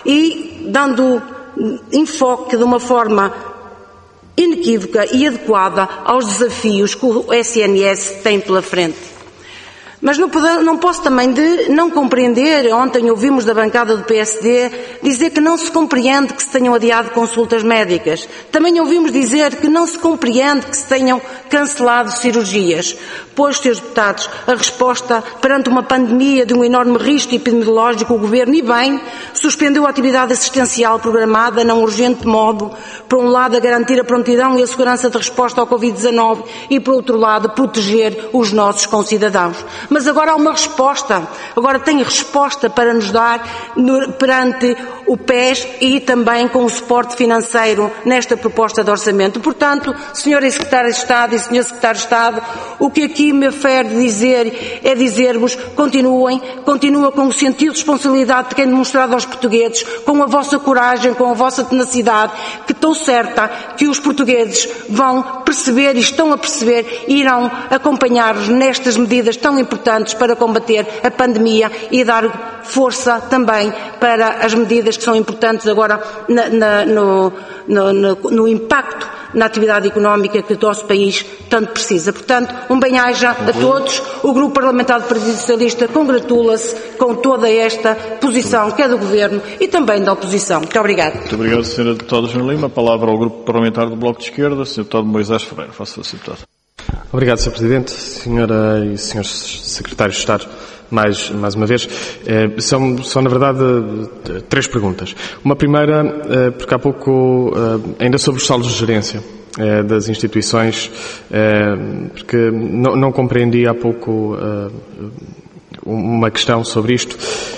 Speaker 13: e dando enfoque de uma forma inequívoca e adequada aos desafios que o S N S tem pela frente. Mas não, não posso também de não compreender, ontem ouvimos da bancada do P S D dizer que não se compreende que se tenham adiado consultas médicas. Também ouvimos dizer que não se compreende que se tenham cancelado cirurgias. Pois, senhores deputados, a resposta perante uma pandemia de um enorme risco epidemiológico, o Governo, e bem, suspendeu a atividade assistencial programada não urgente modo, por um lado, a garantir a prontidão e a segurança de resposta ao Covid dezanove e, por outro lado, proteger os nossos concidadãos. Mas agora há uma resposta, agora tem resposta para nos dar no, perante o P E S e também com o suporte financeiro nesta proposta de orçamento. Portanto, senhora Secretária de Estado e senhor Secretário de Estado, o que aqui me afere dizer é dizer-vos, continuem, continuem com o sentido de responsabilidade que têm demonstrado aos portugueses, com a vossa coragem, com a vossa tenacidade, que estou certa que os portugueses vão perceber e estão a perceber e irão acompanhar-vos nestas medidas tão importantes para combater a pandemia e dar força também para as medidas que são importantes agora na, na, no, no, no, no impacto na atividade económica que o nosso país tanto precisa. Portanto, um bem-aja a todos. O Grupo Parlamentar do Partido Socialista congratula-se com toda esta posição que é do Governo e também da oposição. Muito obrigado.
Speaker 1: Muito obrigado, senhora Deputada Joana Lima. A palavra ao Grupo Parlamentar do Bloco de Esquerda, senhor Deputado Moisés Ferreira. Faça-se, senhor Deputado.
Speaker 7: Obrigado, senhor Presidente, senhora e senhores Secretários de Estado, mais, mais uma vez. Eh, são, são, na verdade, três perguntas. Uma primeira, eh, porque há pouco, eh, ainda sobre os saldos de gerência eh, das instituições, eh, porque não, não compreendi há pouco eh, uma questão sobre isto,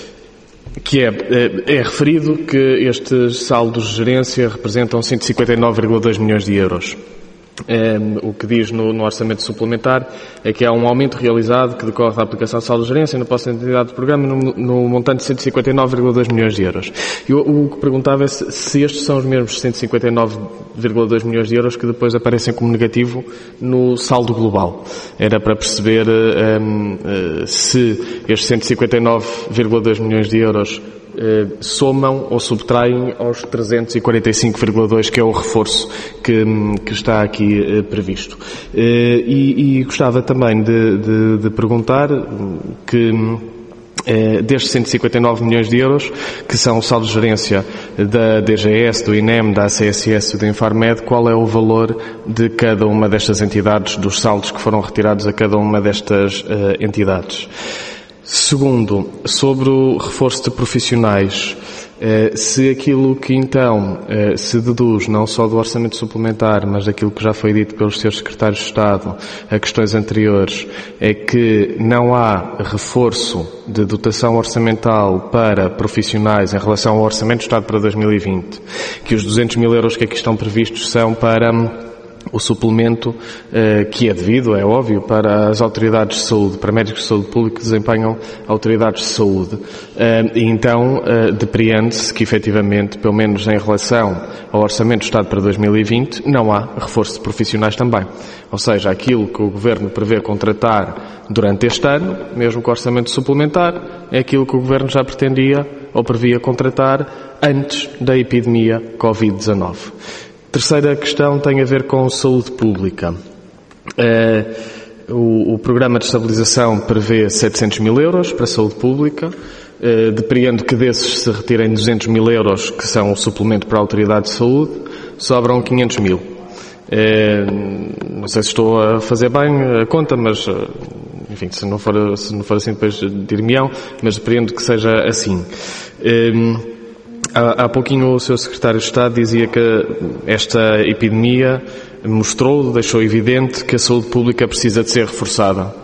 Speaker 7: que é, é, é referido que estes saldos de gerência representam cento e cinquenta e nove vírgula dois milhões de euros. É, o que diz no, no orçamento suplementar é que há um aumento realizado que decorre da aplicação de saldo de gerência na posse de entidade do programa no, no montante de cento e cinquenta e nove vírgula dois milhões de euros. E o, o que perguntava é se, se estes são os mesmos cento e cinquenta e nove vírgula dois milhões de euros que depois aparecem como negativo no saldo global. Era para perceber um, uh, se estes cento e cinquenta e nove vírgula dois milhões de euros Eh, somam ou subtraem aos trezentos e quarenta e cinco vírgula dois, que é o reforço que, que está aqui eh, previsto. Eh, e, e gostava também de, de, de perguntar que eh, destes cento e cinquenta e nove milhões de euros, que são o saldo de gerência da D G S, do I N E M, da A C S S e do Infarmed, qual é o valor de cada uma destas entidades, dos saldos que foram retirados a cada uma destas eh, entidades? Segundo, sobre o reforço de profissionais, se aquilo que então se deduz não só do orçamento suplementar, mas daquilo que já foi dito pelos senhores secretários de Estado a questões anteriores, é que não há reforço de dotação orçamental para profissionais em relação ao orçamento do Estado para dois mil e vinte, que os duzentos mil euros que aqui estão previstos são para o suplemento eh, que é devido, é óbvio, para as autoridades de saúde, para médicos de saúde pública que desempenham autoridades de saúde. Eh, e então, eh, depreende-se que, efetivamente, pelo menos em relação ao Orçamento do Estado para dois mil e vinte, não há reforço de profissionais também. Ou seja, aquilo que o Governo prevê contratar durante este ano, mesmo com o Orçamento suplementar, é aquilo que o Governo já pretendia ou previa contratar antes da epidemia Covid dezanove. Terceira questão tem a ver com saúde pública. Eh, o, o Programa de Estabilização prevê setecentos mil euros para a saúde pública. Eh, depreendo que desses se retirem duzentos mil euros, que são o suplemento para a Autoridade de Saúde, sobram quinhentos mil. Eh, não sei se estou a fazer bem a conta, mas, enfim, se não for, se não for assim depois dir-me-ão, mas depreendo que seja assim. Eh, Há, há pouquinho o senhor Secretário de Estado dizia que esta epidemia mostrou, deixou evidente que a saúde pública precisa de ser reforçada.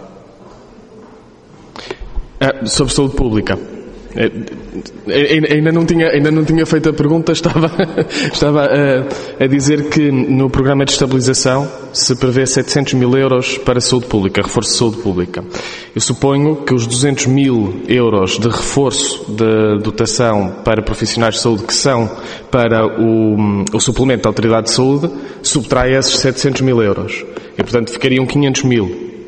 Speaker 7: Ah, sobre saúde pública. Ainda não tinha, ainda não tinha feito a pergunta, estava, estava a, a dizer que no programa de estabilização se prevê setecentos mil euros para a saúde pública, reforço de saúde pública. Eu suponho que os duzentos mil euros de reforço de dotação para profissionais de saúde que são para o, o suplemento da Autoridade de Saúde subtrai esses setecentos mil euros. E, portanto, ficariam quinhentos mil.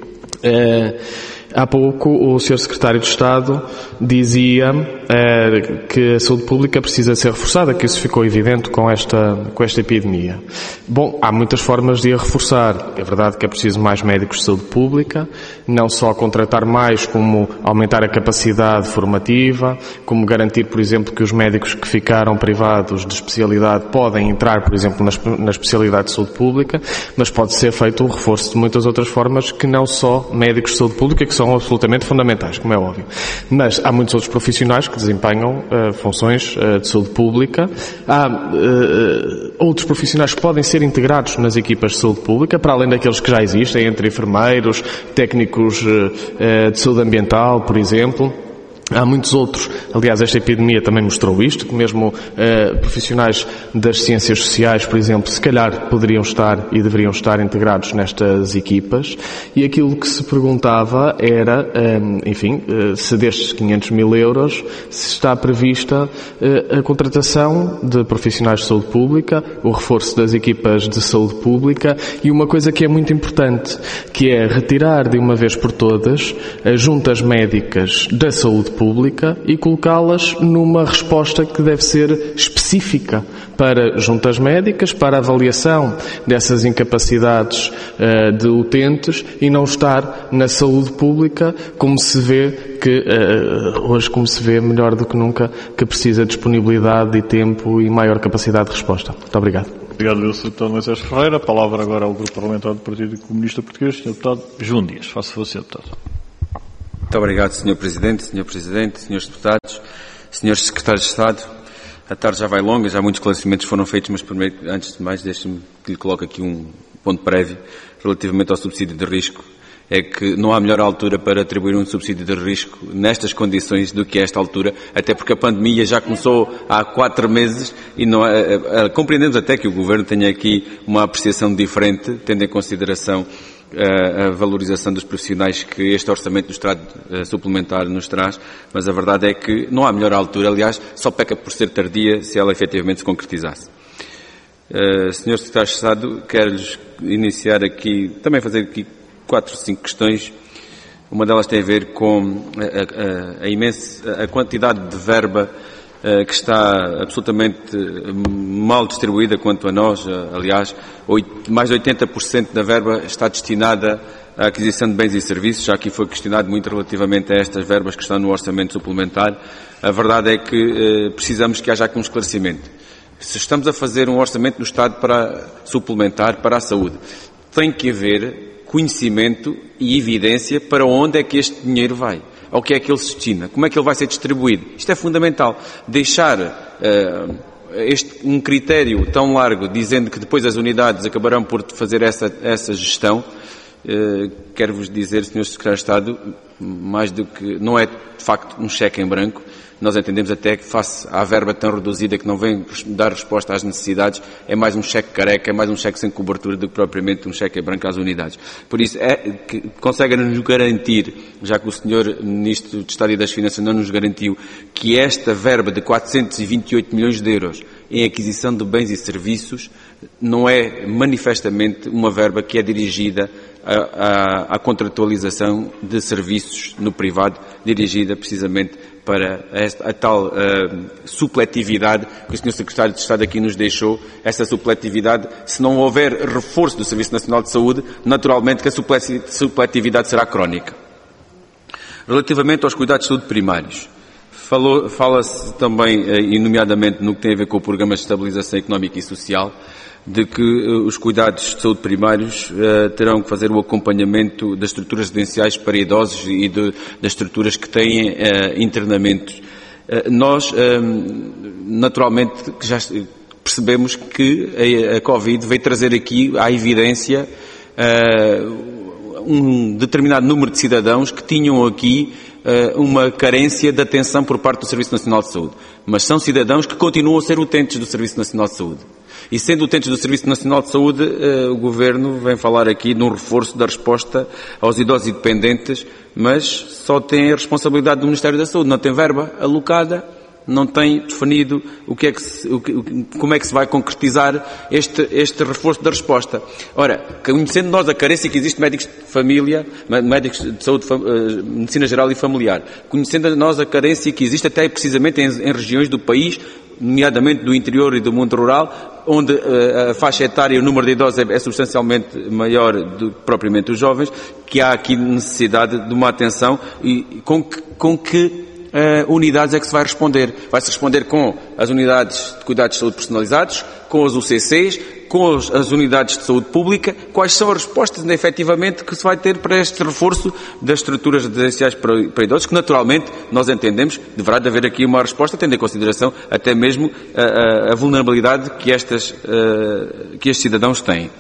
Speaker 7: Uh, Há pouco o senhor Secretário de Estado dizia eh, que a saúde pública precisa ser reforçada, que isso ficou evidente com esta, com esta epidemia. Bom, há muitas formas de a reforçar. É verdade que é preciso mais médicos de saúde pública, não só contratar mais, como aumentar a capacidade formativa, como garantir, por exemplo, que os médicos que ficaram privados de especialidade podem entrar, por exemplo, na, na especialidade de saúde pública, mas pode ser feito o reforço de muitas outras formas que não só médicos de saúde pública, que são absolutamente fundamentais, como é óbvio. Mas há muitos outros profissionais que desempenham uh, funções uh, de saúde pública. Há uh, outros profissionais que podem ser integrados nas equipas de saúde pública, para além daqueles que já existem, entre enfermeiros, técnicos uh, uh, de saúde ambiental, por exemplo. Há muitos outros, aliás, esta epidemia também mostrou isto, que mesmo eh, profissionais das ciências sociais, por exemplo, se calhar poderiam estar e deveriam estar integrados nestas equipas, e aquilo que se perguntava era, eh, enfim, eh, se destes quinhentos mil euros, se está prevista eh, a contratação de profissionais de saúde pública, o reforço das equipas de saúde pública, e uma coisa que é muito importante, que é retirar de uma vez por todas as juntas médicas da saúde pública, pública e colocá-las numa resposta que deve ser específica para juntas médicas, para a avaliação dessas incapacidades uh, de utentes e não estar na saúde pública, como se vê que, uh, hoje como se vê melhor do que nunca, que precisa de disponibilidade e tempo e maior capacidade de resposta. Muito obrigado.
Speaker 1: Obrigado, senhor Deputado Moisés Ferreira. A palavra agora ao Grupo Parlamentar do Partido Comunista Português, senhor Deputado João Dias. Faça favor, senhor Deputado.
Speaker 14: Muito obrigado, senhor Presidente, senhor Presidente, senhores Deputados, senhores Secretários de Estado. A tarde já vai longa, já muitos esclarecimentos foram feitos, mas primeiro, antes de mais, deixe-me que lhe coloque aqui um ponto prévio relativamente ao subsídio de risco. É que não há melhor altura para atribuir um subsídio de risco nestas condições do que esta altura, até porque a pandemia já começou há quatro meses e não, a, a, a, compreendemos até que o Governo tenha aqui uma apreciação diferente, tendo em consideração a valorização dos profissionais que este orçamento do Estado suplementar nos traz, mas a verdade é que não há melhor altura, aliás, só peca por ser tardia se ela efetivamente se concretizasse. Uh, senhor Secretário de Estado, quero-lhes iniciar aqui, também fazer aqui quatro, cinco questões. Uma delas tem a ver com a, a, a imensa, a quantidade de verba Uh, que está absolutamente mal distribuída quanto a nós. Uh, aliás, oito, mais de oitenta por cento da verba está destinada à aquisição de bens e serviços. Já aqui foi questionado muito relativamente a estas verbas que estão no orçamento suplementar. A verdade é que uh, precisamos que haja aqui um esclarecimento. Se estamos a fazer um orçamento do Estado para suplementar para a saúde, tem que haver conhecimento e evidência para onde é que este dinheiro vai. Ao que é que ele se destina? Como é que ele vai ser distribuído? Isto é fundamental. Deixar uh, este, um critério tão largo, dizendo que depois as unidades acabarão por fazer essa, essa gestão, uh, quero-vos dizer, senhores Secretários de Estado, mais do que, não é de facto um cheque em branco. Nós entendemos até que, face à verba tão reduzida que não vem dar resposta às necessidades, é mais um cheque careca, é mais um cheque sem cobertura do que propriamente um cheque em branco às unidades. Por isso, é que consegue-nos garantir, já que o senhor Ministro de Estado e das Finanças não nos garantiu, que esta verba de quatrocentos e vinte e oito milhões de euros em aquisição de bens e serviços não é manifestamente uma verba que é dirigida à, à, à contratualização de serviços no privado, dirigida precisamente para esta, a tal uh, supletividade que o senhor Secretário de Estado aqui nos deixou. Essa supletividade, se não houver reforço do Serviço Nacional de Saúde, naturalmente que a supletividade será crónica. Relativamente aos cuidados de saúde primários, falou, fala-se também, e nomeadamente no que tem a ver com o Programa de Estabilização Económica e Social, de que uh, os cuidados de saúde primários uh, terão que fazer o acompanhamento das estruturas residenciais para idosos e de, das estruturas que têm uh, internamentos. Uh, nós, uh, naturalmente, já percebemos que a, a Covid veio trazer aqui à evidência uh, um determinado número de cidadãos que tinham aqui uh, uma carência de atenção por parte do Serviço Nacional de Saúde. Mas são cidadãos que continuam a ser utentes do Serviço Nacional de Saúde. E sendo utentes do Serviço Nacional de Saúde, uh, o Governo vem falar aqui de um reforço da resposta aos idosos e dependentes, mas só tem a responsabilidade do Ministério da Saúde, não tem verba alocada, não tem definido o que é que se, o que, como é que se vai concretizar este, este reforço da resposta. Ora, conhecendo nós a carência que existe de médicos de família, médicos de saúde, medicina geral e familiar, conhecendo nós a carência que existe até precisamente em, em regiões do país, nomeadamente do interior e do mundo rural, onde uh, a faixa etária e o número de idosos é, é substancialmente maior do que propriamente os jovens, que há aqui necessidade de uma atenção e com que, com que uh, unidades é que se vai responder. Vai-se responder com as unidades de cuidados de saúde personalizados, com as U C Cs, com as, as unidades de saúde pública. Quais são as respostas, efetivamente, que se vai ter para este reforço das estruturas residenciais para, para idosos, que naturalmente nós entendemos deverá de haver aqui uma resposta, tendo em consideração até mesmo a, a, a vulnerabilidade que, estas, uh, que estes cidadãos têm.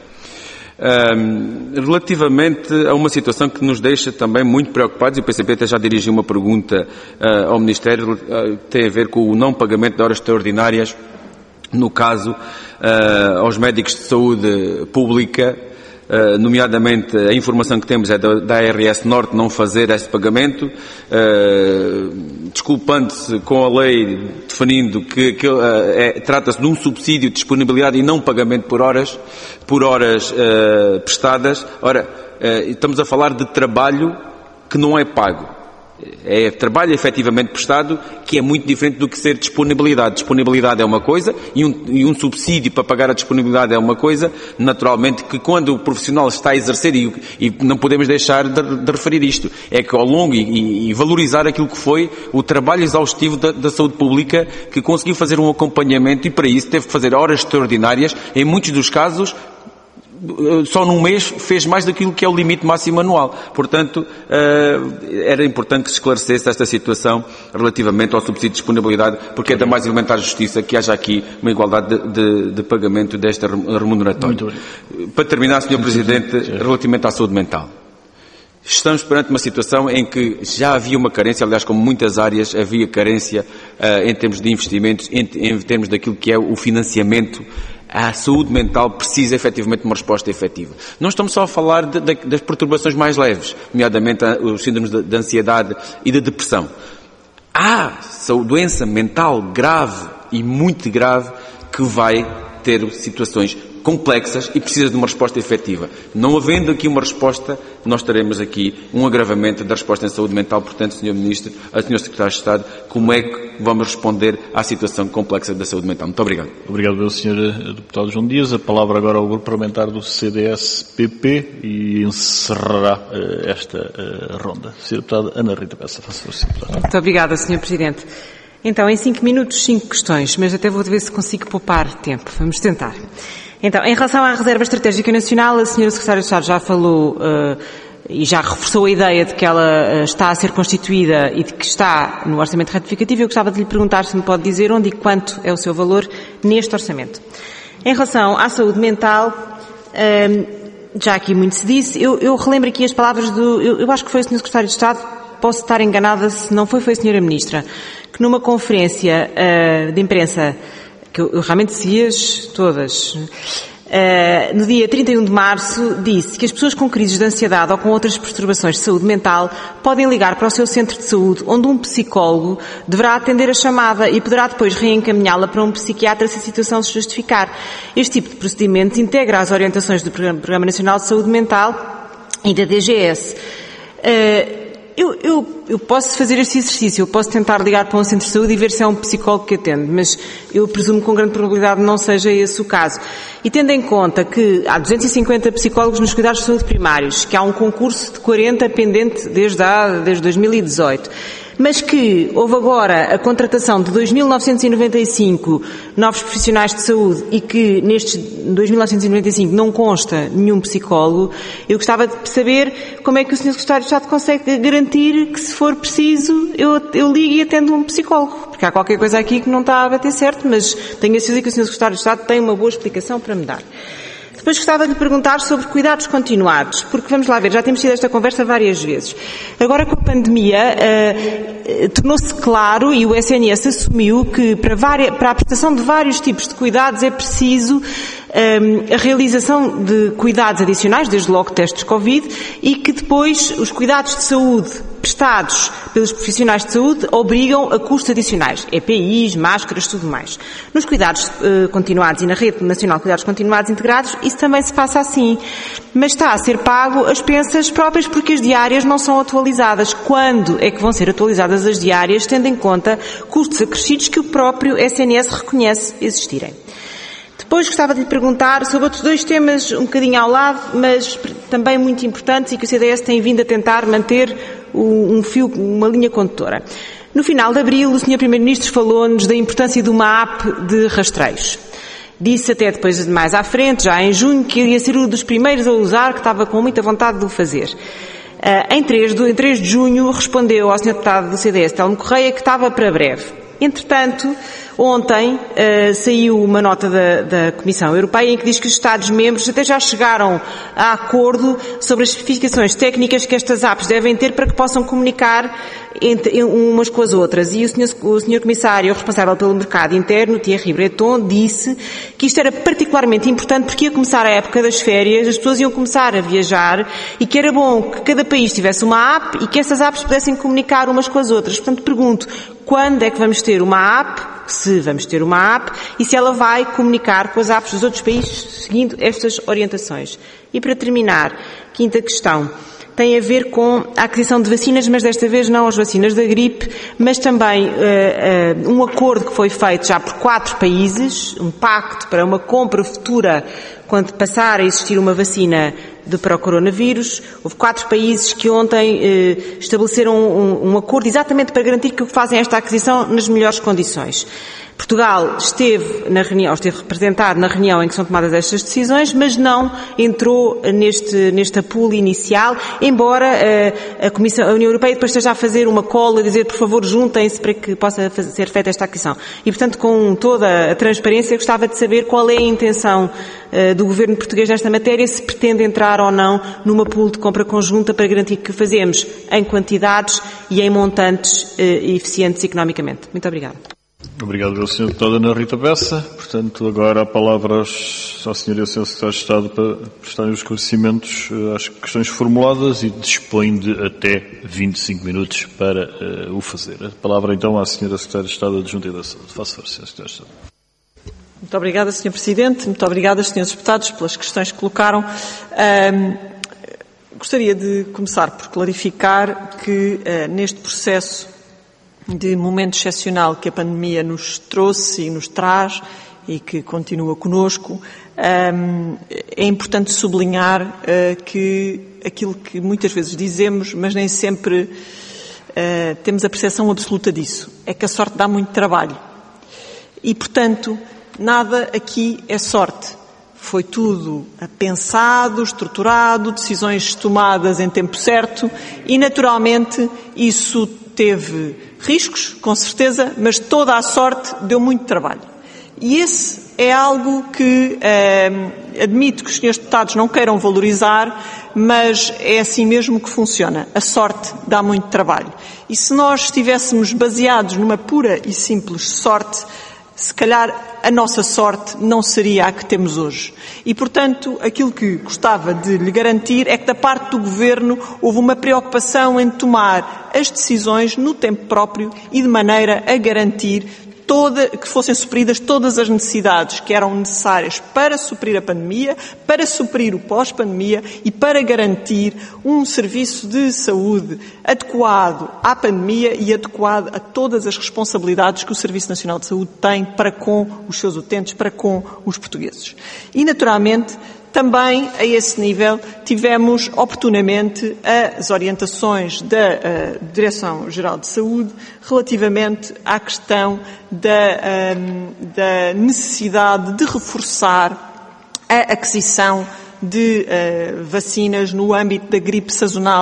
Speaker 14: Um, relativamente a uma situação que nos deixa também muito preocupados, e o P C P até já dirigiu uma pergunta uh, ao Ministério, uh, tem a ver com o não pagamento de horas extraordinárias, no caso, uh, aos médicos de saúde pública, uh, nomeadamente a informação que temos é da, da A R S Norte não fazer esse pagamento, uh, desculpando-se com a lei, definindo que, que uh, é, trata-se de um subsídio de disponibilidade e não pagamento por horas, por horas uh, prestadas. Ora, uh, estamos a falar de trabalho que não é pago. É trabalho efetivamente prestado, que é muito diferente do que ser disponibilidade. Disponibilidade é uma coisa e um, e um subsídio para pagar a disponibilidade é uma coisa. Naturalmente que quando o profissional está a exercer, e, e não podemos deixar de, de referir isto, é que ao longo e, e valorizar aquilo que foi o trabalho exaustivo da, da saúde pública, que conseguiu fazer um acompanhamento e para isso teve que fazer horas extraordinárias, em muitos dos casos só num mês fez mais daquilo que é o limite máximo anual. Portanto, era importante que se esclarecesse esta situação relativamente ao subsídio de disponibilidade, porque é da mais elementar justiça que haja aqui uma igualdade de, de, de pagamento desta remuneratória. Para terminar, senhor Presidente, relativamente à saúde mental. Estamos perante uma situação em que já havia uma carência, aliás, como muitas áreas, havia carência uh, em termos de investimentos, em, em termos daquilo que é o financiamento. A saúde mental precisa efetivamente de uma resposta efetiva. Não estamos só a falar de, de, das perturbações mais leves, nomeadamente os síndromes de, de ansiedade e de depressão. Há doença mental grave e muito grave que vai ter situações complexas e precisa de uma resposta efetiva. Não havendo aqui uma resposta, nós teremos aqui um agravamento da resposta em saúde mental. Portanto, senhor Ministro, senhor Secretário de Estado, como é que vamos responder à situação complexa da saúde mental? Muito obrigado.
Speaker 1: Obrigado, senhor Deputado João Dias. A palavra agora ao Grupo Parlamentar do C D S P P e encerrará uh, esta uh, ronda. senhora Deputada Ana Rita Bessa, faça favor.
Speaker 9: Muito obrigada, senhor Presidente. Então, em cinco minutos, cinco questões, mas até vou ver se consigo poupar tempo. Vamos tentar. Então, em relação à Reserva Estratégica Nacional, a senhora Secretária de Estado já falou uh, e já reforçou a ideia de que ela uh, está a ser constituída e de que está no orçamento retificativo. Eu gostava de lhe perguntar se me pode dizer onde e quanto é o seu valor neste orçamento. Em relação à saúde mental, uh, já aqui muito se disse, eu, eu relembro aqui as palavras do, eu, eu acho que foi o senhor Secretário de Estado, posso estar enganada se não foi, foi a senhora Ministra, que numa conferência uh, de imprensa, que eu, eu realmente segui-as todas, uh, no dia trinta e um de março, disse que as pessoas com crises de ansiedade ou com outras perturbações de saúde mental podem ligar para o seu centro de saúde, onde um psicólogo deverá atender a chamada e poderá depois reencaminhá-la para um psiquiatra se a situação se justificar. Este tipo de procedimento integra as orientações do Programa Nacional de Saúde Mental e da D G S. Uh, Eu, eu, eu posso fazer este exercício, eu posso tentar ligar para um centro de saúde e ver se é um psicólogo que atende, mas eu presumo que com grande probabilidade não seja esse o caso. E tendo em conta que há duzentos e cinquenta psicólogos nos cuidados de saúde primários, que há um concurso de quarenta pendente desde, a, desde dois mil e dezoito, mas que houve agora a contratação de dois mil novecentos e noventa e cinco novos profissionais de saúde e que nestes dois mil novecentos e noventa e cinco não consta nenhum psicólogo, eu gostava de saber como é que o senhor Secretário de Estado consegue garantir que, se for preciso, eu, eu ligo e atendo um psicólogo. porque há qualquer coisa aqui que não está a bater certo, mas tenho a certeza que o senhor Secretário de Estado tem uma boa explicação para me dar. Depois gostava de perguntar sobre cuidados continuados, porque vamos lá ver, já temos tido esta conversa várias vezes. Agora com a pandemia, uh, uh, tornou-se claro, e o S N S assumiu, que para, várias, para a prestação de vários tipos de cuidados é preciso um, a realização de cuidados adicionais, desde logo testes Covid, e que depois os cuidados de saúde prestados pelos profissionais de saúde obrigam a custos adicionais, E P Is, máscaras, tudo mais. Nos cuidados uh, continuados e na Rede Nacional de Cuidados Continuados Integrados, isso também se passa assim. Mas está a ser pago as pensas próprias porque as diárias não são atualizadas. Quando é que vão ser atualizadas as diárias, tendo em conta custos acrescidos que o próprio S N S reconhece existirem? Depois gostava de lhe perguntar sobre outros dois temas um bocadinho ao lado, mas também muito importantes e que o C D S tem vindo a tentar manter um fio, uma linha condutora. No final de abril, o senhor Primeiro-Ministro falou-nos da importância de uma app de rastreios. Disse até depois, mais à frente, já em junho, que iria ser um dos primeiros a usar, que estava com muita vontade de o fazer. Uh, em, três de, em três de junho, respondeu ao senhor Deputado do C D S, Telmo Correia, que estava para breve. Entretanto, ontem uh, saiu uma nota da, da Comissão Europeia em que diz que os Estados-membros até já chegaram a acordo sobre as especificações técnicas que estas apps devem ter para que possam comunicar entre umas com as outras. E o senhor, o senhor Comissário responsável pelo mercado interno, Thierry Breton, disse que isto era particularmente importante porque ia começar a época das férias, as pessoas iam começar a viajar e que era bom que cada país tivesse uma app e que essas apps pudessem comunicar umas com as outras. Portanto, pergunto, quando é que vamos ter uma app, se vamos ter uma app, e se ela vai comunicar com as apps dos outros países seguindo estas orientações? E para terminar, quinta questão, tem a ver com a aquisição de vacinas, mas desta vez não as vacinas da gripe, mas também uh, uh, um acordo que foi feito já por quatro países, um pacto para uma compra futura quando passar a existir uma vacina de, para o coronavírus. Houve quatro países que ontem eh, estabeleceram um, um acordo exatamente para garantir que fazem esta aquisição nas melhores condições. Portugal esteve na reunião, esteve representado na reunião em que são tomadas estas decisões, mas não entrou neste, nesta pool inicial, embora eh, a Comissão, a União Europeia depois esteja a fazer uma cola, a dizer, por favor, juntem-se para que possa fazer, ser feita esta aquisição. E, portanto, com toda a transparência, gostava de saber qual é a intenção eh, do Governo português nesta matéria, se pretende entrar ou não numa pool de compra conjunta para garantir que fazemos em quantidades e em montantes eh, eficientes economicamente. Muito obrigada.
Speaker 1: Obrigado, senhor Deputado Ana Rita Bessa. Portanto, agora a palavra aos, ao senhor e ao senhor Secretário de Estado para prestarem os esclarecimentos às questões formuladas e dispõe de até vinte e cinco minutos para uh, o fazer. A palavra então à senhora Secretária de Estado Adjunta da Saúde. Faça favor, senhor Secretário de Estado.
Speaker 3: Muito obrigada, senhor Presidente. Muito obrigada, senhores Deputados, pelas questões que colocaram. Um, gostaria de começar por clarificar que uh, neste processo de momento excepcional que a pandemia nos trouxe e nos traz e que continua connosco, é importante sublinhar que aquilo que muitas vezes dizemos, mas nem sempre temos a percepção absoluta disso, é que a sorte dá muito trabalho. E, portanto, nada aqui é sorte. Foi tudo pensado, estruturado, decisões tomadas em tempo certo e, naturalmente, isso teve riscos, com certeza, mas toda a sorte deu muito trabalho. E esse é algo que eh, admito que os senhores deputados não queiram valorizar, mas é assim mesmo que funciona. A sorte dá muito trabalho. E se nós estivéssemos baseados numa pura e simples sorte, se calhar a nossa sorte não seria a que temos hoje. E, portanto, aquilo que gostava de lhe garantir é que da parte do Governo houve uma preocupação em tomar as decisões no tempo próprio e de maneira a garantir toda, que fossem supridas todas as necessidades que eram necessárias para suprir a pandemia, para suprir o pós-pandemia e para garantir um serviço de saúde adequado à pandemia e adequado a todas as responsabilidades que o Serviço Nacional de Saúde tem para com os seus utentes, para com os portugueses. E, naturalmente, também, a esse nível, tivemos oportunamente as orientações da uh, Direção-Geral de Saúde relativamente à questão da, um, da necessidade de reforçar a aquisição de uh, vacinas no âmbito da gripe sazonal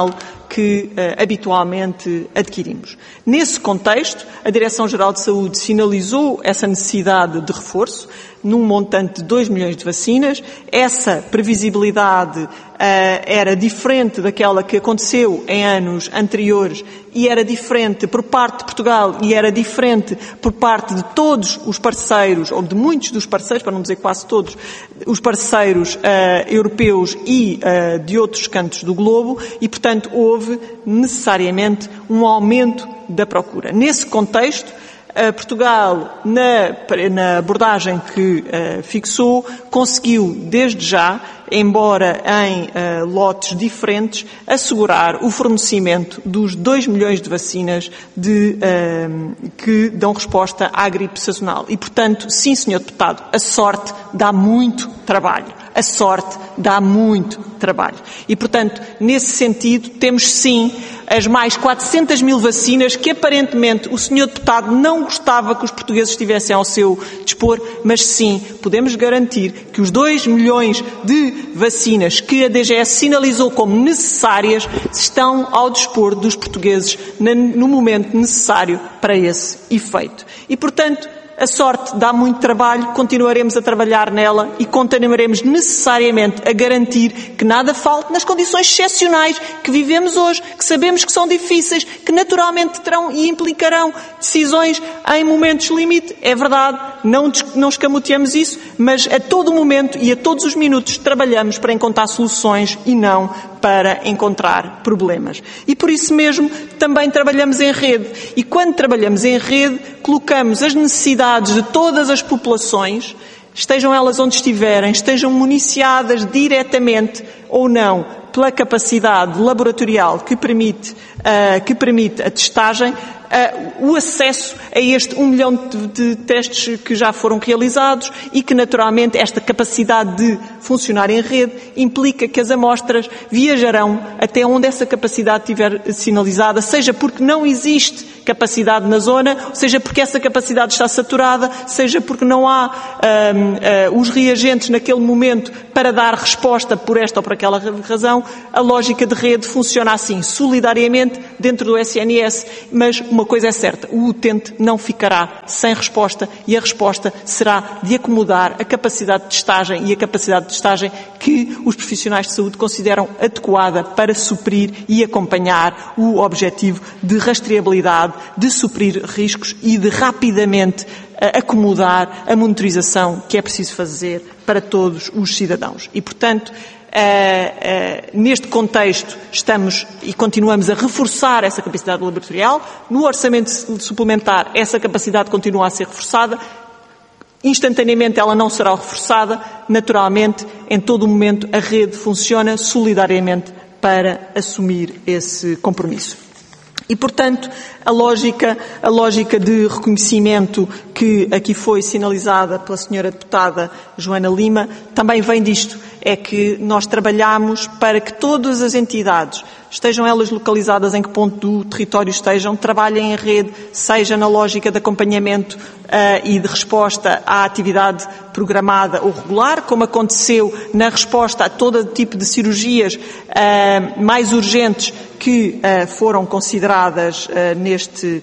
Speaker 3: que uh, habitualmente adquirimos. Nesse contexto, a Direção-Geral de Saúde sinalizou essa necessidade de reforço num montante de dois milhões de vacinas. Essa previsibilidade uh, era diferente daquela que aconteceu em anos anteriores e era diferente por parte de Portugal e era diferente por parte de todos os parceiros, ou de muitos dos parceiros, para não dizer quase todos, os parceiros uh, europeus e uh, de outros cantos do globo e, portanto, houve necessariamente um aumento da procura. Nesse contexto, Uh, Portugal, na, na abordagem que uh, fixou, conseguiu, desde já, embora em uh, lotes diferentes, assegurar o fornecimento dos dois milhões de vacinas de, uh, que dão resposta à gripe sazonal. E, portanto, sim, senhor Deputado, a sorte dá muito trabalho. A sorte dá muito trabalho. E, portanto, nesse sentido, temos sim as mais quatrocentas mil vacinas que aparentemente o senhor Deputado não gostava que os portugueses estivessem ao seu dispor, mas sim, podemos garantir que os dois milhões de vacinas que a D G S sinalizou como necessárias estão ao dispor dos portugueses no momento necessário para esse efeito. E, portanto, a sorte dá muito trabalho, continuaremos a trabalhar nela e continuaremos necessariamente a garantir que nada falte nas condições excepcionais que vivemos hoje, que sabemos que são difíceis, que naturalmente terão e implicarão decisões em momentos limite. É verdade, não, não escamoteamos isso, mas a todo momento e a todos os minutos trabalhamos para encontrar soluções e não para encontrar problemas. E por isso mesmo também trabalhamos em rede. E quando trabalhamos em rede, colocamos as necessidades de todas as populações, estejam elas onde estiverem, estejam municiadas diretamente ou não pela capacidade laboratorial que permite, uh, que permite a testagem, uh, o acesso a este um milhão de, de testes que já foram realizados e que, naturalmente, esta capacidade de funcionar em rede implica que as amostras viajarão até onde essa capacidade estiver sinalizada, seja porque não existe capacidade na zona, seja porque essa capacidade está saturada, seja porque não há um, uh, os reagentes naquele momento para dar resposta por esta ou por aquela razão. A lógica de rede funciona assim, solidariamente, dentro do S N S, mas uma coisa é certa, o utente não ficará sem resposta e a resposta será de acomodar a capacidade de testagem e a capacidade de testagem que os profissionais de saúde consideram adequada para suprir e acompanhar o objetivo de rastreabilidade, de suprir riscos e de rapidamente acomodar a monitorização que é preciso fazer para todos os cidadãos. E, portanto, Uh, uh, neste contexto estamos e continuamos a reforçar essa capacidade laboratorial. No orçamento suplementar essa capacidade continua a ser reforçada. Instantaneamente ela não será reforçada. Naturalmente, em todo o momento a rede funciona solidariamente para assumir esse compromisso. E, portanto, a lógica, a lógica de reconhecimento que aqui foi sinalizada pela senhora deputada Joana Lima também vem disto. É que nós trabalhamos para que todas as entidades, estejam elas localizadas em que ponto do território estejam, trabalhem em rede, seja na lógica de acompanhamento uh, e de resposta à atividade programada ou regular, como aconteceu na resposta a todo tipo de cirurgias uh, mais urgentes que uh, foram consideradas uh, neste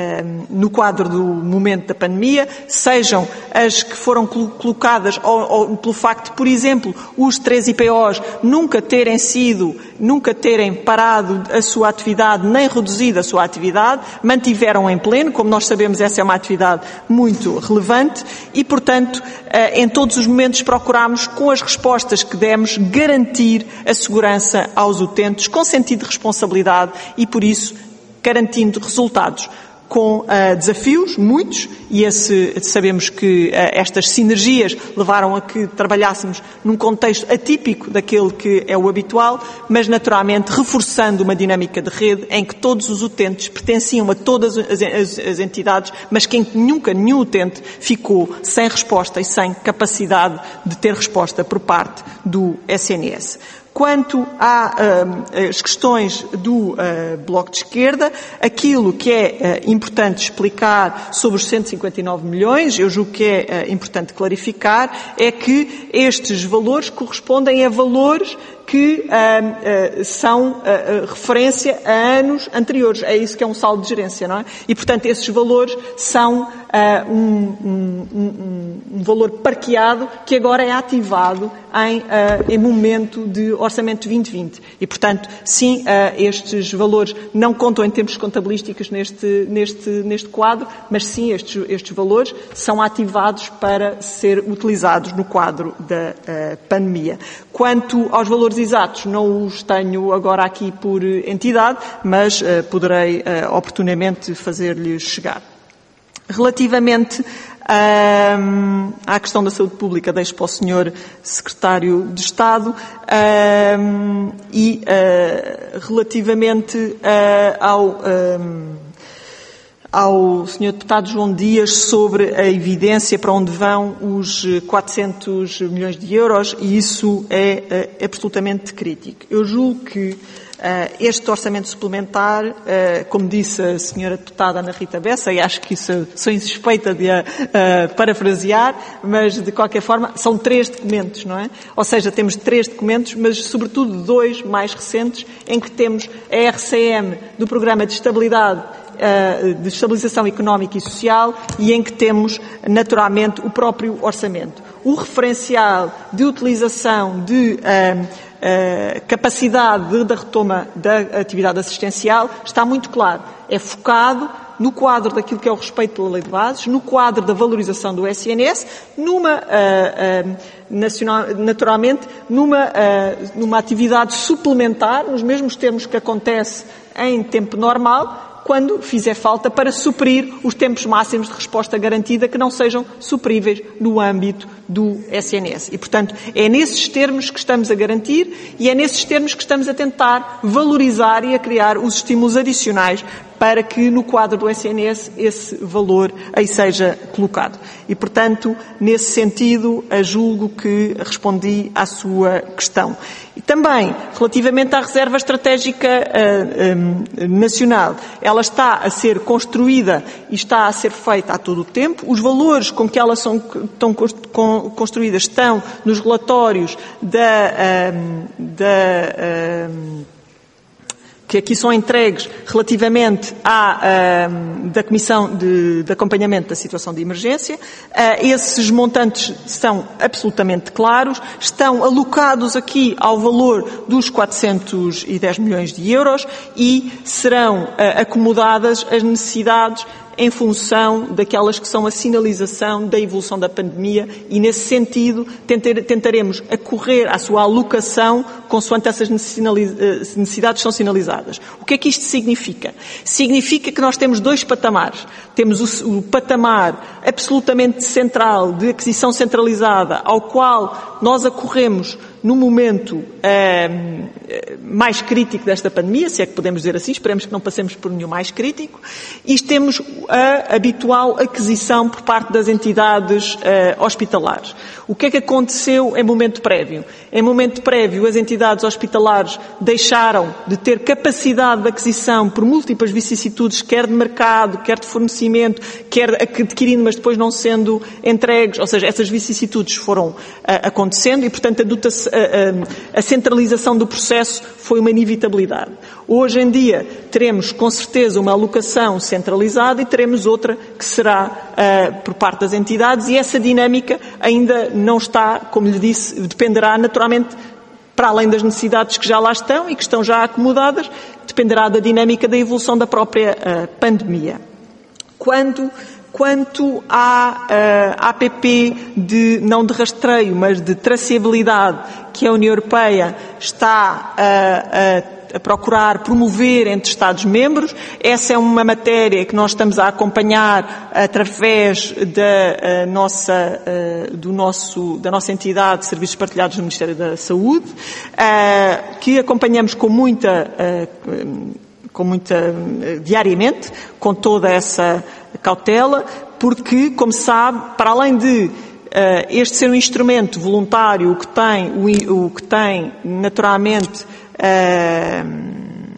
Speaker 3: no quadro do momento da pandemia, sejam as que foram colocadas ou, ou pelo facto, por exemplo, os três I P Os nunca terem sido, nunca terem parado a sua atividade, nem reduzido a sua atividade, mantiveram em pleno, como nós sabemos, essa é uma atividade muito relevante e, portanto, em todos os momentos procuramos, com as respostas que demos, garantir a segurança aos utentes, com sentido de responsabilidade e, por isso, garantindo resultados. Com uh, desafios, muitos, e esse, sabemos que uh, estas sinergias levaram a que trabalhássemos num contexto atípico daquele que é o habitual, mas naturalmente reforçando uma dinâmica de rede em que todos os utentes pertenciam a todas as, as, as entidades, mas que nunca nenhum utente ficou sem resposta e sem capacidade de ter resposta por parte do S N S. Quanto às uh, questões do uh, Bloco de Esquerda, aquilo que é uh, importante explicar sobre os cento e cinquenta e nove milhões, eu julgo que é uh, importante clarificar, é que estes valores correspondem a valores que uh, uh, são uh, uh, referência a anos anteriores. É isso que é um saldo de gerência, não é? E, portanto, esses valores são uh, um, um, um, um valor parqueado que agora é ativado em, uh, em momento de orçamento vinte vinte. E, portanto, sim, uh, estes valores não contam em termos contabilísticos neste, neste, neste quadro, mas sim, estes, estes valores são ativados para ser utilizados no quadro da uh, pandemia. Quanto aos valores exatos, não os tenho agora aqui por entidade, mas uh, poderei uh, oportunamente fazer-lhes chegar. Relativamente um, à questão da saúde pública, deixo para o senhor Secretário de Estado, um, e uh, relativamente uh, ao... Um, ao senhor Deputado João Dias sobre a evidência para onde vão os quatrocentos milhões de euros, e isso é, é absolutamente crítico. Eu julgo que uh, este orçamento suplementar, uh, como disse a senhora Deputada Ana Rita Bessa, e acho que isso sou insuspeita de a uh, parafrasear, mas de qualquer forma são três documentos, não é? Ou seja, temos três documentos, mas sobretudo dois mais recentes, em que temos a R C M do Programa de Estabilidade de Estabilização Económica e Social, e em que temos, naturalmente, o próprio orçamento. O referencial de utilização de uh, uh, capacidade da retoma da atividade assistencial está muito claro. É focado no quadro daquilo que é o respeito pela lei de bases, no quadro da valorização do S N S, numa, uh, uh, nacional, naturalmente, numa, uh, numa atividade suplementar, nos mesmos termos que acontece em tempo normal, quando fizer falta, para suprir os tempos máximos de resposta garantida que não sejam supríveis no âmbito do S N S. E, portanto, é nesses termos que estamos a garantir e é nesses termos que estamos a tentar valorizar e a criar os estímulos adicionais para que no quadro do S N S esse valor aí seja colocado. E, portanto, nesse sentido, julgo que respondi à sua questão. E também, relativamente à reserva estratégica uh, um, nacional, ela está a ser construída e está a ser feita a todo o tempo. Os valores com que elas são, estão construídas estão nos relatórios da, um, da um, que aqui são entregues relativamente à uh, da Comissão de, de Acompanhamento da Situação de Emergência. Uh, esses montantes são absolutamente claros, estão alocados aqui ao valor dos quatrocentos e dez milhões de euros e serão uh, acomodadas as necessidades em função daquelas que são a sinalização da evolução da pandemia e, nesse sentido, tentaremos acorrer à sua alocação consoante essas necessidades são sinalizadas. O que é que isto significa? Significa que nós temos dois patamares. Temos o, o patamar absolutamente central de aquisição centralizada, ao qual nós acorremos no momento eh, mais crítico desta pandemia, se é que podemos dizer assim, esperemos que não passemos por nenhum mais crítico, e temos a habitual aquisição por parte das entidades eh, hospitalares. O que é que aconteceu em momento prévio? Em momento prévio, as entidades hospitalares deixaram de ter capacidade de aquisição por múltiplas vicissitudes, quer de mercado, quer de fornecimento, quer adquirindo, mas depois não sendo entregues, ou seja, essas vicissitudes foram uh, acontecendo e, portanto, a, dotação, a, a, a centralização do processo foi uma inevitabilidade. Hoje em dia teremos, com certeza, uma alocação centralizada e teremos outra que será uh, por parte das entidades, e essa dinâmica ainda não está, como lhe disse, dependerá naturalmente, para além das necessidades que já lá estão e que estão já acomodadas, dependerá da dinâmica da evolução da própria uh, pandemia. Quando, quanto à uh, A P P de, não de rastreio, mas de traceabilidade, que a União Europeia está uh, a a procurar promover entre Estados-membros. Essa é uma matéria que nós estamos a acompanhar através da nossa, do nosso, da nossa entidade de Serviços Partilhados do Ministério da Saúde, que acompanhamos com muita, com muita, diariamente, com toda essa cautela, porque, como sabe, para além de este ser um instrumento voluntário, o que tem, o que tem naturalmente, Uh,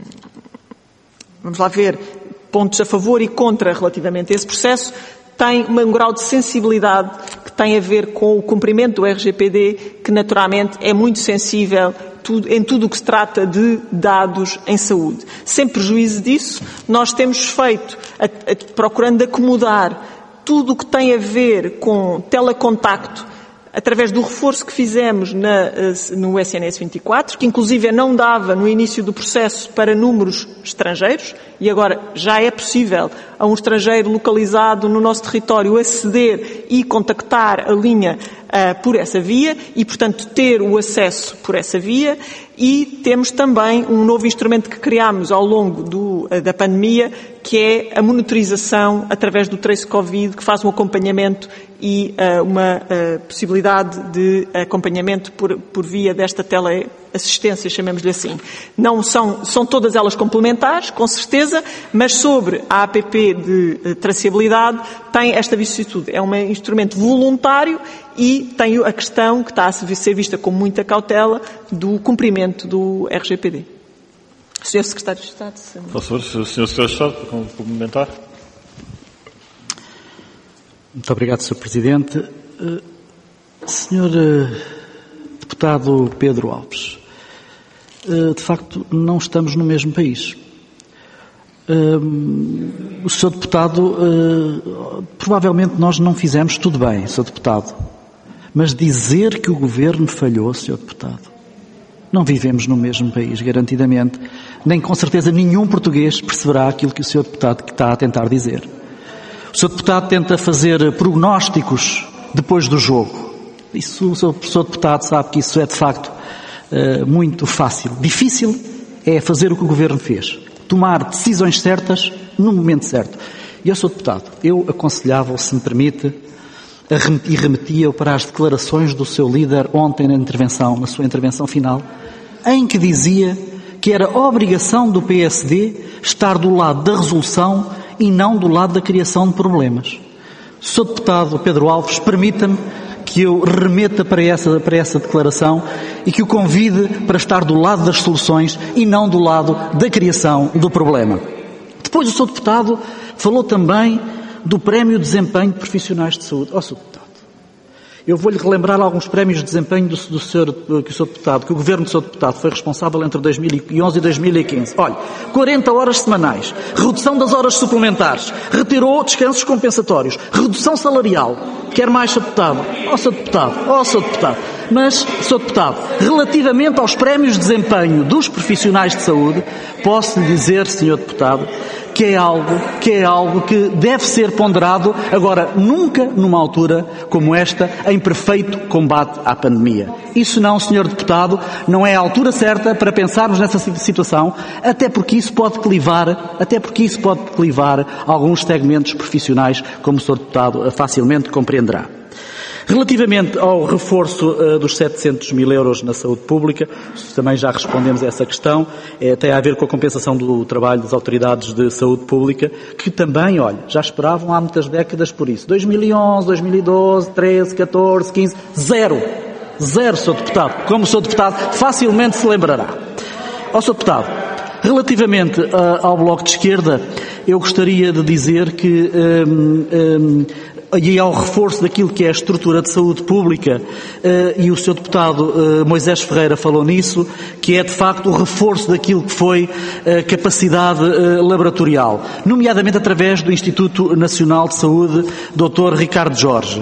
Speaker 3: vamos lá ver, pontos a favor e contra relativamente a esse processo, tem um grau de sensibilidade que tem a ver com o cumprimento do R G P D, que naturalmente é muito sensível tudo, em tudo o que se trata de dados em saúde. Sem prejuízo disso, nós temos feito, a, a, procurando acomodar tudo o que tem a ver com telecontacto, através do reforço que fizemos na, no S N S vinte e quatro, que inclusive não dava no início do processo para números estrangeiros, e agora já é possível a um estrangeiro localizado no nosso território aceder e contactar a linha uh, por essa via e, portanto, ter o acesso por essa via. E temos também um novo instrumento que criámos ao longo do, da pandemia, que é a monitorização através do Trace Covid, que faz um acompanhamento e uh, uma uh, possibilidade de acompanhamento por, por via desta teleassistência, chamemos-lhe assim. Não são, são todas elas complementares, com certeza, mas sobre a app de uh, traceabilidade tem esta vicissitude. É um instrumento voluntário e tem a questão que está a ser vista com muita cautela do cumprimento do R G P D. senhor Secretário de Estado. Se...
Speaker 1: Por favor, senhor Secretário de Estado, para complementar.
Speaker 6: Muito obrigado, senhor Presidente. senhor Deputado Pedro Alves, de facto não estamos no mesmo país. O senhor Deputado, provavelmente nós não fizemos tudo bem, senhor Deputado, mas dizer que o Governo falhou, senhor Deputado, não vivemos no mesmo país, garantidamente, nem com certeza nenhum português perceberá aquilo que o senhor Deputado está a tentar dizer. O senhor Deputado tenta fazer prognósticos depois do jogo. Isso, o senhor Deputado sabe que isso é de facto muito fácil. Difícil é fazer o que o Governo fez. Tomar decisões certas no momento certo. E eu, senhor Deputado, eu aconselhava, se me permite, e remetia-o para as declarações do seu líder ontem na intervenção, na sua intervenção final, em que dizia que era obrigação do P S D estar do lado da resolução e não do lado da criação de problemas. senhor Deputado Pedro Alves, permita-me que eu remeta para essa, para essa declaração e que o convide para estar do lado das soluções e não do lado da criação do problema. Depois o senhor Deputado falou também do Prémio de Desempenho de Profissionais de Saúde. Ó, senhor Deputado, eu vou-lhe relembrar alguns prémios de desempenho do, do senhor, que o senhor Deputado, que o Governo do senhor Deputado foi responsável entre dois mil e onze e dois mil e quinze. Olha, quarenta horas semanais, redução das horas suplementares, retirou descansos compensatórios, redução salarial. Quer mais, senhor Deputado? Ó, senhor Deputado, ó, senhor Deputado. Mas, senhor Deputado, relativamente aos prémios de desempenho dos profissionais de saúde, posso lhe dizer, senhor Deputado, que é algo, que é algo que deve ser ponderado, agora, nunca numa altura como esta, em perfeito combate à pandemia. Isso não, senhor Deputado, não é a altura certa para pensarmos nessa situação, até porque isso pode clivar, até porque isso pode clivar alguns segmentos profissionais, como o senhor Deputado facilmente compreenderá. Relativamente ao reforço uh, dos setecentos mil euros na saúde pública, também já respondemos a essa questão, é, tem a ver com a compensação do trabalho das autoridades de saúde pública, que também, olha, já esperavam há muitas décadas por isso. dois mil e onze, dois mil e doze, treze, catorze, quinze, zero. Zero, senhor Deputado. Como o senhor Deputado facilmente se lembrará. Ó, senhor Deputado, relativamente uh, ao Bloco de Esquerda, eu gostaria de dizer que um, um, e ao reforço daquilo que é a estrutura de saúde pública, e o senhor Deputado Moisés Ferreira falou nisso, que é de facto o reforço daquilo que foi a capacidade laboratorial, nomeadamente através do Instituto Nacional de Saúde, doutor Ricardo Jorge.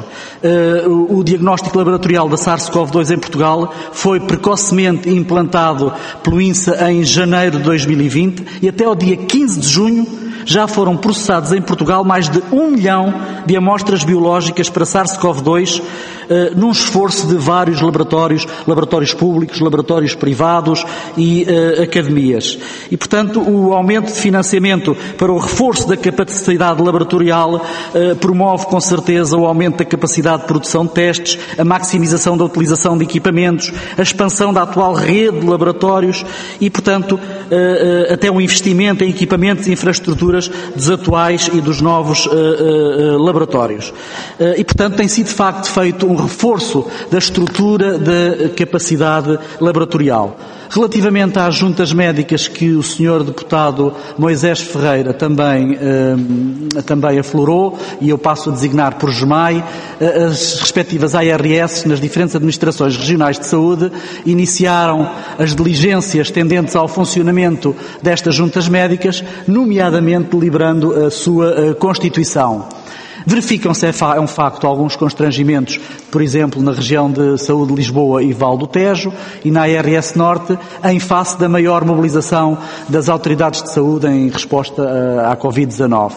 Speaker 6: O diagnóstico laboratorial da SARS-CoV dois em Portugal foi precocemente implantado pelo INSA em janeiro de dois mil e vinte e até ao dia quinze de junho já foram processados em Portugal mais de um milhão de amostras biológicas para SARS-CoV dois, eh, num esforço de vários laboratórios, laboratórios públicos, laboratórios privados e eh, academias. E, portanto, o aumento de financiamento para o reforço da capacidade laboratorial eh, promove, com certeza, o aumento da capacidade de produção de testes, a maximização da utilização de equipamentos, a expansão da atual rede de laboratórios e, portanto, eh, eh, até um investimento em equipamentos e infraestruturas dos atuais e dos novos uh, uh, laboratórios. Uh, e, portanto, tem sido de facto feito um reforço da estrutura da capacidade laboratorial. Relativamente às juntas médicas que o senhor deputado Moisés Ferreira também, eh, também aflorou, e eu passo a designar por GEMAI, eh, as respectivas A R S nas diferentes administrações regionais de saúde iniciaram as diligências tendentes ao funcionamento destas juntas médicas, nomeadamente deliberando a sua eh, constituição. Verificam-se, é um facto, alguns constrangimentos, por exemplo, na região de saúde de Lisboa e Val do Tejo e na A R S Norte, em face da maior mobilização das autoridades de saúde em resposta à covid dezanove.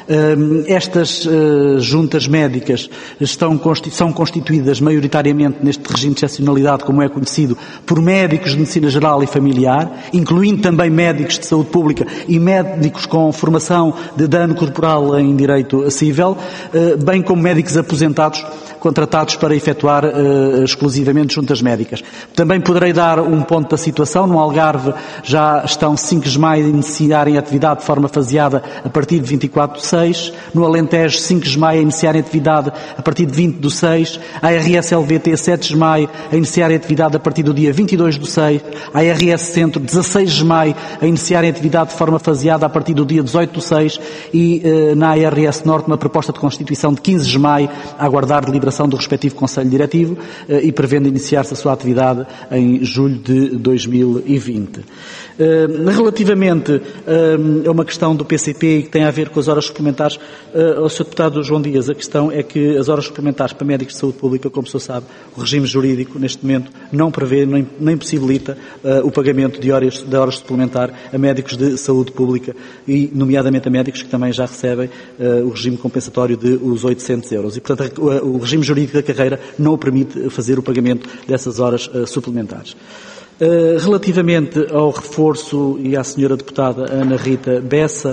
Speaker 6: Estas juntas médicas estão, são constituídas maioritariamente neste regime de excepcionalidade, como é conhecido, por médicos de medicina geral e familiar, incluindo também médicos de saúde pública e médicos com formação de dano corporal em direito civil, bem como médicos aposentados contratados para efetuar uh, exclusivamente juntas médicas. Também poderei dar um ponto da situação. No Algarve já estão cinco GEMAI a iniciarem atividade de forma faseada a partir de vinte e quatro de seis. No Alentejo, cinco GEMAI a iniciarem atividade a partir de vinte do seis. A R S L V T, sete GEMAI a iniciarem atividade a partir do dia vinte e dois do seis. A R S Centro, dezasseis GEMAI a iniciarem atividade de forma faseada a partir do dia dezoito do seis. E uh, na A R S Norte, uma proposta de constituição de quinze GEMAI a aguardar deliberação do respectivo Conselho Diretivo e prevendo iniciar-se a sua atividade em julho de dois mil e vinte. Relativamente a uma questão do P C P que tem a ver com as horas suplementares, ao senhor Deputado João Dias, a questão é que as horas suplementares para médicos de saúde pública, como o senhor sabe, o regime jurídico neste momento não prevê nem, nem possibilita uh, o pagamento de horas, de horas suplementar a médicos de saúde pública e, nomeadamente, a médicos que também já recebem uh, o regime compensatório de os oitocentos euros. E, portanto, o, o regime jurídico da carreira não o permite fazer o pagamento dessas horas uh, suplementares. Uh, relativamente ao reforço e à senhora deputada Ana Rita Bessa,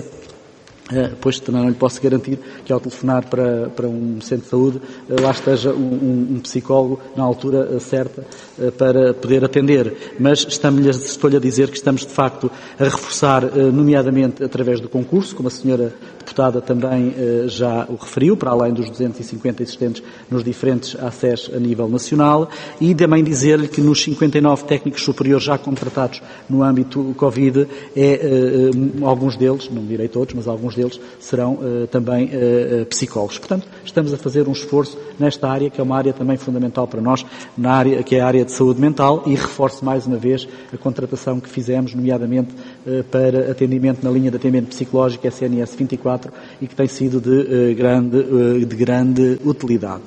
Speaker 6: Uh, pois também não lhe posso garantir que ao telefonar para, para um centro de saúde uh, lá esteja um, um, um psicólogo na altura uh, certa uh, para poder atender, mas estamos-lhe, estou-lhe a dizer que estamos de facto a reforçar, uh, nomeadamente através do concurso, como a senhora deputada também uh, já o referiu, para além dos duzentos e cinquenta existentes nos diferentes A C E S a nível nacional, e também dizer-lhe que nos cinquenta e nove técnicos superiores já contratados no âmbito Covid, é, uh, alguns deles, não direi todos, mas alguns deles serão uh, também uh, psicólogos. Portanto, estamos a fazer um esforço nesta área, que é uma área também fundamental para nós, na área, que é a área de saúde mental, e reforço mais uma vez a contratação que fizemos, nomeadamente uh, para atendimento na linha de atendimento psicológico S N S vinte e quatro, e que tem sido de, uh, grande, uh, de grande utilidade.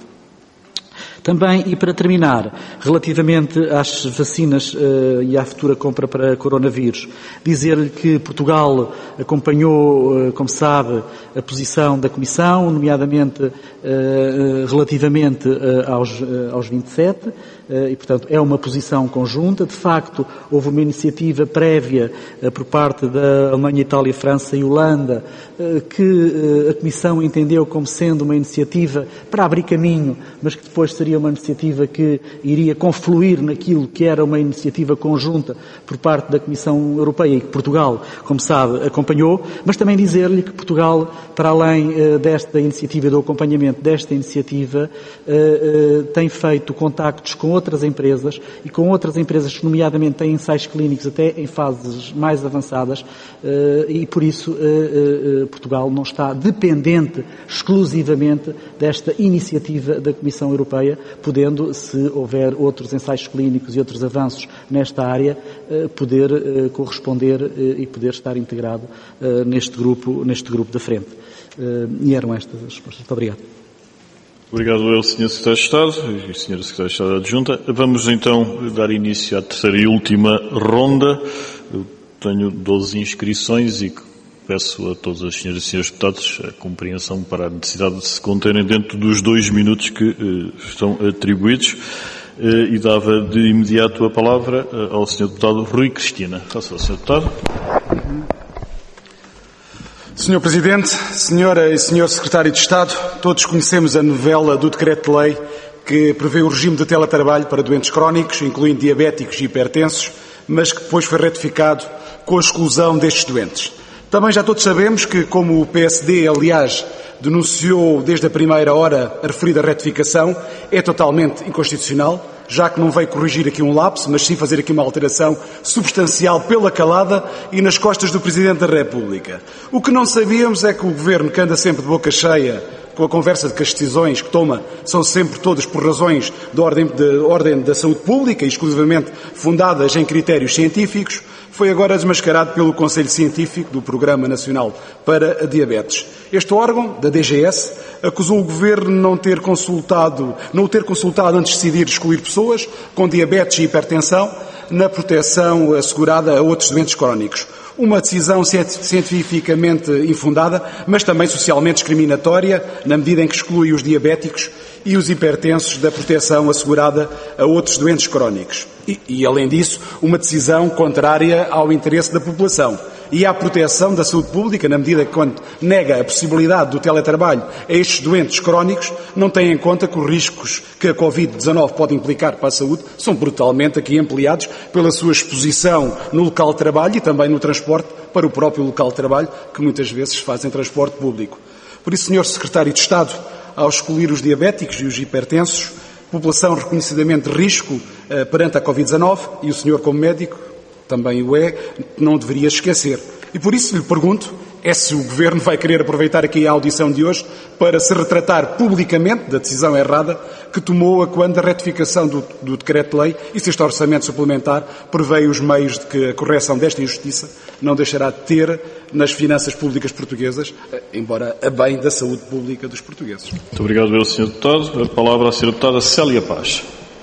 Speaker 6: Também, e para terminar, relativamente às vacinas uh, e à futura compra para coronavírus, dizer-lhe que Portugal acompanhou, uh, como sabe, a posição da Comissão, nomeadamente uh, relativamente uh, aos, uh, aos vinte e sete, uh, e, portanto, é uma posição conjunta. De facto, houve uma iniciativa prévia uh, por parte da Alemanha, Itália, França e Holanda, uh, que uh, a Comissão entendeu como sendo uma iniciativa para abrir caminho, mas que depois seria uma iniciativa que iria confluir naquilo que era uma iniciativa conjunta por parte da Comissão Europeia e que Portugal, como sabe, acompanhou, mas também dizer-lhe que Portugal, para além uh, desta iniciativa, do acompanhamento desta iniciativa, uh, uh, tem feito contactos com outras empresas e com outras empresas que, nomeadamente, têm ensaios clínicos até em fases mais avançadas, uh, e por isso uh, uh, Portugal não está dependente exclusivamente desta iniciativa da Comissão Europeia, podendo, se houver outros ensaios clínicos e outros avanços nesta área, poder corresponder e poder estar integrado neste grupo, neste grupo da frente. E eram estas as respostas. Muito obrigado.
Speaker 1: Obrigado eu, senhor Secretário de Estado e senhora Secretária de Estado Adjunta. Vamos então dar início à terceira e última ronda. Eu tenho doze inscrições e peço a todas as senhoras e senhores deputados a compreensão para a necessidade de se conterem dentro dos dois minutos que uh, estão atribuídos, uh, e dava de imediato a palavra uh, ao senhor deputado Rui Cristina. Faça ao senhor deputado.
Speaker 15: senhor Presidente, senhora e senhor Secretário de Estado, todos conhecemos a novela do Decreto-Lei que prevê o regime de teletrabalho para doentes crónicos, incluindo diabéticos e hipertensos, mas que depois foi ratificado com a exclusão destes doentes. Também já todos sabemos que, como o P S D, aliás, denunciou desde a primeira hora a referida retificação, é totalmente inconstitucional, já que não veio corrigir aqui um lapso, mas sim fazer aqui uma alteração substancial pela calada e nas costas do Presidente da República. O que não sabíamos é que o Governo, que anda sempre de boca cheia com a conversa de que as decisões que toma são sempre todas por razões de ordem, de ordem da saúde pública e exclusivamente fundadas em critérios científicos, foi agora desmascarado pelo Conselho Científico do Programa Nacional para a Diabetes. Este órgão, da D G S, acusou o Governo de não ter consultado, não o ter consultado antes de decidir excluir pessoas com diabetes e hipertensão na proteção assegurada a outros doentes crónicos. Uma decisão cientificamente infundada, mas também socialmente discriminatória, na medida em que exclui os diabéticos e os hipertensos da proteção assegurada a outros doentes crónicos. E, e, além disso, uma decisão contrária ao interesse da população e à proteção da saúde pública, na medida que, quando nega a possibilidade do teletrabalho a estes doentes crónicos, não tem em conta que os riscos que a covid dezanove pode implicar para a saúde são brutalmente aqui ampliados pela sua exposição no local de trabalho e também no transporte para o próprio local de trabalho, que muitas vezes fazem transporte público. Por isso, senhor Secretário de Estado, ao excluir os diabéticos e os hipertensos, população reconhecidamente de risco eh, perante a covid dezanove, e o senhor, como médico, também o é, não deveria esquecer. E por isso lhe pergunto, é se o Governo vai querer aproveitar aqui a audição de hoje para se retratar publicamente da decisão errada que tomou a quando da retificação do, do decreto-lei e se este orçamento suplementar prevê os meios de que a correção desta injustiça não deixará de ter nas finanças públicas portuguesas, embora a bem da saúde pública dos portugueses.
Speaker 1: Muito obrigado, senhor Deputado. A palavra à senhora Deputada Célia Paz.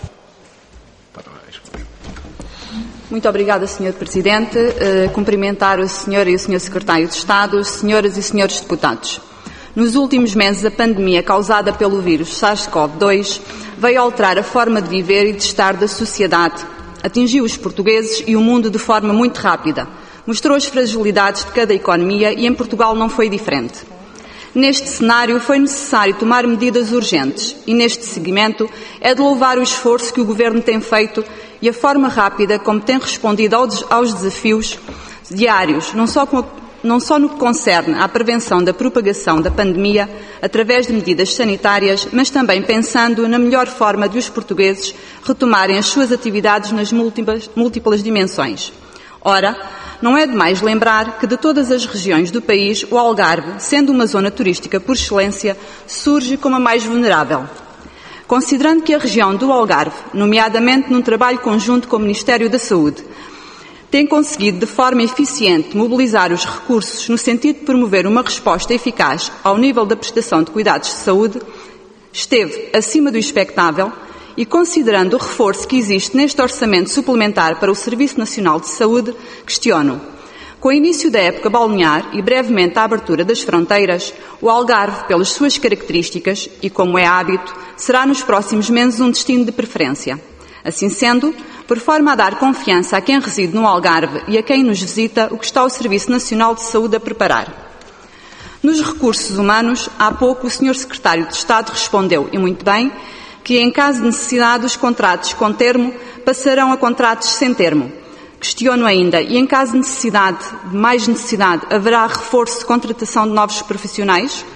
Speaker 5: Muito obrigada, senhor Presidente. Uh, cumprimentar o senhor e o senhor Secretário de Estado, senhoras e senhores deputados. Nos últimos meses, a pandemia causada pelo vírus SARS-CoV dois veio alterar a forma de viver e de estar da sociedade. Atingiu os portugueses e o mundo de forma muito rápida. Mostrou as fragilidades de cada economia e em Portugal não foi diferente. Neste cenário, foi necessário tomar medidas urgentes e, neste seguimento, é de louvar o esforço que o Governo tem feito e a forma rápida como tem respondido aos desafios diários, não só, com, não só no que concerne à prevenção da propagação da pandemia através de medidas sanitárias, mas também pensando na melhor forma de os portugueses retomarem as suas atividades nas múltiplas, múltiplas dimensões. Ora, não é demais lembrar que de todas as regiões do país, o Algarve, sendo uma zona turística por excelência, surge como a mais vulnerável. Considerando que a região do Algarve, nomeadamente num trabalho conjunto com o Ministério da Saúde, tem conseguido de forma eficiente mobilizar os recursos no sentido de promover uma resposta eficaz ao nível da prestação de cuidados de saúde, esteve acima do expectável e, considerando o reforço que existe neste orçamento suplementar para o Serviço Nacional de Saúde, questiono. Com o início da época balnear e brevemente a abertura das fronteiras, o Algarve, pelas suas características e como é hábito, será nos próximos meses um destino de preferência. Assim sendo, por forma a dar confiança a quem reside no Algarve e a quem nos visita, o que está o Serviço Nacional de Saúde a preparar. Nos recursos humanos, há pouco o senhor Secretário de Estado respondeu, e muito bem, que em caso de necessidade os contratos com termo passarão a contratos sem termo. Questiono ainda, e em caso de necessidade, de mais necessidade, haverá reforço de contratação de novos profissionais?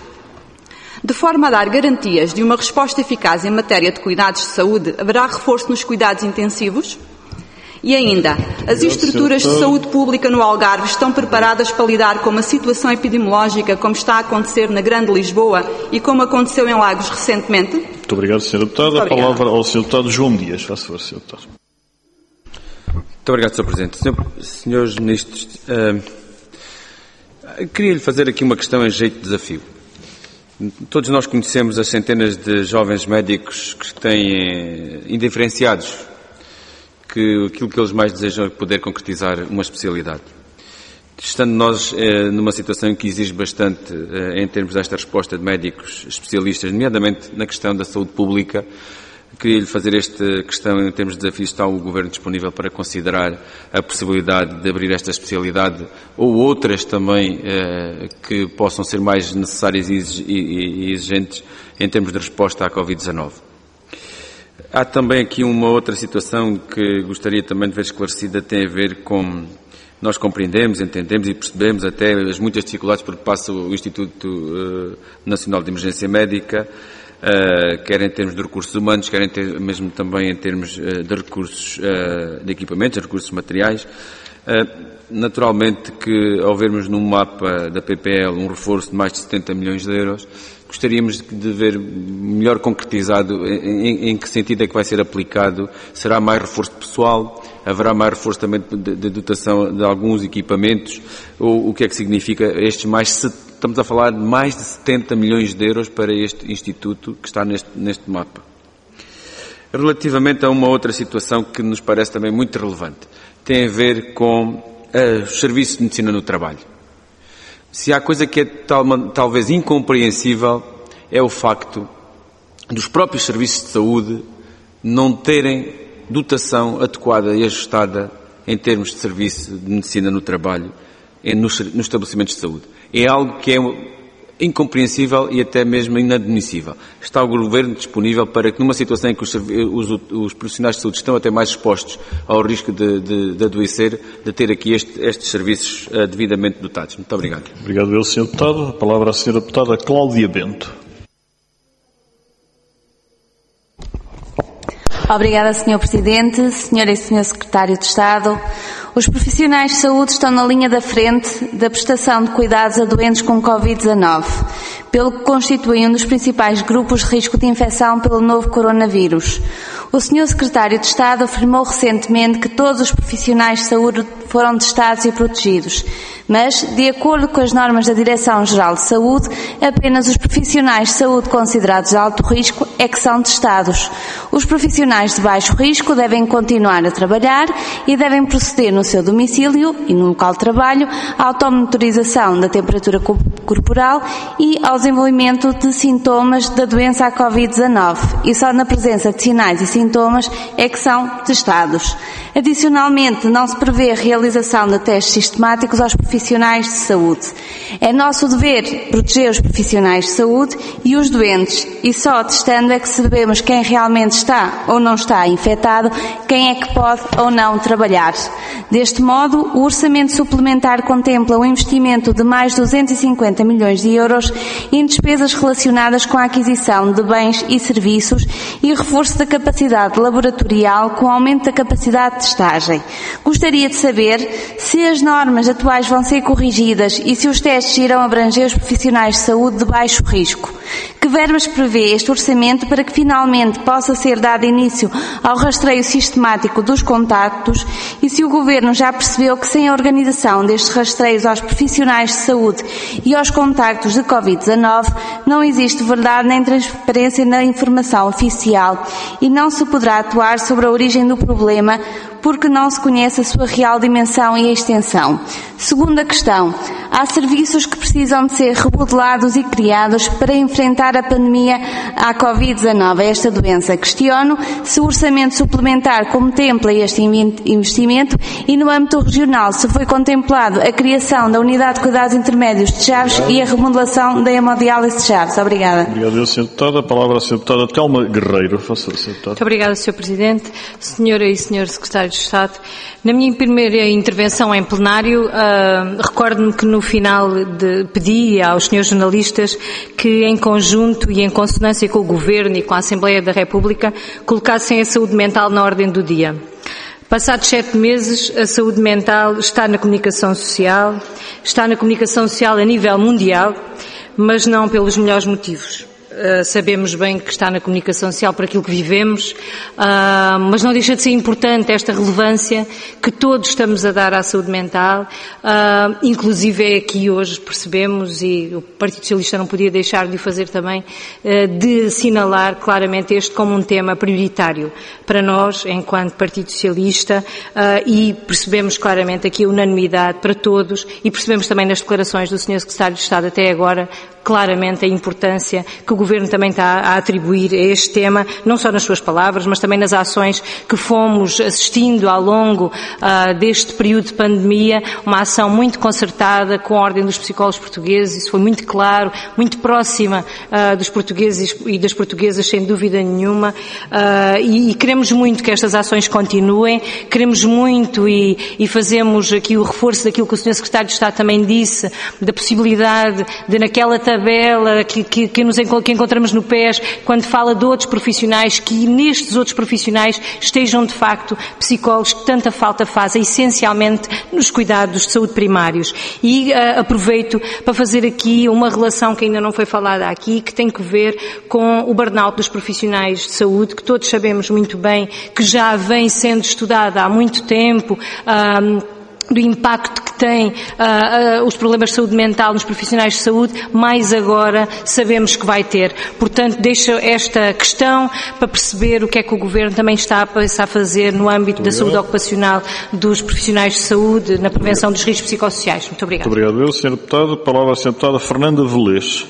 Speaker 5: De forma a dar garantias de uma resposta eficaz em matéria de cuidados de saúde, haverá reforço nos cuidados intensivos? E ainda, as estruturas de saúde pública no Algarve estão preparadas para lidar com uma situação epidemiológica como está a acontecer na Grande Lisboa e como aconteceu em Lagos recentemente?
Speaker 1: Muito obrigado, senhor Deputado. A palavra ao senhor Deputado João Dias. Faça favor, senhor Deputado.
Speaker 14: Muito obrigado, senhor Presidente. Senhor, senhores Ministros, uh, queria-lhe fazer aqui uma questão em jeito de desafio. Todos nós conhecemos as centenas de jovens médicos que têm indiferenciados que aquilo que eles mais desejam é poder concretizar uma especialidade. Estando nós eh, numa situação que exige bastante eh, em termos desta resposta de médicos especialistas, nomeadamente na questão da saúde pública, queria-lhe fazer esta questão em termos de desafios. Está o Governo disponível para considerar a possibilidade de abrir esta especialidade ou outras também eh, que possam ser mais necessárias e exigentes em termos de resposta à covid dezanove? Há também aqui uma outra situação que gostaria também de ver esclarecida, tem a ver com... Nós compreendemos, entendemos e percebemos até as muitas dificuldades por que passa o Instituto uh, Nacional de Emergência Médica, uh, quer em termos de recursos humanos, quer em ter, mesmo também em termos uh, de recursos uh, de equipamentos, de recursos materiais. Uh, naturalmente que, ao vermos no mapa da P P L um reforço de mais de setenta milhões de euros, gostaríamos de ver melhor concretizado em, em que sentido é que vai ser aplicado. Será mais reforço de pessoal? Haverá mais reforço também de, de dotação de alguns equipamentos? Ou o que é que significa estes mais... Estamos a falar de mais de setenta milhões de euros para este instituto que está neste, neste mapa. Relativamente a uma outra situação que nos parece também muito relevante, tem a ver com uh, os serviços de medicina no trabalho. Se há coisa que é tal, talvez incompreensível, é o facto dos próprios serviços de saúde não terem dotação adequada e ajustada em termos de serviço de medicina no trabalho nos, nos estabelecimentos de saúde. É algo que é incompreensível e até mesmo inadmissível. Está o Governo disponível para que, numa situação em que os, os, os profissionais de saúde estão até mais expostos ao risco de, de, de adoecer, de ter aqui este, estes serviços uh, devidamente dotados? Muito obrigado.
Speaker 1: Obrigado, eu, senhor Deputado. A palavra à senhora Deputada Cláudia Bento.
Speaker 16: Obrigada, senhor Presidente, senhora e senhor Secretário de Estado. Os profissionais de saúde estão na linha da frente da prestação de cuidados a doentes com covid dezanove, pelo que constituem um dos principais grupos de risco de infecção pelo novo coronavírus. O senhor Secretário de Estado afirmou recentemente que todos os profissionais de saúde foram testados e protegidos, mas, de acordo com as normas da Direção-Geral de Saúde, apenas os profissionais de saúde considerados de alto risco é que são testados. Os profissionais de baixo risco devem continuar a trabalhar e devem proceder no seu domicílio e no local de trabalho à automonitorização da temperatura corporal e ao desenvolvimento de sintomas da doença à covid dezanove, e só na presença de sinais e sintomas é que são testados. Adicionalmente, não se prevê a realização de testes sistemáticos aos profissionais de saúde. É nosso dever proteger os profissionais de saúde e os doentes, e só testando é que sabemos quem realmente está ou não está infectado, quem é que pode ou não trabalhar. Deste modo, o orçamento suplementar contempla um investimento de mais de duzentos e cinquenta milhões de euros em despesas relacionadas com a aquisição de bens e serviços e reforço da capacidade laboratorial com aumento da capacidade de testagem. Gostaria de saber se as normas atuais vão ser corrigidas e se os testes irão abranger os profissionais de saúde de baixo risco. Que verbas prevê este orçamento para que finalmente possa ser dado início ao rastreio sistemático dos contactos e se o Governo já percebeu que sem a organização destes rastreios aos profissionais de saúde e aos contactos de covid dezanove não existe verdade nem transparência na informação oficial e não se poderá atuar sobre a origem do problema porque não se conhece a sua real dimensão e extensão. Segunda questão. Há serviços que precisam de ser remodelados e criados para enfrentar a pandemia à covid dezanove, esta doença. Questiono se o orçamento suplementar contempla este investimento e no âmbito regional se foi contemplado a criação da Unidade de Cuidados Intermédios de Chaves e a remodelação da hemodiálise de Chaves. Obrigada.
Speaker 1: Obrigado, senhor Deputado. A palavra à senhora Deputada Telma Guerreiro. Faça, senhor Deputado.
Speaker 8: Muito obrigada, senhor Presidente. Senhora e senhor Secretário de Estado, na minha primeira intervenção em plenário, uh, recordo-me que no final de, pedi aos senhores jornalistas que, em conjunto e em consonância com o Governo e com a Assembleia da República, colocassem a saúde mental na ordem do dia. Passados sete meses, a saúde mental está na comunicação social, está na comunicação social a nível mundial, mas não pelos melhores motivos. Uh, sabemos bem que está na comunicação social por aquilo que vivemos, uh, mas não deixa de ser importante esta relevância que todos estamos a dar à saúde mental, uh, inclusive é aqui hoje percebemos, e o Partido Socialista não podia deixar de o fazer também, uh, de assinalar claramente este como um tema prioritário para nós, enquanto Partido Socialista, uh, e percebemos claramente aqui a unanimidade para todos, e percebemos também nas declarações do senhor Secretário de Estado até agora, claramente a importância que o Governo também está a atribuir a este tema, não só nas suas palavras, mas também nas ações que fomos assistindo ao longo uh, deste período de pandemia, uma ação muito concertada com a Ordem dos Psicólogos Portugueses, isso foi muito claro, muito próxima uh, dos portugueses e das portuguesas, sem dúvida nenhuma, uh, e, e queremos muito que estas ações continuem, queremos muito e, e fazemos aqui o reforço daquilo que o senhor Secretário de Estado também disse, da possibilidade de naquela tabela que, que, que, nos, que encontramos no P E S quando fala de outros profissionais, que nestes outros profissionais estejam de facto psicólogos que tanta falta fazem, essencialmente nos cuidados de saúde primários. E uh, aproveito para fazer aqui uma relação que ainda não foi falada aqui, que tem que ver com o burnout dos profissionais de saúde, que todos sabemos muito bem que já vem sendo estudada há muito tempo, um, do impacto que têm uh, uh, os problemas de saúde mental nos profissionais de saúde, mais agora sabemos que vai ter. Portanto, deixo esta questão para perceber o que é que o Governo também está a pensar fazer no âmbito da saúde ocupacional dos profissionais de saúde, na prevenção dos riscos psicossociais. Muito obrigada.
Speaker 1: Muito obrigado, eu, senhora Deputada. A palavra à senhora Deputada Fernanda Velez.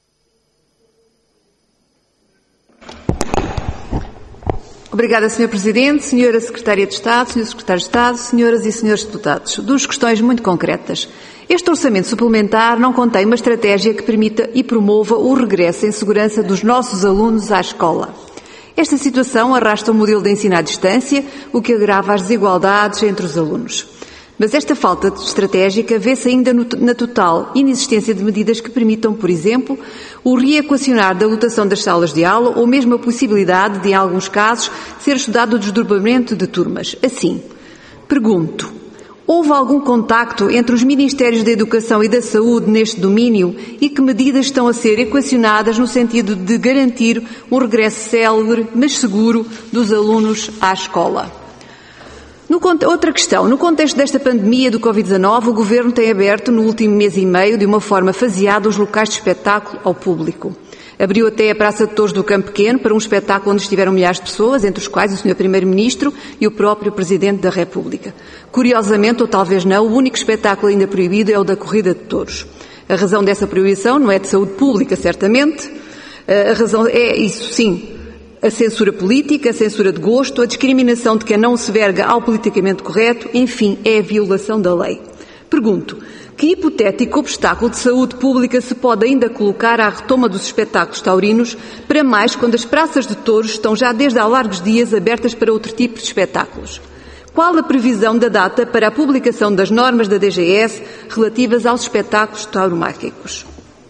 Speaker 17: Obrigada, senhor Presidente, senhora Secretária de Estado, senhor Secretário de Estado, senhoras e senhores deputados. Duas questões muito concretas. Este orçamento suplementar não contém uma estratégia que permita e promova o regresso em segurança dos nossos alunos à escola. Esta situação arrasta um modelo de ensino à distância, o que agrava as desigualdades entre os alunos. Mas esta falta de estratégica vê-se ainda no, na total inexistência de medidas que permitam, por exemplo, o reequacionar da lotação das salas de aula ou mesmo a possibilidade de, em alguns casos, ser estudado o desdobramento de turmas. Assim, pergunto, houve algum contacto entre os Ministérios da Educação e da Saúde neste domínio e que medidas estão a ser equacionadas no sentido de garantir um regresso célere, mas seguro, dos alunos à escola? No, outra questão. No contexto desta pandemia do covid dezanove, o Governo tem aberto, no último mês e meio, de uma forma faseada, os locais de espetáculo ao público. Abriu até a Praça de Touros do Campo Pequeno para um espetáculo onde estiveram milhares de pessoas, entre os quais o senhor Primeiro-Ministro e o próprio Presidente da República. Curiosamente, ou talvez não, o único espetáculo ainda proibido é o da Corrida de Touros. A razão dessa proibição não é de saúde pública, certamente. A razão é, isso sim, a censura política, a censura de gosto, a discriminação de quem não se verga ao politicamente correto, enfim, é a violação da lei. Pergunto, que hipotético obstáculo de saúde pública se pode ainda colocar à retoma dos espetáculos taurinos, para mais quando as praças de touros estão já desde há largos dias abertas para outro tipo de espetáculos? Qual a previsão da data para a publicação das normas da D G S relativas aos espetáculos tauromáquicos?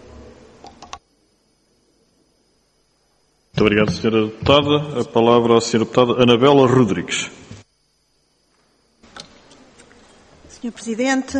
Speaker 1: Muito obrigado, senhora Deputada. A palavra à senhora Deputada Anabela Rodrigues.
Speaker 18: senhor Presidente,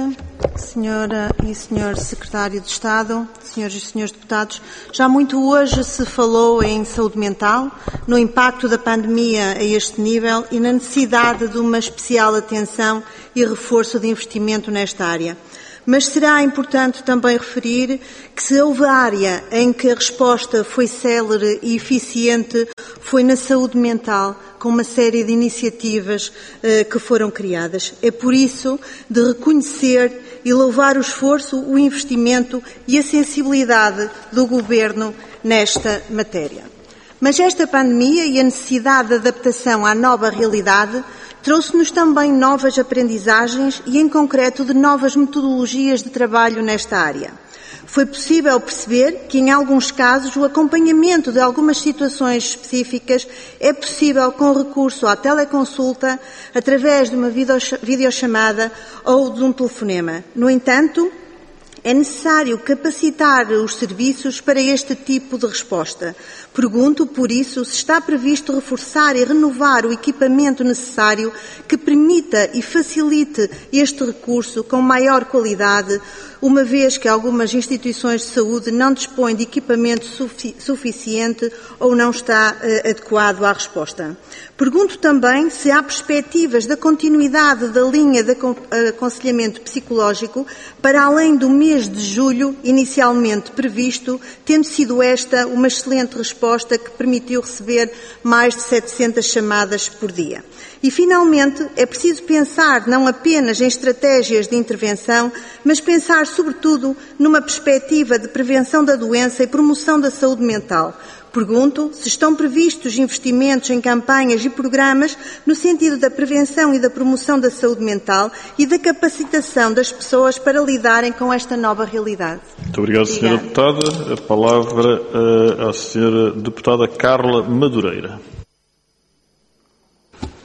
Speaker 18: senhora e senhor Secretário de Estado, senhoras e senhores deputados, já muito hoje se falou em saúde mental, no impacto da pandemia a este nível e na necessidade de uma especial atenção e reforço de investimento nesta área. Mas será importante também referir que se houve área em que a resposta foi célere e eficiente, foi na saúde mental, com uma série de iniciativas eh, que foram criadas. É por isso de reconhecer e louvar o esforço, o investimento e a sensibilidade do Governo nesta matéria. Mas esta pandemia e a necessidade de adaptação à nova realidade trouxe-nos também novas aprendizagens e, em concreto, de novas metodologias de trabalho nesta área. Foi possível perceber que, em alguns casos, o acompanhamento de algumas situações específicas é possível com recurso à teleconsulta, através de uma videochamada ou de um telefonema. No entanto, é necessário capacitar os serviços para este tipo de resposta. Pergunto, por isso, se está previsto reforçar e renovar o equipamento necessário que permita e facilite este recurso com maior qualidade, uma vez que algumas instituições de saúde não dispõem de equipamento sufici- suficiente ou não está eh, adequado à resposta. Pergunto também se há perspectivas da continuidade da linha de aconselhamento psicológico para além do mês de julho inicialmente previsto, tendo sido esta uma excelente resposta que permitiu receber mais de setecentas chamadas por dia. E, finalmente, é preciso pensar não apenas em estratégias de intervenção, mas pensar, sobretudo, numa perspectiva de prevenção da doença e promoção da saúde mental. Pergunto se estão previstos investimentos em campanhas e programas no sentido da prevenção e da promoção da saúde mental e da capacitação das pessoas para lidarem com esta nova realidade.
Speaker 1: Muito obrigado, senhora Deputada. A palavra uh, à senhora Deputada Carla Madureira.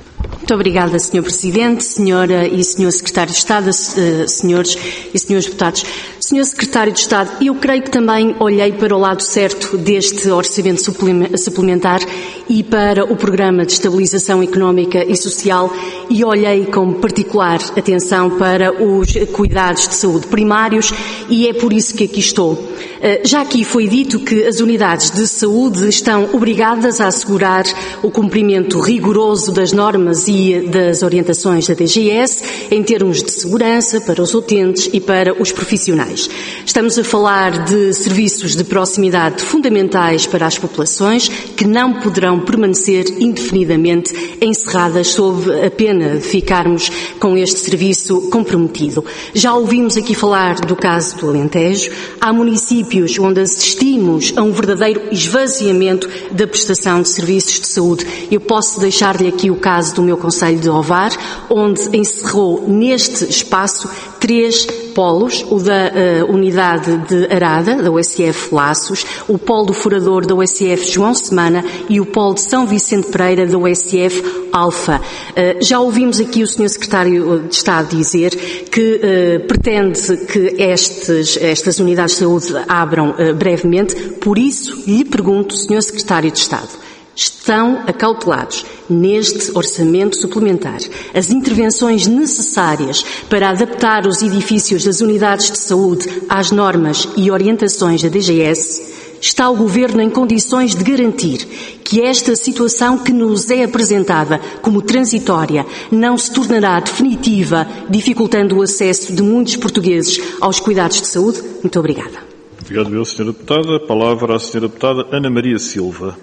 Speaker 19: Muito obrigada, senhor Presidente, senhora e senhor Secretário de Estado, senhores e senhores deputados. senhor Secretário de Estado, eu creio que também olhei para o lado certo deste orçamento suplementar e para o Programa de Estabilização Económica e Social e olhei com particular atenção para os cuidados de saúde primários e é por isso que aqui estou. Já aqui foi dito que as unidades de saúde estão obrigadas a assegurar o cumprimento rigoroso das normas e das orientações da D G S em termos de segurança para os utentes e para os profissionais. Estamos a falar de serviços de proximidade fundamentais para as populações que não poderão permanecer indefinidamente encerradas sob a pena de ficarmos com este serviço comprometido. Já ouvimos aqui falar do caso do Alentejo. Há municípios onde assistimos a um verdadeiro esvaziamento da prestação de serviços de saúde. Eu posso deixar-lhe aqui o caso do meu concelho de Ovar, onde encerrou neste espaço três polos, o da uh, unidade de Arada, da U S F Laços, o polo do furador da U S F João Semana e o polo de São Vicente Pereira da U S F Alfa. Uh, já ouvimos aqui o senhor Secretário de Estado dizer que uh, pretende que estes, estas unidades de saúde abram uh, brevemente, por isso lhe pergunto, senhor Secretário de Estado, estão acautelados neste orçamento suplementar as intervenções necessárias para adaptar os edifícios das unidades de saúde às normas e orientações da D G S? Está o Governo em condições de garantir que esta situação que nos é apresentada como transitória não se tornará definitiva, dificultando o acesso de muitos portugueses aos cuidados de saúde? Muito obrigada.
Speaker 1: Obrigado, eu, senhora Deputada. A palavra à senhora Deputada Ana Maria Silva.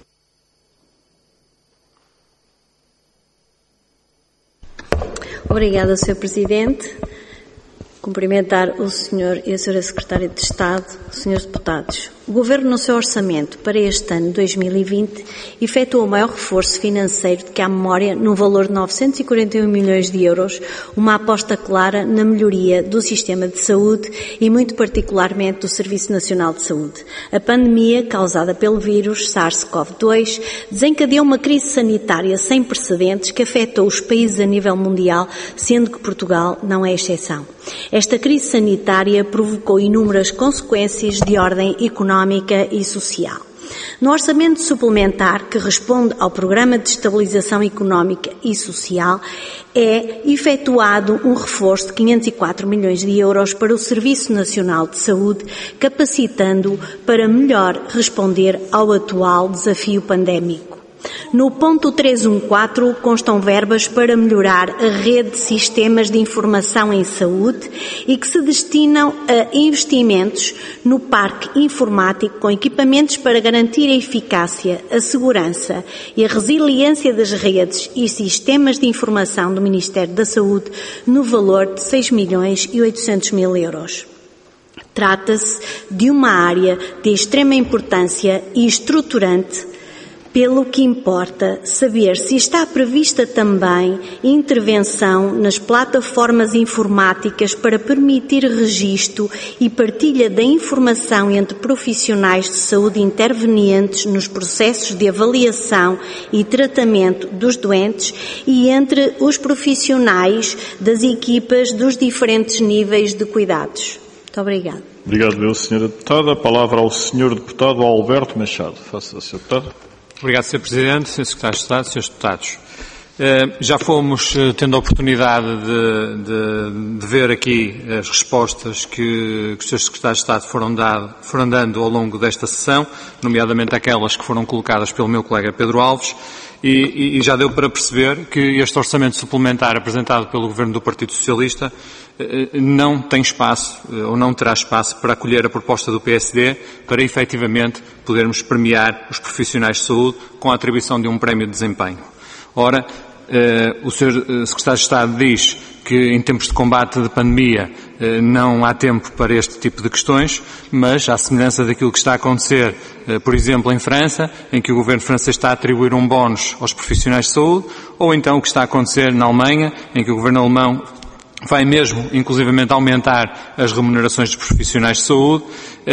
Speaker 20: Obrigada, senhor Presidente. Cumprimentar o senhor e a senhora Secretária de Estado, senhores deputados. O Governo, no seu orçamento para este ano dois mil e vinte, efetuou o maior reforço financeiro de que há memória, num valor de novecentos e quarenta e um milhões de euros, uma aposta clara na melhoria do sistema de saúde e, muito particularmente, do Serviço Nacional de Saúde. A pandemia, causada pelo vírus SARS-CoV dois, desencadeou uma crise sanitária sem precedentes que afetou os países a nível mundial, sendo que Portugal não é exceção. Esta crise sanitária provocou inúmeras consequências de ordem económica e social. No orçamento suplementar, que responde ao Programa de Estabilização Económica e Social, é efetuado um reforço de quinhentos e quatro milhões de euros para o Serviço Nacional de Saúde, capacitando-o para melhor responder ao atual desafio pandémico. No ponto trezentos e quatorze constam verbas para melhorar a rede de sistemas de informação em saúde e que se destinam a investimentos no parque informático com equipamentos para garantir a eficácia, a segurança e a resiliência das redes e sistemas de informação do Ministério da Saúde no valor de seis milhões e oitocentos mil euros. Trata-se de uma área de extrema importância e estruturante, pelo que importa saber se está prevista também intervenção nas plataformas informáticas para permitir registro e partilha da informação entre profissionais de saúde intervenientes nos processos de avaliação e tratamento dos doentes e entre os profissionais das equipas dos diferentes níveis de cuidados. Muito obrigada.
Speaker 1: Obrigado, meu senhora Deputada. A palavra ao senhor Deputado Alberto Machado. Faça, senhor Deputado.
Speaker 21: Obrigado, senhor Presidente, senhor Secretário de Estado, senhores Deputados. Já fomos tendo a oportunidade de, de, de ver aqui as respostas que, que os senhores Secretários de Estado foram, dado, foram dando ao longo desta sessão, nomeadamente aquelas que foram colocadas pelo meu colega Pedro Alves, e, e já deu para perceber que este orçamento suplementar apresentado pelo Governo do Partido Socialista não tem espaço, ou não terá espaço, para acolher a proposta do P S D para efetivamente podermos premiar os profissionais de saúde com a atribuição de um prémio de desempenho. Ora, eh, o senhor Secretário de Estado diz que em tempos de combate de pandemia eh, não há tempo para este tipo de questões, mas à semelhança daquilo que está a acontecer, eh, por exemplo, em França, em que o governo francês está a atribuir um bónus aos profissionais de saúde, ou então o que está a acontecer na Alemanha, em que o governo alemão vai mesmo, inclusivamente, aumentar as remunerações dos profissionais de saúde,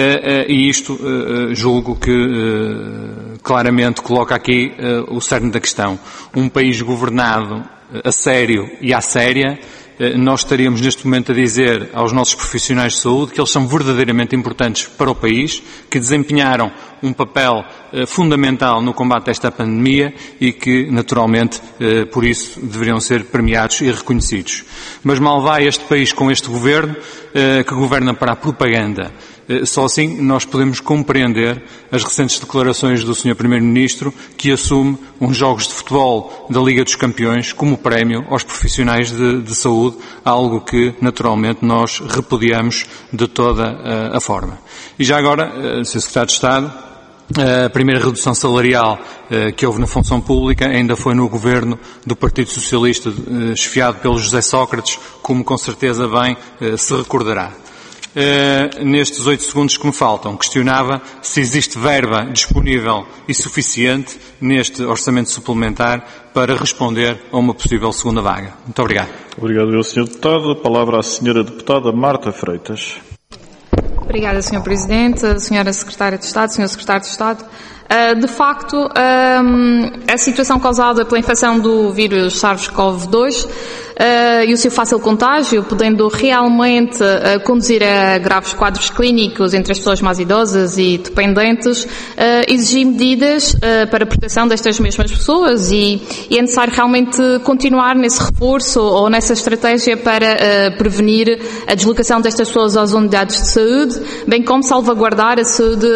Speaker 21: e isto julgo que claramente coloca aqui o cerne da questão. Um país governado a sério e à séria, nós estaríamos neste momento a dizer aos nossos profissionais de saúde que eles são verdadeiramente importantes para o país, que desempenharam um papel eh, fundamental no combate a esta pandemia e que, naturalmente, eh, por isso deveriam ser premiados e reconhecidos. Mas mal vai este país com este governo, eh, que governa para a propaganda. Eh, só assim nós podemos compreender as recentes declarações do senhor Primeiro-Ministro, que assume uns jogos de futebol da Liga dos Campeões como prémio aos profissionais de, de saúde, algo que, naturalmente, nós repudiamos de toda uh, a forma. E já agora, uh, senhor Secretário de Estado, a primeira redução salarial uh, que houve na função pública ainda foi no governo do Partido Socialista, uh, chefiado pelo José Sócrates, como com certeza bem uh, se recordará. Uh, nestes oito segundos que me faltam, questionava se existe verba disponível e suficiente neste orçamento suplementar para responder a uma possível segunda vaga. Muito obrigado.
Speaker 1: Obrigado, meu senhor Deputado. A palavra à senhora Deputada Marta Freitas.
Speaker 2: Obrigada, senhor Presidente, senhora Secretária de Estado, senhor Secretário de Estado. De facto, a situação causada pela infecção do vírus SARS-CoV dois e o seu fácil contágio, podendo realmente conduzir a graves quadros clínicos entre as pessoas mais idosas e dependentes, exigir medidas para a proteção destas mesmas pessoas e, e é necessário realmente continuar nesse reforço ou nessa estratégia para prevenir a deslocação destas pessoas às unidades de saúde, bem como salvaguardar a saúde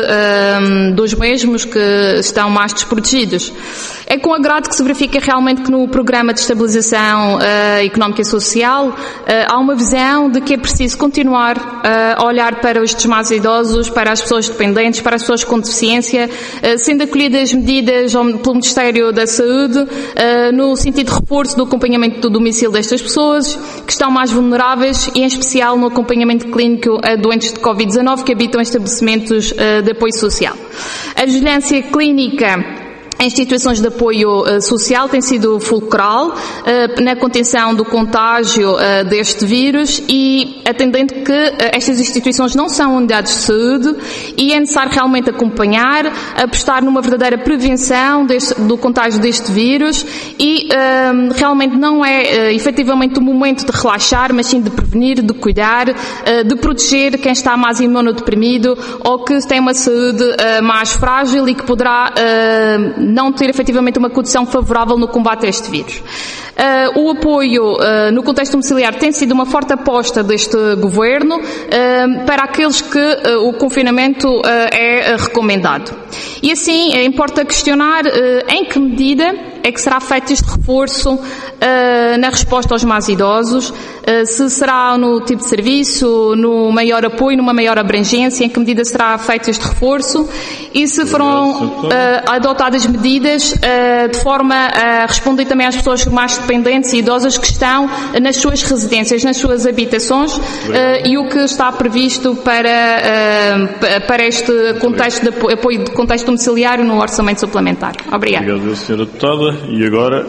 Speaker 2: dos mesmos que estão mais desprotegidos. É com agrado que se verifica realmente que no Programa de Estabilização uh, Económica e Social uh, há uma visão de que é preciso continuar uh, a olhar para os mais idosos, para as pessoas dependentes, para as pessoas com deficiência, uh, sendo acolhidas medidas pelo Ministério da Saúde uh, no sentido de reforço do acompanhamento do domicílio destas pessoas que estão mais vulneráveis e em especial no acompanhamento clínico a doentes de covid dezanove que habitam em estabelecimentos uh, de apoio social. A vigilância clínica em instituições de apoio uh, social tem sido fulcral uh, na contenção do contágio uh, deste vírus e atendendo que uh, estas instituições não são unidades de saúde e é necessário realmente acompanhar, apostar numa verdadeira prevenção deste, do contágio deste vírus e uh, realmente não é uh, efetivamente o momento de relaxar, mas sim de prevenir, de cuidar, uh, de proteger quem está mais imunodeprimido ou que tem uma saúde uh, mais frágil e que poderá uh, não ter efetivamente uma condição favorável no combate a este vírus. Uh, o apoio uh, no contexto domiciliar tem sido uma forte aposta deste Governo uh, para aqueles que uh, o confinamento uh, é recomendado. E assim, uh, importa questionar uh, em que medida é que será feito este reforço uh, na resposta aos mais idosos, uh, se será no tipo de serviço, no maior apoio, numa maior abrangência, em que medida será feito este reforço e se foram uh, adotadas medidas uh, de forma a responder também às pessoas mais dependentes e idosas que estão nas suas residências, nas suas habitações uh, e o que está previsto para, uh, para este contexto de apoio de contexto domiciliário no orçamento suplementar. Obrigada.
Speaker 1: Obrigado, senhora Deputada. E agora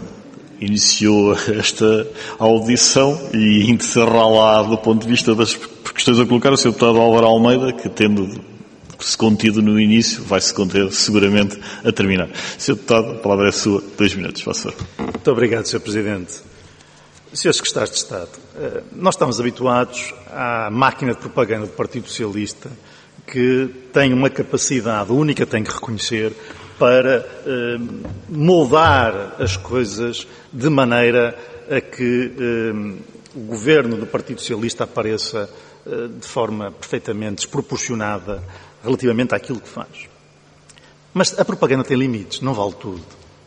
Speaker 1: iniciou esta audição e encerrá-la do ponto de vista das questões a colocar o senhor Deputado Álvaro Almeida, que tendo se contido no início, vai-se conter seguramente a terminar. senhor Deputado, a palavra é sua. Dois minutos, faça.
Speaker 22: Muito obrigado, senhor Presidente. senhores Secretários de Estado, nós estamos habituados à máquina de propaganda do Partido Socialista que tem uma capacidade única, tem que reconhecer, para eh, moldar as coisas de maneira a que eh, o governo do Partido Socialista apareça eh, de forma perfeitamente desproporcionada relativamente àquilo que faz. Mas a propaganda tem limites, não vale tudo.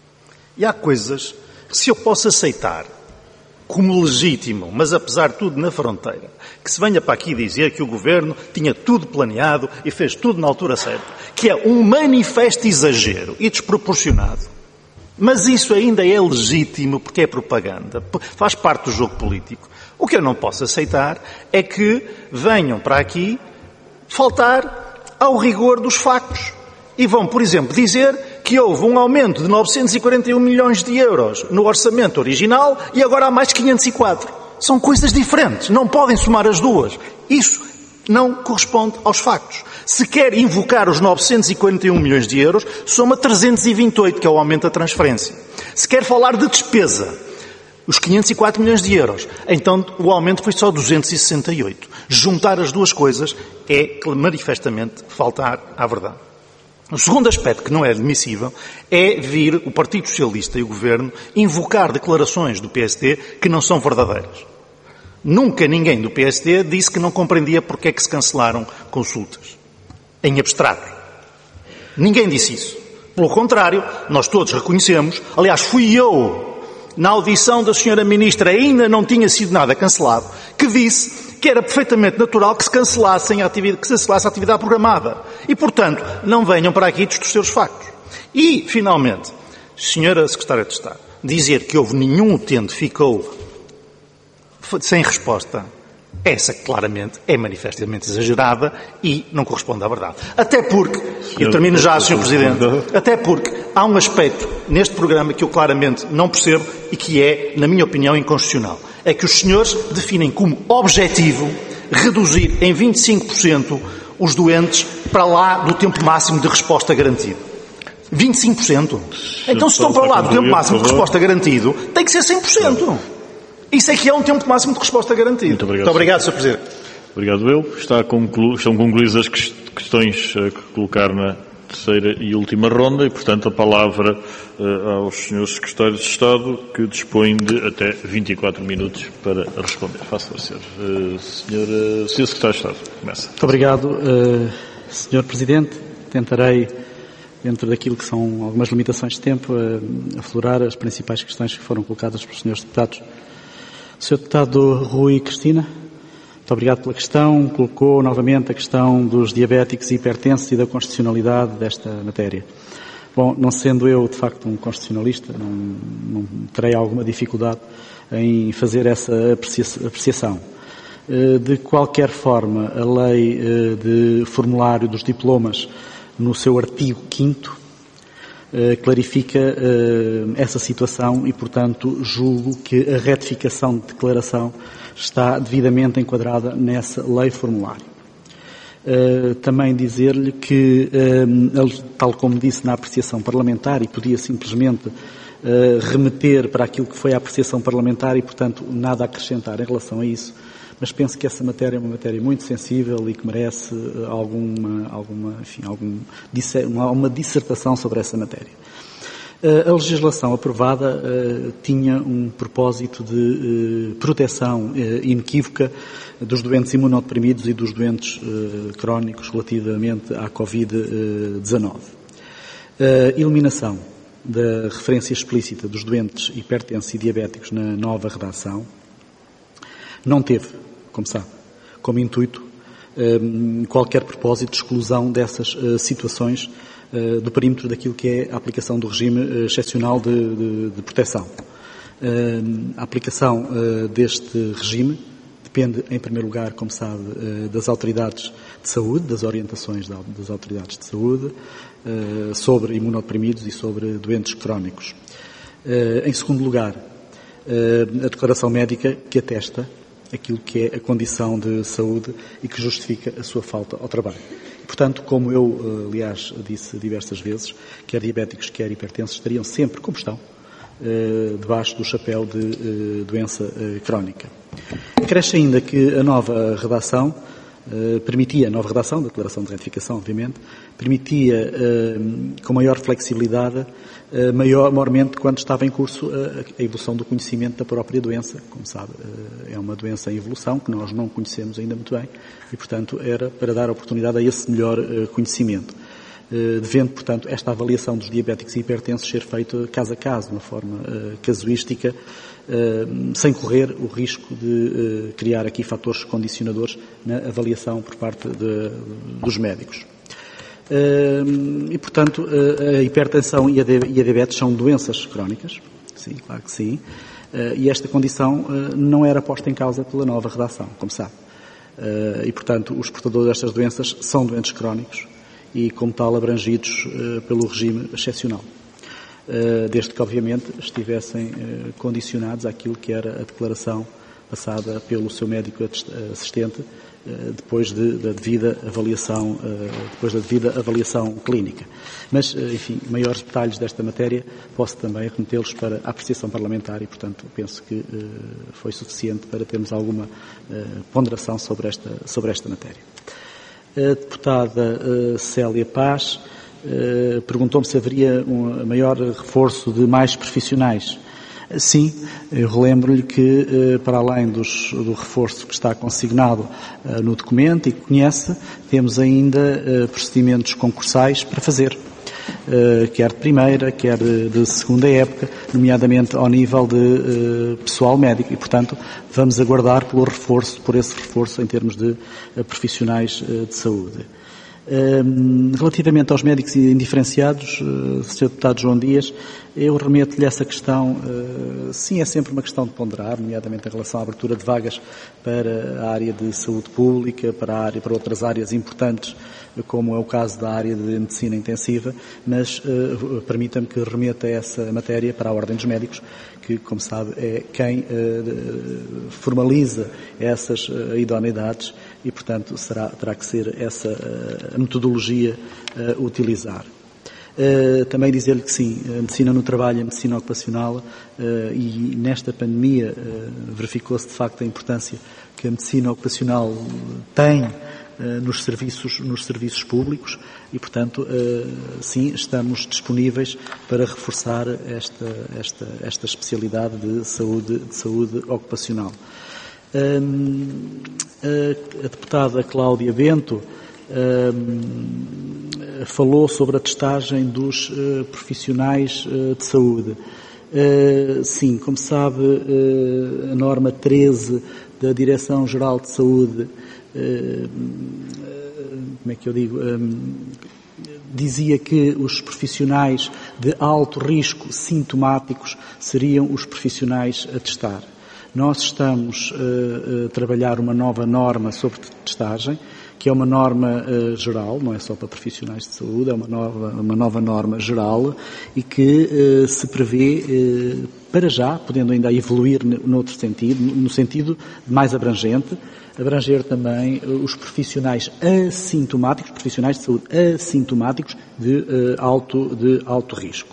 Speaker 22: E há coisas que se eu posso aceitar como legítimo, mas apesar de tudo na fronteira, que se venha para aqui dizer que o Governo tinha tudo planeado e fez tudo na altura certa, que é um manifesto exagero e desproporcionado. Mas isso ainda é legítimo porque é propaganda, faz parte do jogo político. O que eu não posso aceitar é que venham para aqui faltar ao rigor dos factos e vão, por exemplo, dizer que houve um aumento de novecentos e quarenta e um milhões de euros no orçamento original e agora há mais quinhentos e quatro. São coisas diferentes, não podem somar as duas. Isso não corresponde aos factos. Se quer invocar os novecentos e quarenta e um milhões de euros, soma trezentos e vinte e oito, que é o aumento da transferência. Se quer falar de despesa, os quinhentos e quatro milhões de euros. Então o aumento foi só duzentos e sessenta e oito. Juntar as duas coisas é manifestamente faltar à verdade. O segundo aspecto que não é admissível é vir o Partido Socialista e o Governo invocar declarações do P S D que não são verdadeiras. Nunca ninguém do P S D disse que não compreendia porque é que se cancelaram consultas. Em abstrato. Ninguém disse isso. Pelo contrário, nós todos reconhecemos, aliás, fui eu, na audição da senhora Ministra, ainda não tinha sido nada cancelado, que disse que era perfeitamente natural que se cancelasse a atividade, que se cancelasse a atividade programada. E, portanto, não venham para aqui distorcer os factos. E, finalmente, senhora Secretária de Estado, dizer que houve nenhum utente que ficou sem resposta, essa claramente é manifestamente exagerada e não corresponde à verdade. Até porque, eu termino já, senhor Presidente, até porque há um aspecto neste programa que eu claramente não percebo e que é, na minha opinião, inconstitucional. É que os senhores definem como objetivo reduzir em vinte e cinco por cento os doentes para lá do tempo máximo de resposta garantido. vinte e cinco por cento. Então, se estão para lá do tempo máximo de resposta garantido, tem que ser cem por cento. Isso é que é um tempo máximo de resposta garantido. Muito obrigado, Muito obrigado senhor Presidente.
Speaker 1: Obrigado eu. Está conclu... Estão concluídas as questões a colocar na terceira e última ronda e, portanto, a palavra uh, aos senhores Secretários de Estado, que dispõem de até vinte e quatro minutos para responder. Faça o senhor. Uh, senhor, uh, senhor Secretário de Estado, começa.
Speaker 6: Muito obrigado, uh, senhor Presidente. Tentarei, dentro daquilo que são algumas limitações de tempo, uh, aflorar as principais questões que foram colocadas pelos senhores deputados. senhor Deputado Rui Cristina, muito obrigado pela questão. Colocou novamente a questão dos diabéticos e hipertensos e da constitucionalidade desta matéria. Bom, não sendo eu, de facto, um constitucionalista, não, não terei alguma dificuldade em fazer essa apreciação. De qualquer forma, a lei de formulário dos diplomas, no seu artigo quinto, clarifica essa situação e, portanto, julgo que a retificação de declaração está devidamente enquadrada nessa lei formulário. Também dizer-lhe que, tal como disse na apreciação parlamentar, e podia simplesmente remeter para aquilo que foi a apreciação parlamentar e, portanto, nada a acrescentar em relação a isso, mas penso que essa matéria é uma matéria muito sensível e que merece alguma, alguma, enfim, algum, uma dissertação sobre essa matéria. A legislação aprovada uh, tinha um propósito de uh, proteção uh, inequívoca dos doentes imunodeprimidos e dos doentes uh, crónicos relativamente à covid dezenove. A eliminação da referência explícita dos doentes hipertensos e diabéticos na nova redação não teve, como sabe, como intuito um, qualquer propósito de exclusão dessas uh, situações uh, do perímetro daquilo que é a aplicação do regime uh, excepcional de, de, de proteção. Uh, a aplicação uh, deste regime depende, em primeiro lugar, como sabe, uh, das autoridades de saúde, das orientações das autoridades de saúde uh, sobre imunodeprimidos e sobre doentes crónicos. Uh, em segundo lugar, uh, a declaração médica que atesta aquilo que é a condição de saúde e que justifica a sua falta ao trabalho. Portanto, como eu, aliás, disse diversas vezes, quer diabéticos, quer hipertensos, estariam sempre, como estão, debaixo do chapéu de doença crónica. Cresce ainda que a nova redação permitia, a nova redação da declaração de retificação, obviamente, permitia, com maior flexibilidade, maior, maiormente quando estava em curso a evolução do conhecimento da própria doença. Como sabe, é uma doença em evolução que nós não conhecemos ainda muito bem e, portanto, era para dar oportunidade a esse melhor conhecimento. Devendo, portanto, esta avaliação dos diabéticos e hipertensos ser feita caso a caso, de uma forma casuística, sem correr o risco de criar aqui fatores condicionadores na avaliação por parte de, dos médicos. E, portanto, a hipertensão e a diabetes são doenças crónicas, sim, claro que sim, e esta condição não era posta em causa pela nova redação, como sabe. E, portanto, os portadores destas doenças são doentes crónicos e, como tal, abrangidos pelo regime excepcional, desde que, obviamente, estivessem condicionados àquilo que era a declaração passada pelo seu médico assistente, depois de, da devida avaliação, depois da devida avaliação clínica. Mas, enfim, maiores detalhes desta matéria posso também remetê-los para a apreciação parlamentar e, portanto, penso que foi suficiente para termos alguma ponderação sobre esta, sobre esta matéria. A deputada Célia Paz perguntou-me se haveria um maior reforço de mais profissionais. Sim, eu relembro-lhe que, para além dos, do reforço que está consignado no documento e que conhece, temos ainda procedimentos concursais para fazer, quer de primeira, quer de segunda época, nomeadamente ao nível de pessoal médico. E, portanto, vamos aguardar pelo reforço, por esse reforço em termos de profissionais de saúde. Relativamente aos médicos indiferenciados, senhor Deputado João Dias, eu remeto-lhe essa questão. Sim, é sempre uma questão de ponderar, nomeadamente em relação à abertura de vagas para a área de saúde pública, para, a área, para outras áreas importantes, como é o caso da área de medicina intensiva, mas uh, permita-me que remeta essa matéria para a Ordem dos Médicos, que, como sabe, é quem uh, formaliza essas uh, idoneidades e, portanto, será, terá que ser essa uh, metodologia a uh, utilizar. Uh, também dizer-lhe que sim, a medicina no trabalho, a medicina ocupacional, uh, e nesta pandemia uh, verificou-se de facto a importância que a medicina ocupacional tem uh, nos serviços, nos serviços públicos e, portanto, uh, sim, estamos disponíveis para reforçar esta, esta, esta especialidade de saúde, de saúde ocupacional. Um, a, a deputada Cláudia Bento Um, falou sobre a testagem dos uh, profissionais uh, de saúde. Uh, sim, como sabe, uh, a norma treze da Direção-Geral de Saúde, uh, como é que eu digo, um, dizia que os profissionais de alto risco sintomáticos seriam os profissionais a testar. Nós estamos uh, a trabalhar uma nova norma sobre testagem, que é uma norma uh, geral, não é só para profissionais de saúde, é uma nova, uma nova norma geral e que uh, se prevê, uh, para já, podendo ainda evoluir noutro sentido, no sentido mais abrangente, abranger também uh, os profissionais assintomáticos, profissionais de saúde assintomáticos de, uh, alto, de alto risco.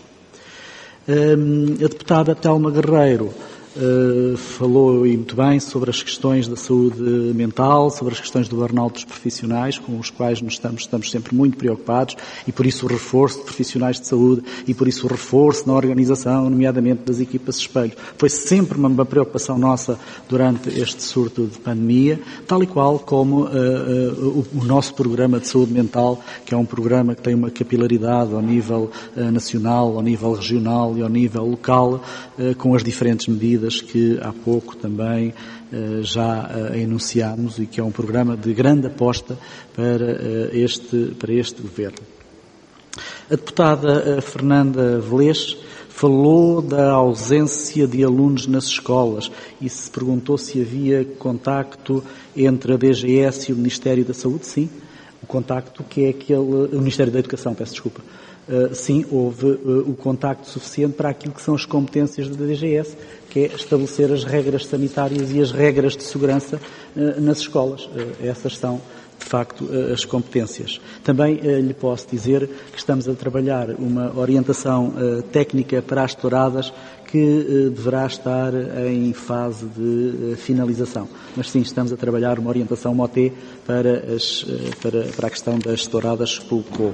Speaker 6: Um, a deputada Telma Guerreiro Uh, falou e muito bem sobre as questões da saúde mental, sobre as questões do burnout dos profissionais, com os quais nós estamos, estamos sempre muito preocupados, e por isso o reforço de profissionais de saúde e por isso o reforço na organização, nomeadamente das equipas de espelho. Foi sempre uma, uma preocupação nossa durante este surto de pandemia, tal e qual como uh, uh, o, o nosso programa de saúde mental, que é um programa que tem uma capilaridade ao nível uh, nacional, ao nível regional e ao nível local, uh, com as diferentes medidas que há pouco também uh, já uh, enunciámos e que é um programa de grande aposta para, uh, este, para este Governo. A deputada uh, Fernanda Velez falou da ausência de alunos nas escolas e se perguntou se havia contacto entre a D G S e o Ministério da Saúde. Sim, o contacto que é aquele... O Ministério da Educação, peço desculpa. Uh, sim, houve uh, o contacto suficiente para aquilo que são as competências da D G S, que é estabelecer as regras sanitárias e as regras de segurança uh, nas escolas. Uh, essas são, de facto, uh, as competências. Também uh, lhe posso dizer que estamos a trabalhar uma orientação uh, técnica para as touradas que uh, deverá estar em fase de uh, finalização. Mas sim, estamos a trabalhar uma orientação M O T para, as, uh, para, para a questão das touradas pelo couro.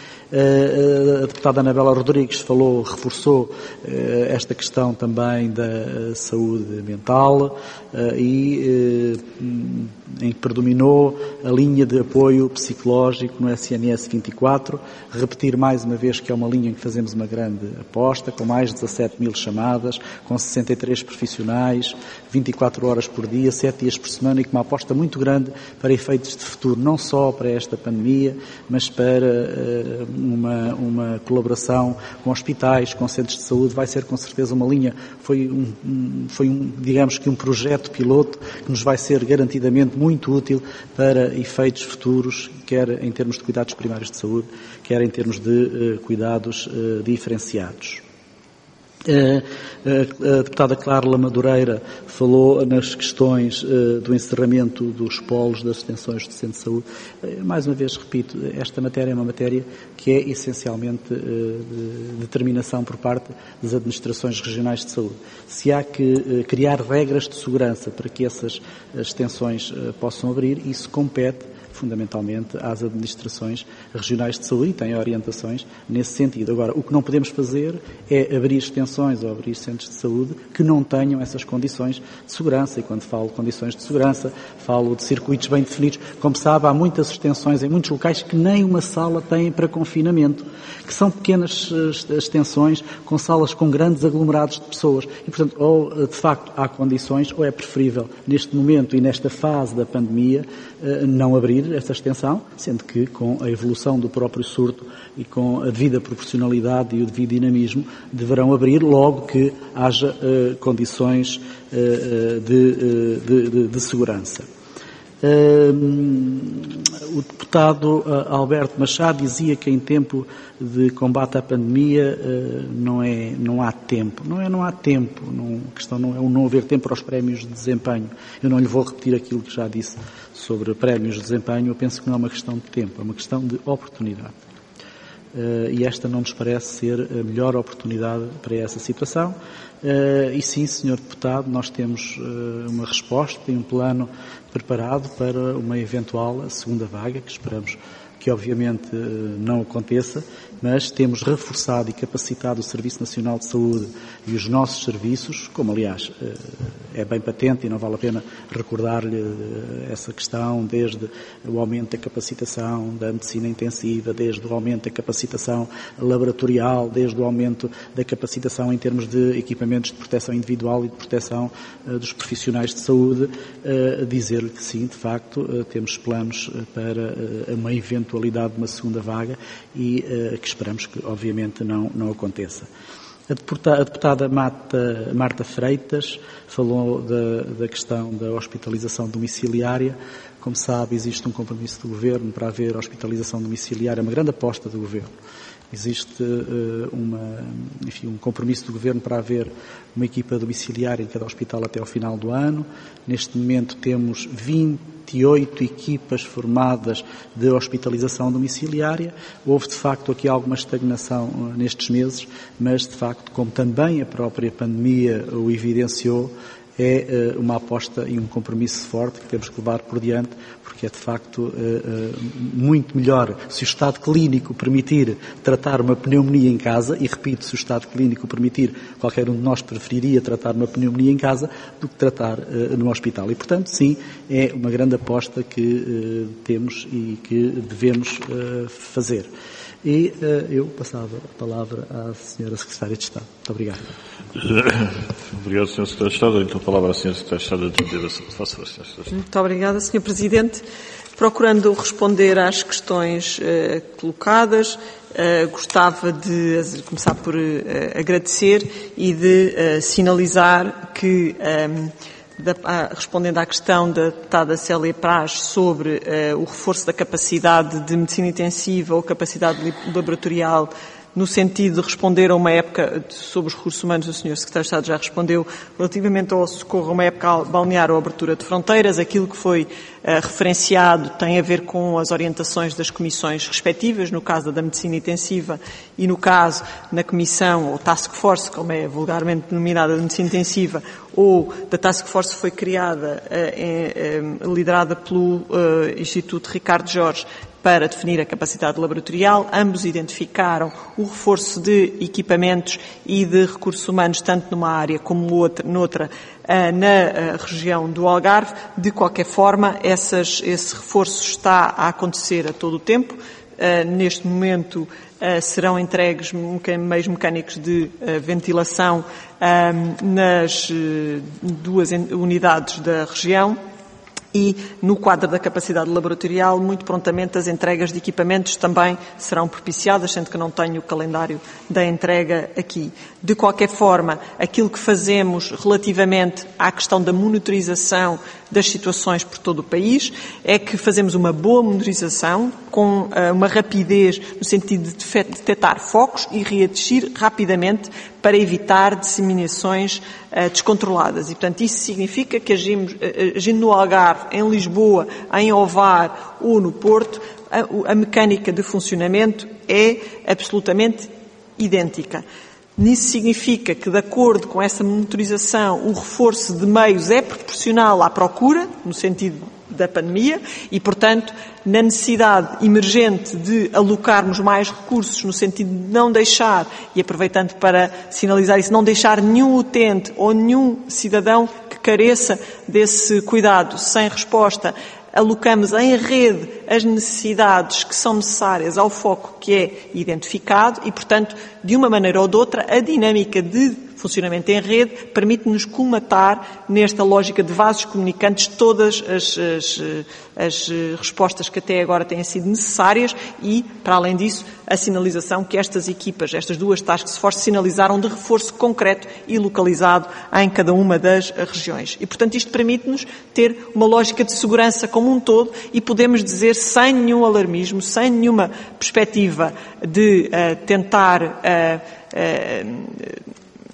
Speaker 6: A deputada Anabela Rodrigues falou, reforçou esta questão também da saúde mental e em que predominou a linha de apoio psicológico no S N S vinte e quatro. Repetir mais uma vez que é uma linha em que fazemos uma grande aposta, com mais de dezassete mil chamadas, com sessenta e três profissionais, vinte e quatro horas por dia, sete dias por semana e com uma aposta muito grande para efeitos de futuro, não só para esta pandemia, mas para uma, uma colaboração com hospitais, com centros de saúde. Vai ser com certeza uma linha, foi, um, um, foi um, digamos que um projeto piloto que nos vai ser garantidamente muito útil para efeitos futuros, quer em termos de cuidados primários de saúde, quer em termos de uh, cuidados uh, diferenciados. A deputada Carla Madureira falou nas questões do encerramento dos polos das extensões de centro de saúde. Mais uma vez, repito, esta matéria é uma matéria que é essencialmente de determinação por parte das administrações regionais de saúde. Se há que criar regras de segurança para que essas extensões possam abrir, isso compete fundamentalmente às administrações regionais de saúde e têm orientações nesse sentido. Agora, o que não podemos fazer é abrir extensões ou abrir centros de saúde que não tenham essas condições de segurança. E quando falo de condições de segurança, falo de circuitos bem definidos. Como sabe, há muitas extensões em muitos locais que nem uma sala têm para confinamento, que são pequenas extensões com salas com grandes aglomerados de pessoas. E, portanto, ou de facto há condições, ou é preferível, neste momento e nesta fase da pandemia, não abrir esta extensão, sendo que com a evolução do próprio surto e com a devida proporcionalidade e o devido dinamismo, deverão abrir logo que haja uh, condições uh, de, de, de, de segurança. Uh, o deputado uh, Alberto Machado dizia que em tempo de combate à pandemia uh, não, é, não há tempo. Não é não há tempo, não, a questão não é o não haver tempo para os prémios de desempenho. Eu não lhe vou repetir aquilo que já disse sobre prémios de desempenho. Eu penso que não é uma questão de tempo, é uma questão de oportunidade. Uh, e esta não nos parece ser a melhor oportunidade para essa situação. Uh, e sim, senhor deputado, nós temos uh, uma resposta e um plano preparado para uma eventual segunda vaga, que esperamos que obviamente não aconteça, mas temos reforçado e capacitado o Serviço Nacional de Saúde e os nossos serviços, como aliás é bem patente e não vale a pena recordar-lhe essa questão, desde o aumento da capacitação da medicina intensiva, desde o aumento da capacitação laboratorial, desde o aumento da capacitação em termos de equipamentos de proteção individual e de proteção dos profissionais de saúde, dizer-lhe que sim, de facto, temos planos para uma eventualidade de uma segunda vaga e uh, que esperamos que, obviamente, não, não aconteça. A deputada, a deputada Marta, Marta Freitas falou da, da questão da hospitalização domiciliária. Como sabe, existe um compromisso do Governo para haver hospitalização domiciliária, uma grande aposta do Governo. Existe uh, uma, enfim, um compromisso do Governo para haver uma equipa domiciliária em cada hospital até ao final do ano. Neste momento temos vinte e oito equipas formadas de hospitalização domiciliária. Houve, de facto, aqui alguma estagnação uh, nestes meses, mas, de facto, como também a própria pandemia o evidenciou, é uh, uma aposta e um compromisso forte que temos que levar por diante, porque é de facto uh, uh, muito melhor se o estado clínico permitir tratar uma pneumonia em casa, e repito, se o estado clínico permitir, qualquer um de nós preferiria tratar uma pneumonia em casa do que tratar uh, no hospital. E, portanto, sim, é uma grande aposta que uh, temos e que devemos uh, fazer. E uh, eu passava a palavra à senhora Secretária de Estado. Muito obrigado.
Speaker 1: Obrigado, senhor Secretário de Estado. Então, a palavra à senhora Secretária de Estado da Defesa da Saúde. Faça favor.
Speaker 3: Muito obrigada, senhor Presidente. Procurando responder às questões uh, colocadas, uh, gostava de começar por uh, agradecer e de uh, sinalizar que, um, Da, ah, respondendo à questão da deputada Célia Praz sobre uh, o reforço da capacidade de medicina intensiva ou capacidade laboratorial, no sentido de responder a uma época sobre os recursos humanos, o senhor Secretário de Estado já respondeu, relativamente ao socorro a uma época balnear ou abertura de fronteiras, aquilo que foi uh, referenciado tem a ver com as orientações das comissões respectivas, no caso da medicina intensiva e no caso na comissão, ou task force, como é vulgarmente denominada, de medicina intensiva, ou da task force que foi criada, uh, uh, liderada pelo uh, Instituto Ricardo Jorge, para definir a capacidade laboratorial. Ambos identificaram o reforço de equipamentos e de recursos humanos, tanto numa área como outra, noutra, na região do Algarve. De qualquer forma, essas, esse reforço está a acontecer a todo o tempo. Neste momento, serão entregues meios mecânicos de ventilação nas duas unidades da região. E, no quadro da capacidade laboratorial, muito prontamente as entregas de equipamentos também serão propiciadas, sendo que não tenho o calendário da entrega aqui. De qualquer forma, aquilo que fazemos relativamente à questão da monitorização das situações por todo o país é que fazemos uma boa monitorização com uh, uma rapidez no sentido de detectar focos e reagir rapidamente para evitar disseminações uh, descontroladas. E, portanto, isso significa que agimos, uh, agindo no Algarve, em Lisboa, em Ovar ou no Porto, a, a mecânica de funcionamento é absolutamente idêntica. Nisso significa que, de acordo com essa monitorização, o reforço de meios é proporcional à procura, no sentido da pandemia, e, portanto, na necessidade emergente de alocarmos mais recursos, no sentido de não deixar, e aproveitando para sinalizar isso, não deixar nenhum utente ou nenhum cidadão que careça desse cuidado sem resposta, alocamos em rede as necessidades que são necessárias ao foco que é identificado e, portanto, de uma maneira ou de outra, a dinâmica de funcionamento em rede permite-nos colmatar nesta lógica de vasos comunicantes todas as, as, as respostas que até agora têm sido necessárias e, para além disso, a sinalização que estas equipas, estas duas task force, sinalizaram de reforço concreto e localizado em cada uma das regiões. E, portanto, isto permite-nos ter uma lógica de segurança como um todo e podemos dizer, sem nenhum alarmismo, sem nenhuma perspectiva de uh, tentar uh, uh,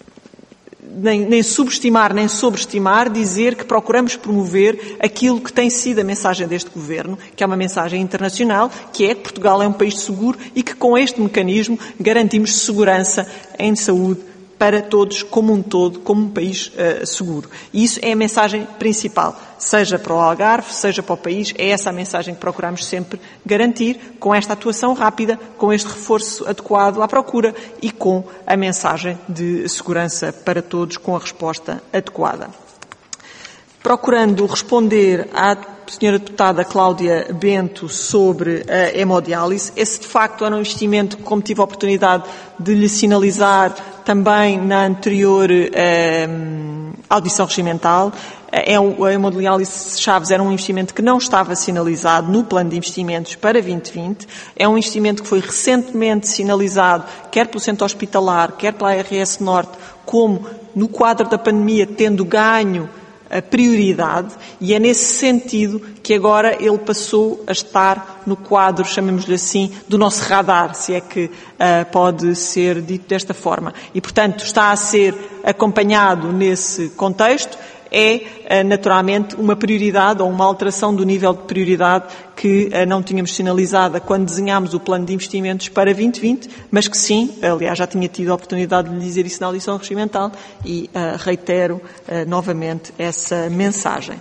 Speaker 3: Nem, nem subestimar, nem sobreestimar, dizer que procuramos promover aquilo que tem sido a mensagem deste Governo, que é uma mensagem internacional, que é que Portugal é um país seguro e que com este mecanismo garantimos segurança em saúde para todos, como um todo, como um país uh, seguro. E isso é a mensagem principal, seja para o Algarve, seja para o país, é essa a mensagem que procuramos sempre garantir, com esta atuação rápida, com este reforço adequado à procura e com a mensagem de segurança para todos, com a resposta adequada. Procurando responder à senhora deputada Cláudia Bento sobre a hemodiálise, esse de facto era um investimento que, como tive a oportunidade de lhe sinalizar também na anterior eh, audição regimental, é um, a hemodiálise Chaves era um investimento que não estava sinalizado no plano de investimentos para vinte vinte, é um investimento que foi recentemente sinalizado quer pelo centro hospitalar, quer pela A R S Norte, como no quadro da pandemia tendo ganho a prioridade, e é nesse sentido que agora ele passou a estar no quadro, chamemos-lhe assim, do nosso radar, se é que uh, pode ser dito desta forma. E, portanto, está a ser acompanhado nesse contexto, é naturalmente uma prioridade ou uma alteração do nível de prioridade que não tínhamos sinalizada quando desenhámos o plano de investimentos para vinte vinte, mas que sim, aliás já tinha tido a oportunidade de lhe dizer isso na audição regimental e uh, reitero uh, novamente essa mensagem.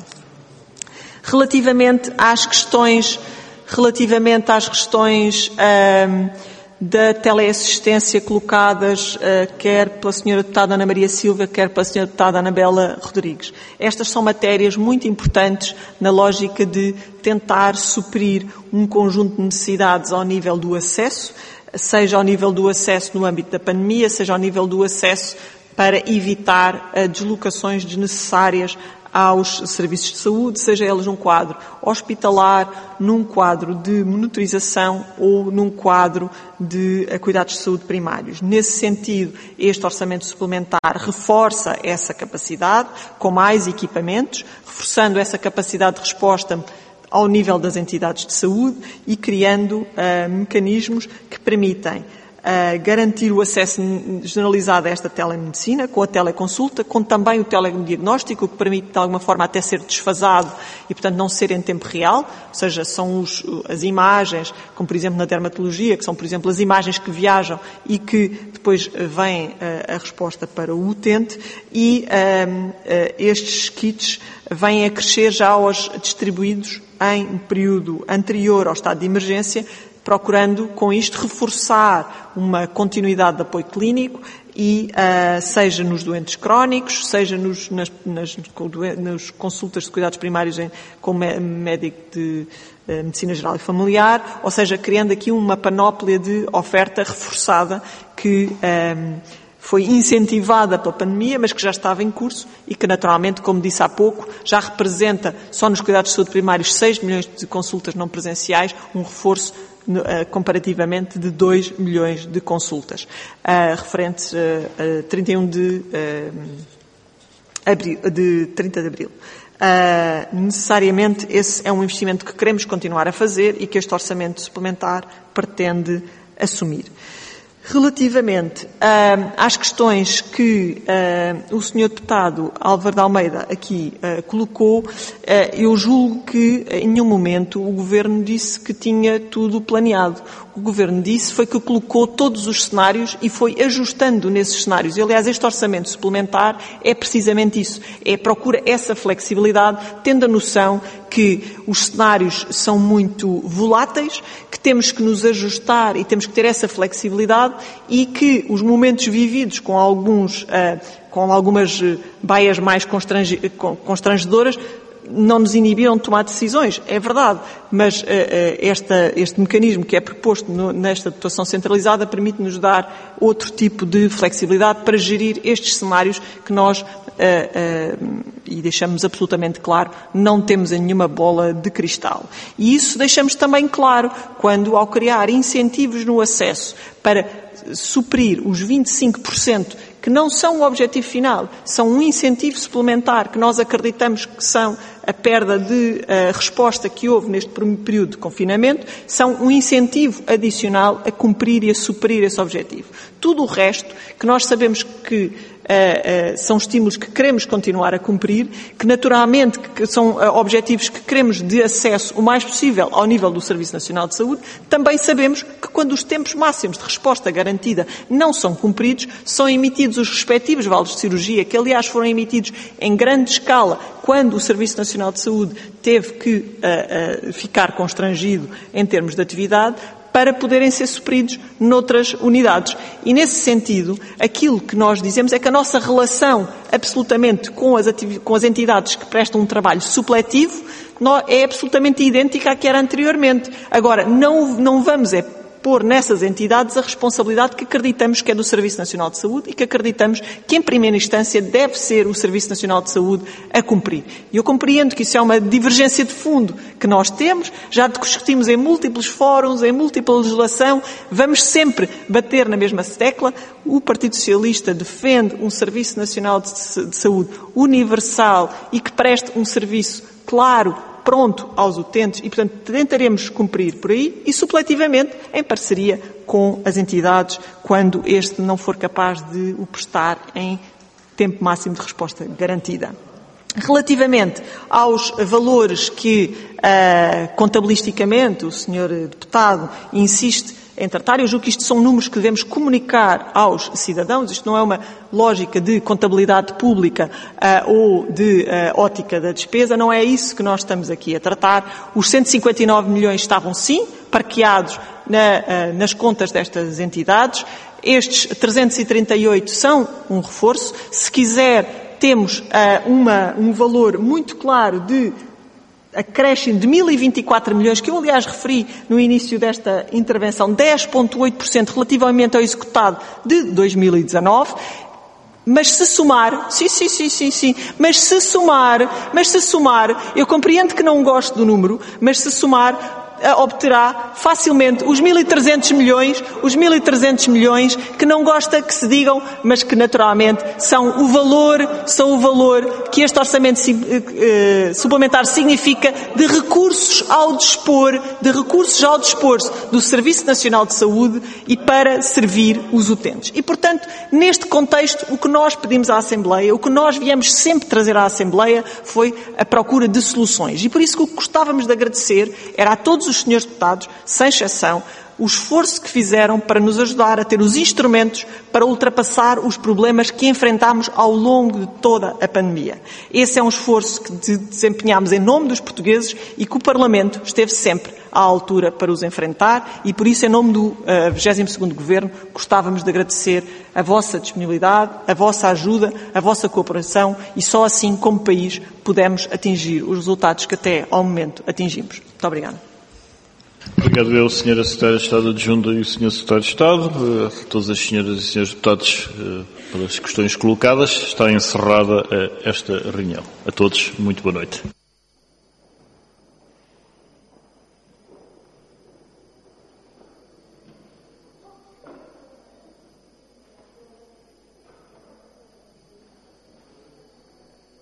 Speaker 3: Relativamente às questões, relativamente às questões uh, da teleassistência colocadas uh, quer pela senhora deputada Ana Maria Silva, quer pela senhora deputada Anabela Rodrigues. Estas são matérias muito importantes na lógica de tentar suprir um conjunto de necessidades ao nível do acesso, seja ao nível do acesso no âmbito da pandemia, seja ao nível do acesso para evitar uh, deslocações desnecessárias aos serviços de saúde, seja eles num quadro hospitalar, num quadro de monitorização ou num quadro de cuidados de saúde primários. Nesse sentido, este orçamento suplementar reforça essa capacidade com mais equipamentos, reforçando essa capacidade de resposta ao nível das entidades de saúde e criando uh, mecanismos que permitem Uh, garantir o acesso generalizado a esta telemedicina, com a teleconsulta, com também o telediagnóstico, que permite de alguma forma até ser desfasado e, portanto, não ser em tempo real, ou seja, são os, as imagens, como por exemplo na dermatologia, que são por exemplo as imagens que viajam e que depois vem uh, a resposta para o utente, e uh, uh, estes kits vêm a crescer já aos distribuídos em período anterior ao estado de emergência, procurando, com isto, reforçar uma continuidade de apoio clínico e, uh, seja nos doentes crónicos, seja nos, nas, nas, nas consultas de cuidados primários em, com médico de uh, medicina geral e familiar, ou seja, criando aqui uma panóplia de oferta reforçada que um, foi incentivada pela pandemia, mas que já estava em curso e que, naturalmente, como disse há pouco, já representa, só nos cuidados de saúde primários, seis milhões de consultas não presenciais, um reforço uh, comparativamente de dois milhões de consultas, uh, referentes a uh, trinta e um de, uh, abril, de trinta de abril. Uh, necessariamente, esse é um investimento que queremos continuar a fazer e que este orçamento suplementar pretende assumir. Relativamente uh, às questões que uh, o senhor Deputado Álvaro de Almeida aqui uh, colocou, uh, eu julgo que em nenhum momento o Governo disse que tinha tudo planeado. O Governo disse foi que colocou todos os cenários e foi ajustando nesses cenários. E, aliás, este orçamento suplementar é precisamente isso. É procura essa flexibilidade, tendo a noção que os cenários são muito voláteis, que temos que nos ajustar e temos que ter essa flexibilidade e que os momentos vividos com alguns, uh, com algumas baias mais constrange, constrangedoras não nos inibiram de tomar decisões, é verdade, mas uh, uh, esta, este mecanismo que é proposto no, nesta dotação centralizada permite-nos dar outro tipo de flexibilidade para gerir estes cenários que nós, uh, uh, e deixamos absolutamente claro, não temos em nenhuma bola de cristal. E isso deixamos também claro quando, ao criar incentivos no acesso para suprir os vinte e cinco por cento que não são o objetivo final, são um incentivo suplementar que nós acreditamos que são a perda de uh, resposta que houve neste período de confinamento, são um incentivo adicional a cumprir e a suprir esse objetivo. Tudo o resto, que nós sabemos que Uh, uh, são estímulos que queremos continuar a cumprir, que naturalmente que são uh, objetivos que queremos de acesso o mais possível ao nível do Serviço Nacional de Saúde. Também sabemos que quando os tempos máximos de resposta garantida não são cumpridos, são emitidos os respectivos vales de cirurgia, que aliás foram emitidos em grande escala quando o Serviço Nacional de Saúde teve que uh, uh, ficar constrangido em termos de atividade, para poderem ser supridos noutras unidades. E, nesse sentido, aquilo que nós dizemos é que a nossa relação, absolutamente, com as, com as entidades que prestam um trabalho supletivo, é absolutamente idêntica à que era anteriormente. Agora, não, não vamos é pôr nessas entidades a responsabilidade que acreditamos que é do Serviço Nacional de Saúde e que acreditamos que, em primeira instância, deve ser o Serviço Nacional de Saúde a cumprir. E eu compreendo que isso é uma divergência de fundo que nós temos, já discutimos em múltiplos fóruns, em múltipla legislação, vamos sempre bater na mesma tecla. O Partido Socialista defende um Serviço Nacional de Saúde universal e que preste um serviço claro, pronto aos utentes e, portanto, tentaremos cumprir por aí e, supletivamente, em parceria com as entidades, quando este não for capaz de o prestar em tempo máximo de resposta garantida. Relativamente aos valores que, uh, contabilisticamente, o senhor Deputado insiste em tratar, eu julgo que isto são números que devemos comunicar aos cidadãos. Isto não é uma lógica de contabilidade pública uh, ou de uh, ótica da despesa, não é isso que nós estamos aqui a tratar. Os cento e cinquenta e nove milhões estavam, sim, parqueados na, uh, nas contas destas entidades. Estes trezentos e trinta e oito são um reforço. Se quiser, temos uh, uma, um valor muito claro de acréscimo de mil e vinte e quatro milhões, que eu, aliás, referi no início desta intervenção, dez vírgula oito por cento relativamente ao executado de dois mil e dezanove. Mas se somar, sim, sim, sim, sim, sim, mas se somar, mas se somar, eu compreendo que não gosto do número, mas se somar, obterá facilmente os mil e trezentos milhões, os mil e trezentos milhões que não gosta que se digam, mas que naturalmente são o valor, são o valor que este orçamento suplementar significa de recursos ao dispor, de recursos ao dispor do Serviço Nacional de Saúde e para servir os utentes. E, portanto, neste contexto, o que nós pedimos à Assembleia, o que nós viemos sempre trazer à Assembleia foi a procura de soluções. E por isso que o que gostávamos de agradecer era a todos os os senhores deputados, sem exceção, o esforço que fizeram para nos ajudar a ter os instrumentos para ultrapassar os problemas que enfrentámos ao longo de toda a pandemia. Esse é um esforço que desempenhámos em nome dos portugueses e que o Parlamento esteve sempre à altura para os enfrentar e, por isso, em nome do uh, vigésimo segundo Governo, gostávamos de agradecer a vossa disponibilidade, a vossa ajuda, a vossa cooperação e só assim, como país, pudemos atingir os resultados que até ao momento atingimos. Muito obrigada.
Speaker 1: Obrigado eu, senhora Secretária de Estado Adjunta e o senhor Secretário de Estado, a todas as senhoras e senhores deputados pelas questões colocadas. Está encerrada esta reunião. A todos, muito boa noite.